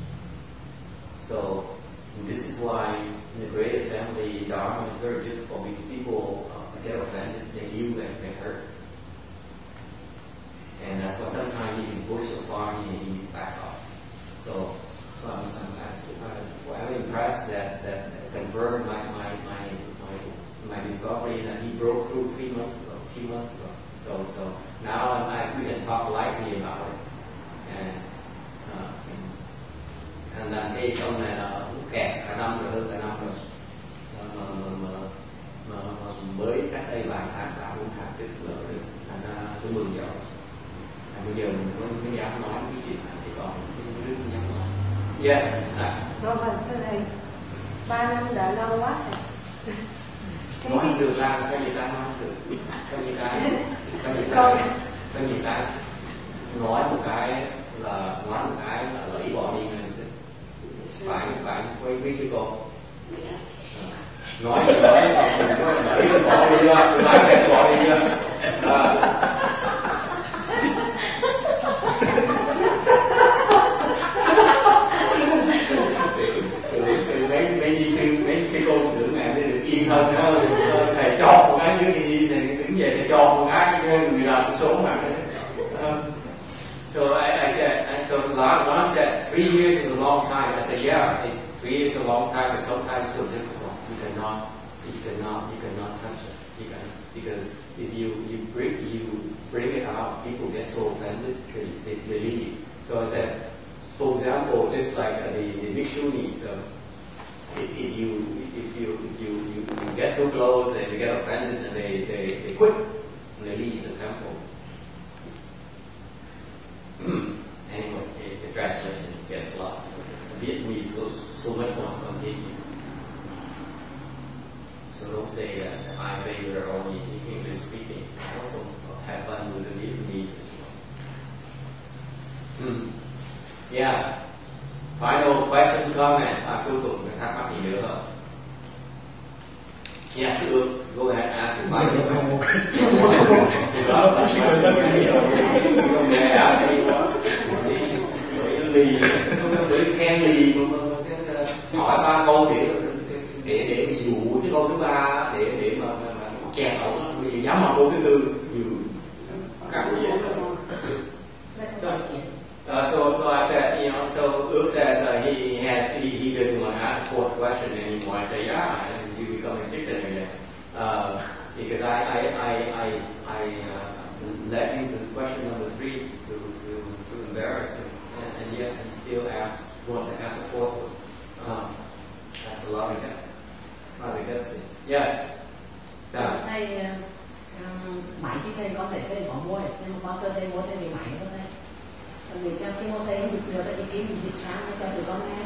So this is why in the Great Assembly, Dharma is very difficult because people get offended, they view and they hurt. And that's why sometimes you can push so far and you need to back off. So I'm impressed that confirmed my discovery that he broke through 3 months ago, 2 months ago. So now we can talk lightly about it. And là cái trong này là kẹt cả năm rồi, hơn cả năm rồi. Mà mới cách đây vài tháng, 3-4 tháng trước rồi, thành ra tôi mừng rồi. Bây giờ mình mới dám nói cái chuyện này, thì còn cái đứa không dám nói. Yes. Vâng, thưa thầy, 3 năm đã lâu quá thầy. Nói không được ra, cái gì ta nói không được. Có những cái nói một cái là lẫy bỏ đi ngay. Phải quay sư cô. Nói lẫy bỏ đi ra, sẽ bỏ đi ra. Mấy sư cô tưởng mẹ để được yên thân đó, thầy cho một cái dưới đi đứng về thầy cho một cái người nào cũng số mà. So I said, so Lon said 3 years is a long time. I said, yeah, 3 years is a long time, but sometimes it's so difficult. You cannot touch it. Because if you bring it out, people get so offended, they leave. So I said, for example, just like the Bhikshunis, if you get too close and you get offended and they quit and they leave the temple. Anyway, the translation gets lost. Vietnamese is so much more spontaneous. So don't say that I favor only English speaking. I also have fun with the Vietnamese as well. Yes. Final question, comment. Cuối cùng cái thắc mắc gì nữa không? Yes, go ahead, ask your final question. Để khen lì, hỏi 3 câu để bị dụ cái câu thứ 3 để mà chèn ổng, vì dám hỏi câu thứ 4 dụ các cô dễ sợ. So I said, so Ước says he doesn't want to ask a 4th question anymore. I say, yeah, and you become a chicken again. Because I led him to question number 3 to embarrass him, and yet he still wants to ask a 4th one. That's a lot of guts. Yes. Thầy mãi cái cây có thể cây có môi, nhưng mà có cơ đây môi thì mãi có đây. Vì cho cái mô tê dịch được cái kiếm dịch sáng cho tụi con nghe.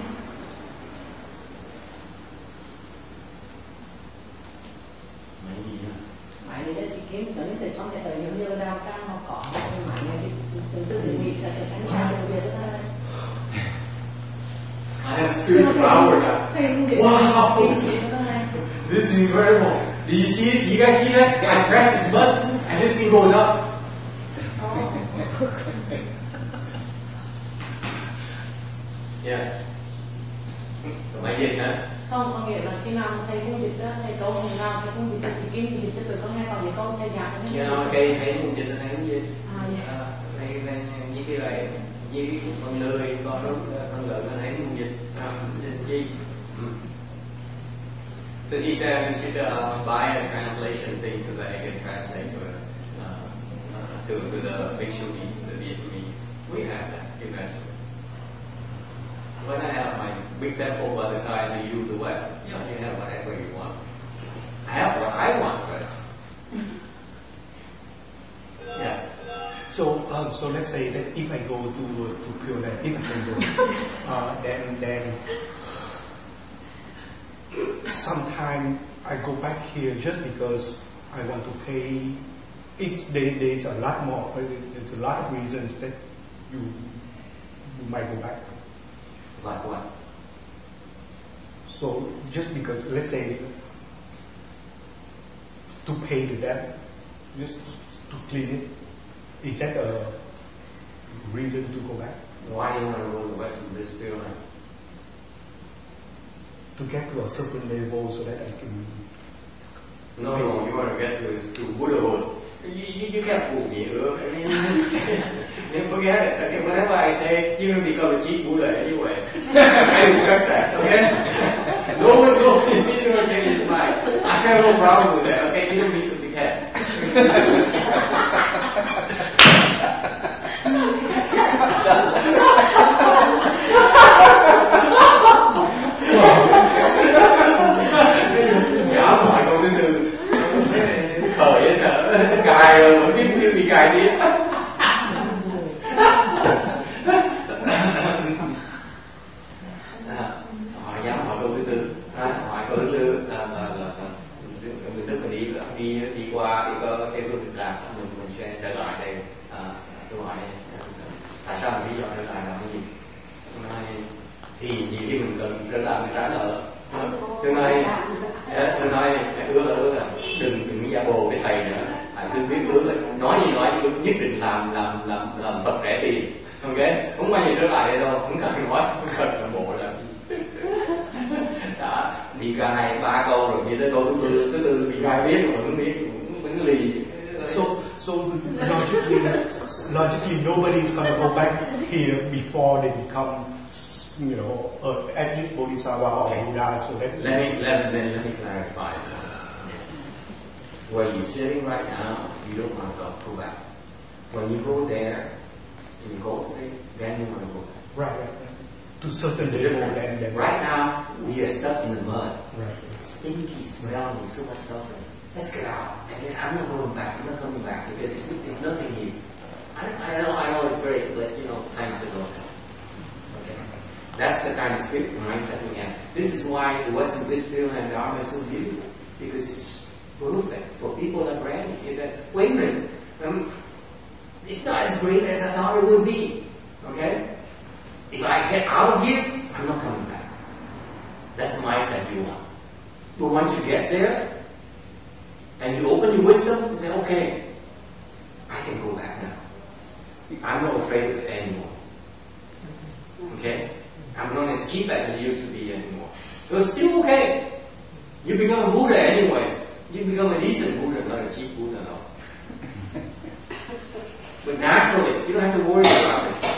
Mãi đi đấy chị kiếm tới từ trong cái thời giống như đào cao hoặc cỏ nhưng mãi nghe từ từ thì mình sẽ ánh sáng được việc đó. spiritual power now. Wow! This is incredible. Do you see it? You guys see that? I press this button and this thing goes up. Yes. Tụi dịch hả? Không, có nghĩa là khi nào thầy cung dịch đó, thầy câu hôm nào thầy cung dịch thì kim dịch cho tụi con nghe, còn những con thầy giảng. Khi nào thầy cung dịch là thầy cung dịch. Dạ. Thầy như thế này, như con lười, con lợn là thầy cung dịch. Gì? So he said we should buy a translation thing so that I can translate to us to the Bhikshunis, the Vietnamese. We have that eventually. When I have my big temple by the size of you, the West, you have whatever you want. I have what I want first. Yes. So let's say that if I go to Pure Land, if I can go, then sometimes I go back here just because I want to pay. There's a lot more. There's a lot of reasons that you might go back. Like what? So just because, let's say, to pay the debt, just to clean it, is that a reason to go back? Why do you want to go to the Western Pure Land? To get to a certain level so that I can... No, you want to get to Buddhahood. You can't fool me. Forget it. Okay, whenever I say you're going to become a cheap Buddha anyway, I respect that. Okay? No one needs to change his mind. I have no problem with that. Okay, you don't need to pretend. Dạ, mọi câu thứ tư. Thời vậy sợ cài rồi mà biết như bị cài đi. Hỏi dám hỏi câu thứ tư. Hỏi câu thứ tư là người Đức đi qua đi có cái phương tiện làm mình sẽ trở lại đây. Tôi hỏi tại sao mình lý do trở lại là cái gì? Thì nhiều khi mình cần trở lại mình trả nợ. Tôi nói ước là đừng giả bộ cái thầy nữa. Tôi biết ước nói gì nói nhưng nhất định làm Phật rẻ tiền. Ok, không bao giờ trở lại đây đâu, không cần nói, không cần làm bộ là đó, đi cài 3 câu rồi như tới câu thứ tư bị cài biết rồi không biết vẫn lì. So logically nobody's gonna go back here before they become, at least Bodhisattva or Buddha. So that let me clarify. Where you're sitting right now, you don't want to go back. When you go there, you go there, then you want to go back. Right. To certain level, then. Right now, we are stuck in the mud. Right. It's stinky, smelly, so much suffering. Let's get out. And I'm not going back. I'm not coming back because it's nothing here. I know it's great, but time to go. Okay. That's the kind of spirit mindset we have. This is why the Western Pure Land Dharma is so beautiful, because it's perfect for people that are ready. He says, wait a minute, it's not as great as I thought it would be. Okay? If I get out of here, I'm not coming back. That's the mindset you want. But once you get there, and you open your wisdom, you say, okay, I can go back now. I'm not afraid of it anymore. Okay? I'm not as cheap as I used to be anymore. So it's still okay. You become a Buddha anyway. You become a decent Buddha, not a cheap Buddha, no. But naturally, you don't have to worry about it.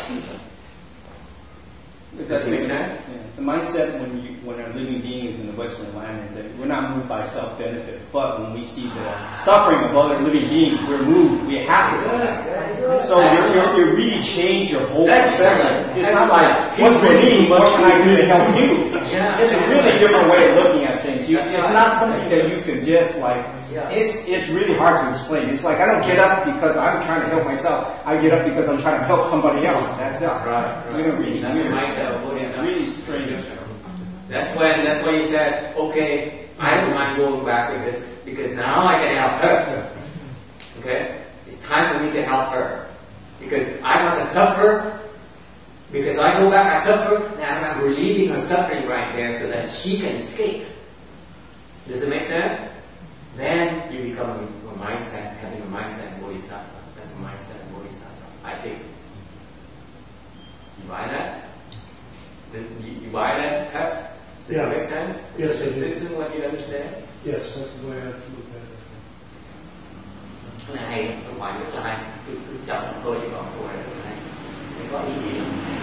Does that make sense? Yeah. The mindset when a living being is in the Western land is that we're not moved by self-benefit, but when we see the suffering of other living beings, we're moved. We have to go there. So you really change your whole perspective. It's not like, what's for me, what can I do to help you? Yeah. It's a really different way of looking at things. It's not something that you can just it's really hard to explain. It's like I don't get up because I'm trying to help myself. I get up because I'm trying to help somebody else. That's it. Right. You know, really That's the mindset of Buddhism. It's really strange. That's when he says, okay, I don't mind going back with this because now I can help her. Okay? It's time for me to help her. Because I want to suffer Because I go back, I suffer, and I'm relieving her suffering right there so that she can escape. Does it make sense? Then you become a mindset, having a mindset bodhisattva. That's a mindset bodhisattva, I think. You buy that? You buy that text? Does it make sense? Yes, Is it consistent what you understand? Yes, that's the way I look at it. Cái này hay, không phải rất là hay. Cứ chậm thôi chứ còn câu này rất là hay. Có ý nghĩa.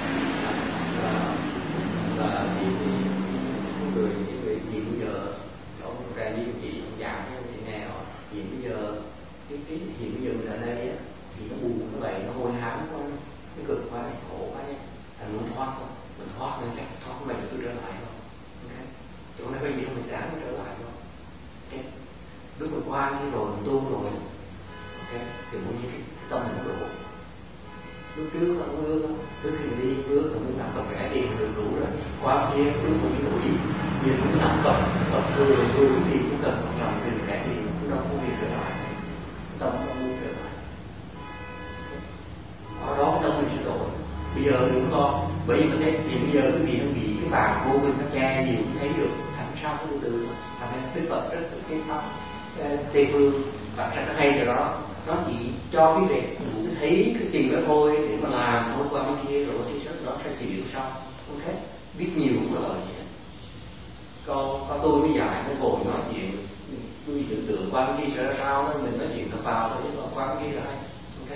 Và thì người gì bây giờ có ra với chị giảng chị nghe rồi thì bây giờ cái hiện bây giờ mình ở đây á thì nó buồn nó vậy nó hôi hám quá nó cực quá nó khổ quá nhé thành muốn thoát không mình thoát nên sẽ thoát mình cứ trở lại không ok chỗ này bây giờ mình ráng trở lại không ok lúc mình qua đi rồi mình tu rồi ok thì muốn như cái tâm mình nó đủ lúc trước là mưa trước khi đi bước là muốn làm Phật rẽ tiền được đủ rồi qua kia bước một cái đủ gì nhưng muốn làm Phật thường thì cũng cần một lòng tiền rẽ tiền cũng đâu có việc trở lại tâm không muốn trở lại qua đó cái tâm mình sẽ đổi bây giờ đừng có bởi vì mình thấy thì bây giờ cái gì nó bị cái bàn vô minh nó che nhiều cũng thấy được thành sao cái từ thành ra cái Phật rất cái tâm Tây Phương Phật rất hay cho đó nó chỉ cho cái việc đủ thấy cái tiền đó thôi để mà làm thôi qua bên kia rồi thì nó sẽ chịu xong ok biết nhiều cũng có lời gì có tôi mới dạy nó ngồi nói chuyện tôi tưởng tượng qua bên kia sẽ ra sao đó mình nói chuyện nó vào thôi chứ qua bên kia là hay ok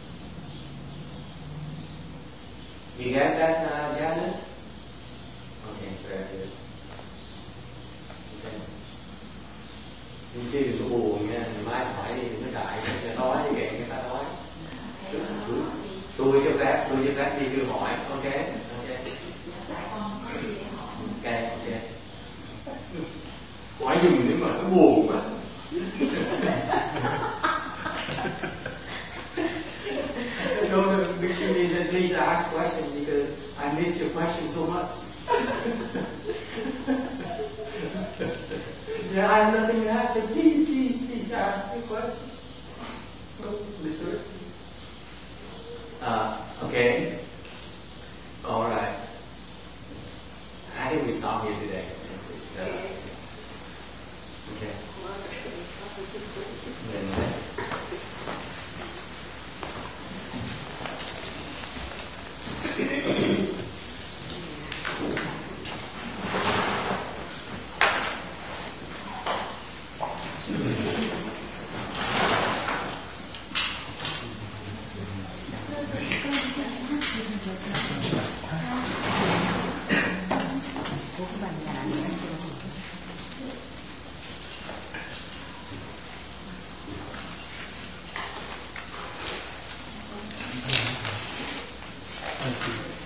you get that Janice? Okay, very good. Okay. Đi sư đừng có buồn nha, ngày mai hỏi đi đừng có dạy, người ta nói như vậy người ta nói. Tôi cho phép đi sư hỏi, ok? Ok. Hỏi dùng nếu mà nó buồn mà. So make sure you please ask questions because I miss your question so much. I have nothing to ask. So please ask me questions. Okay. All right. I think we stop here today. Okay. Thank you.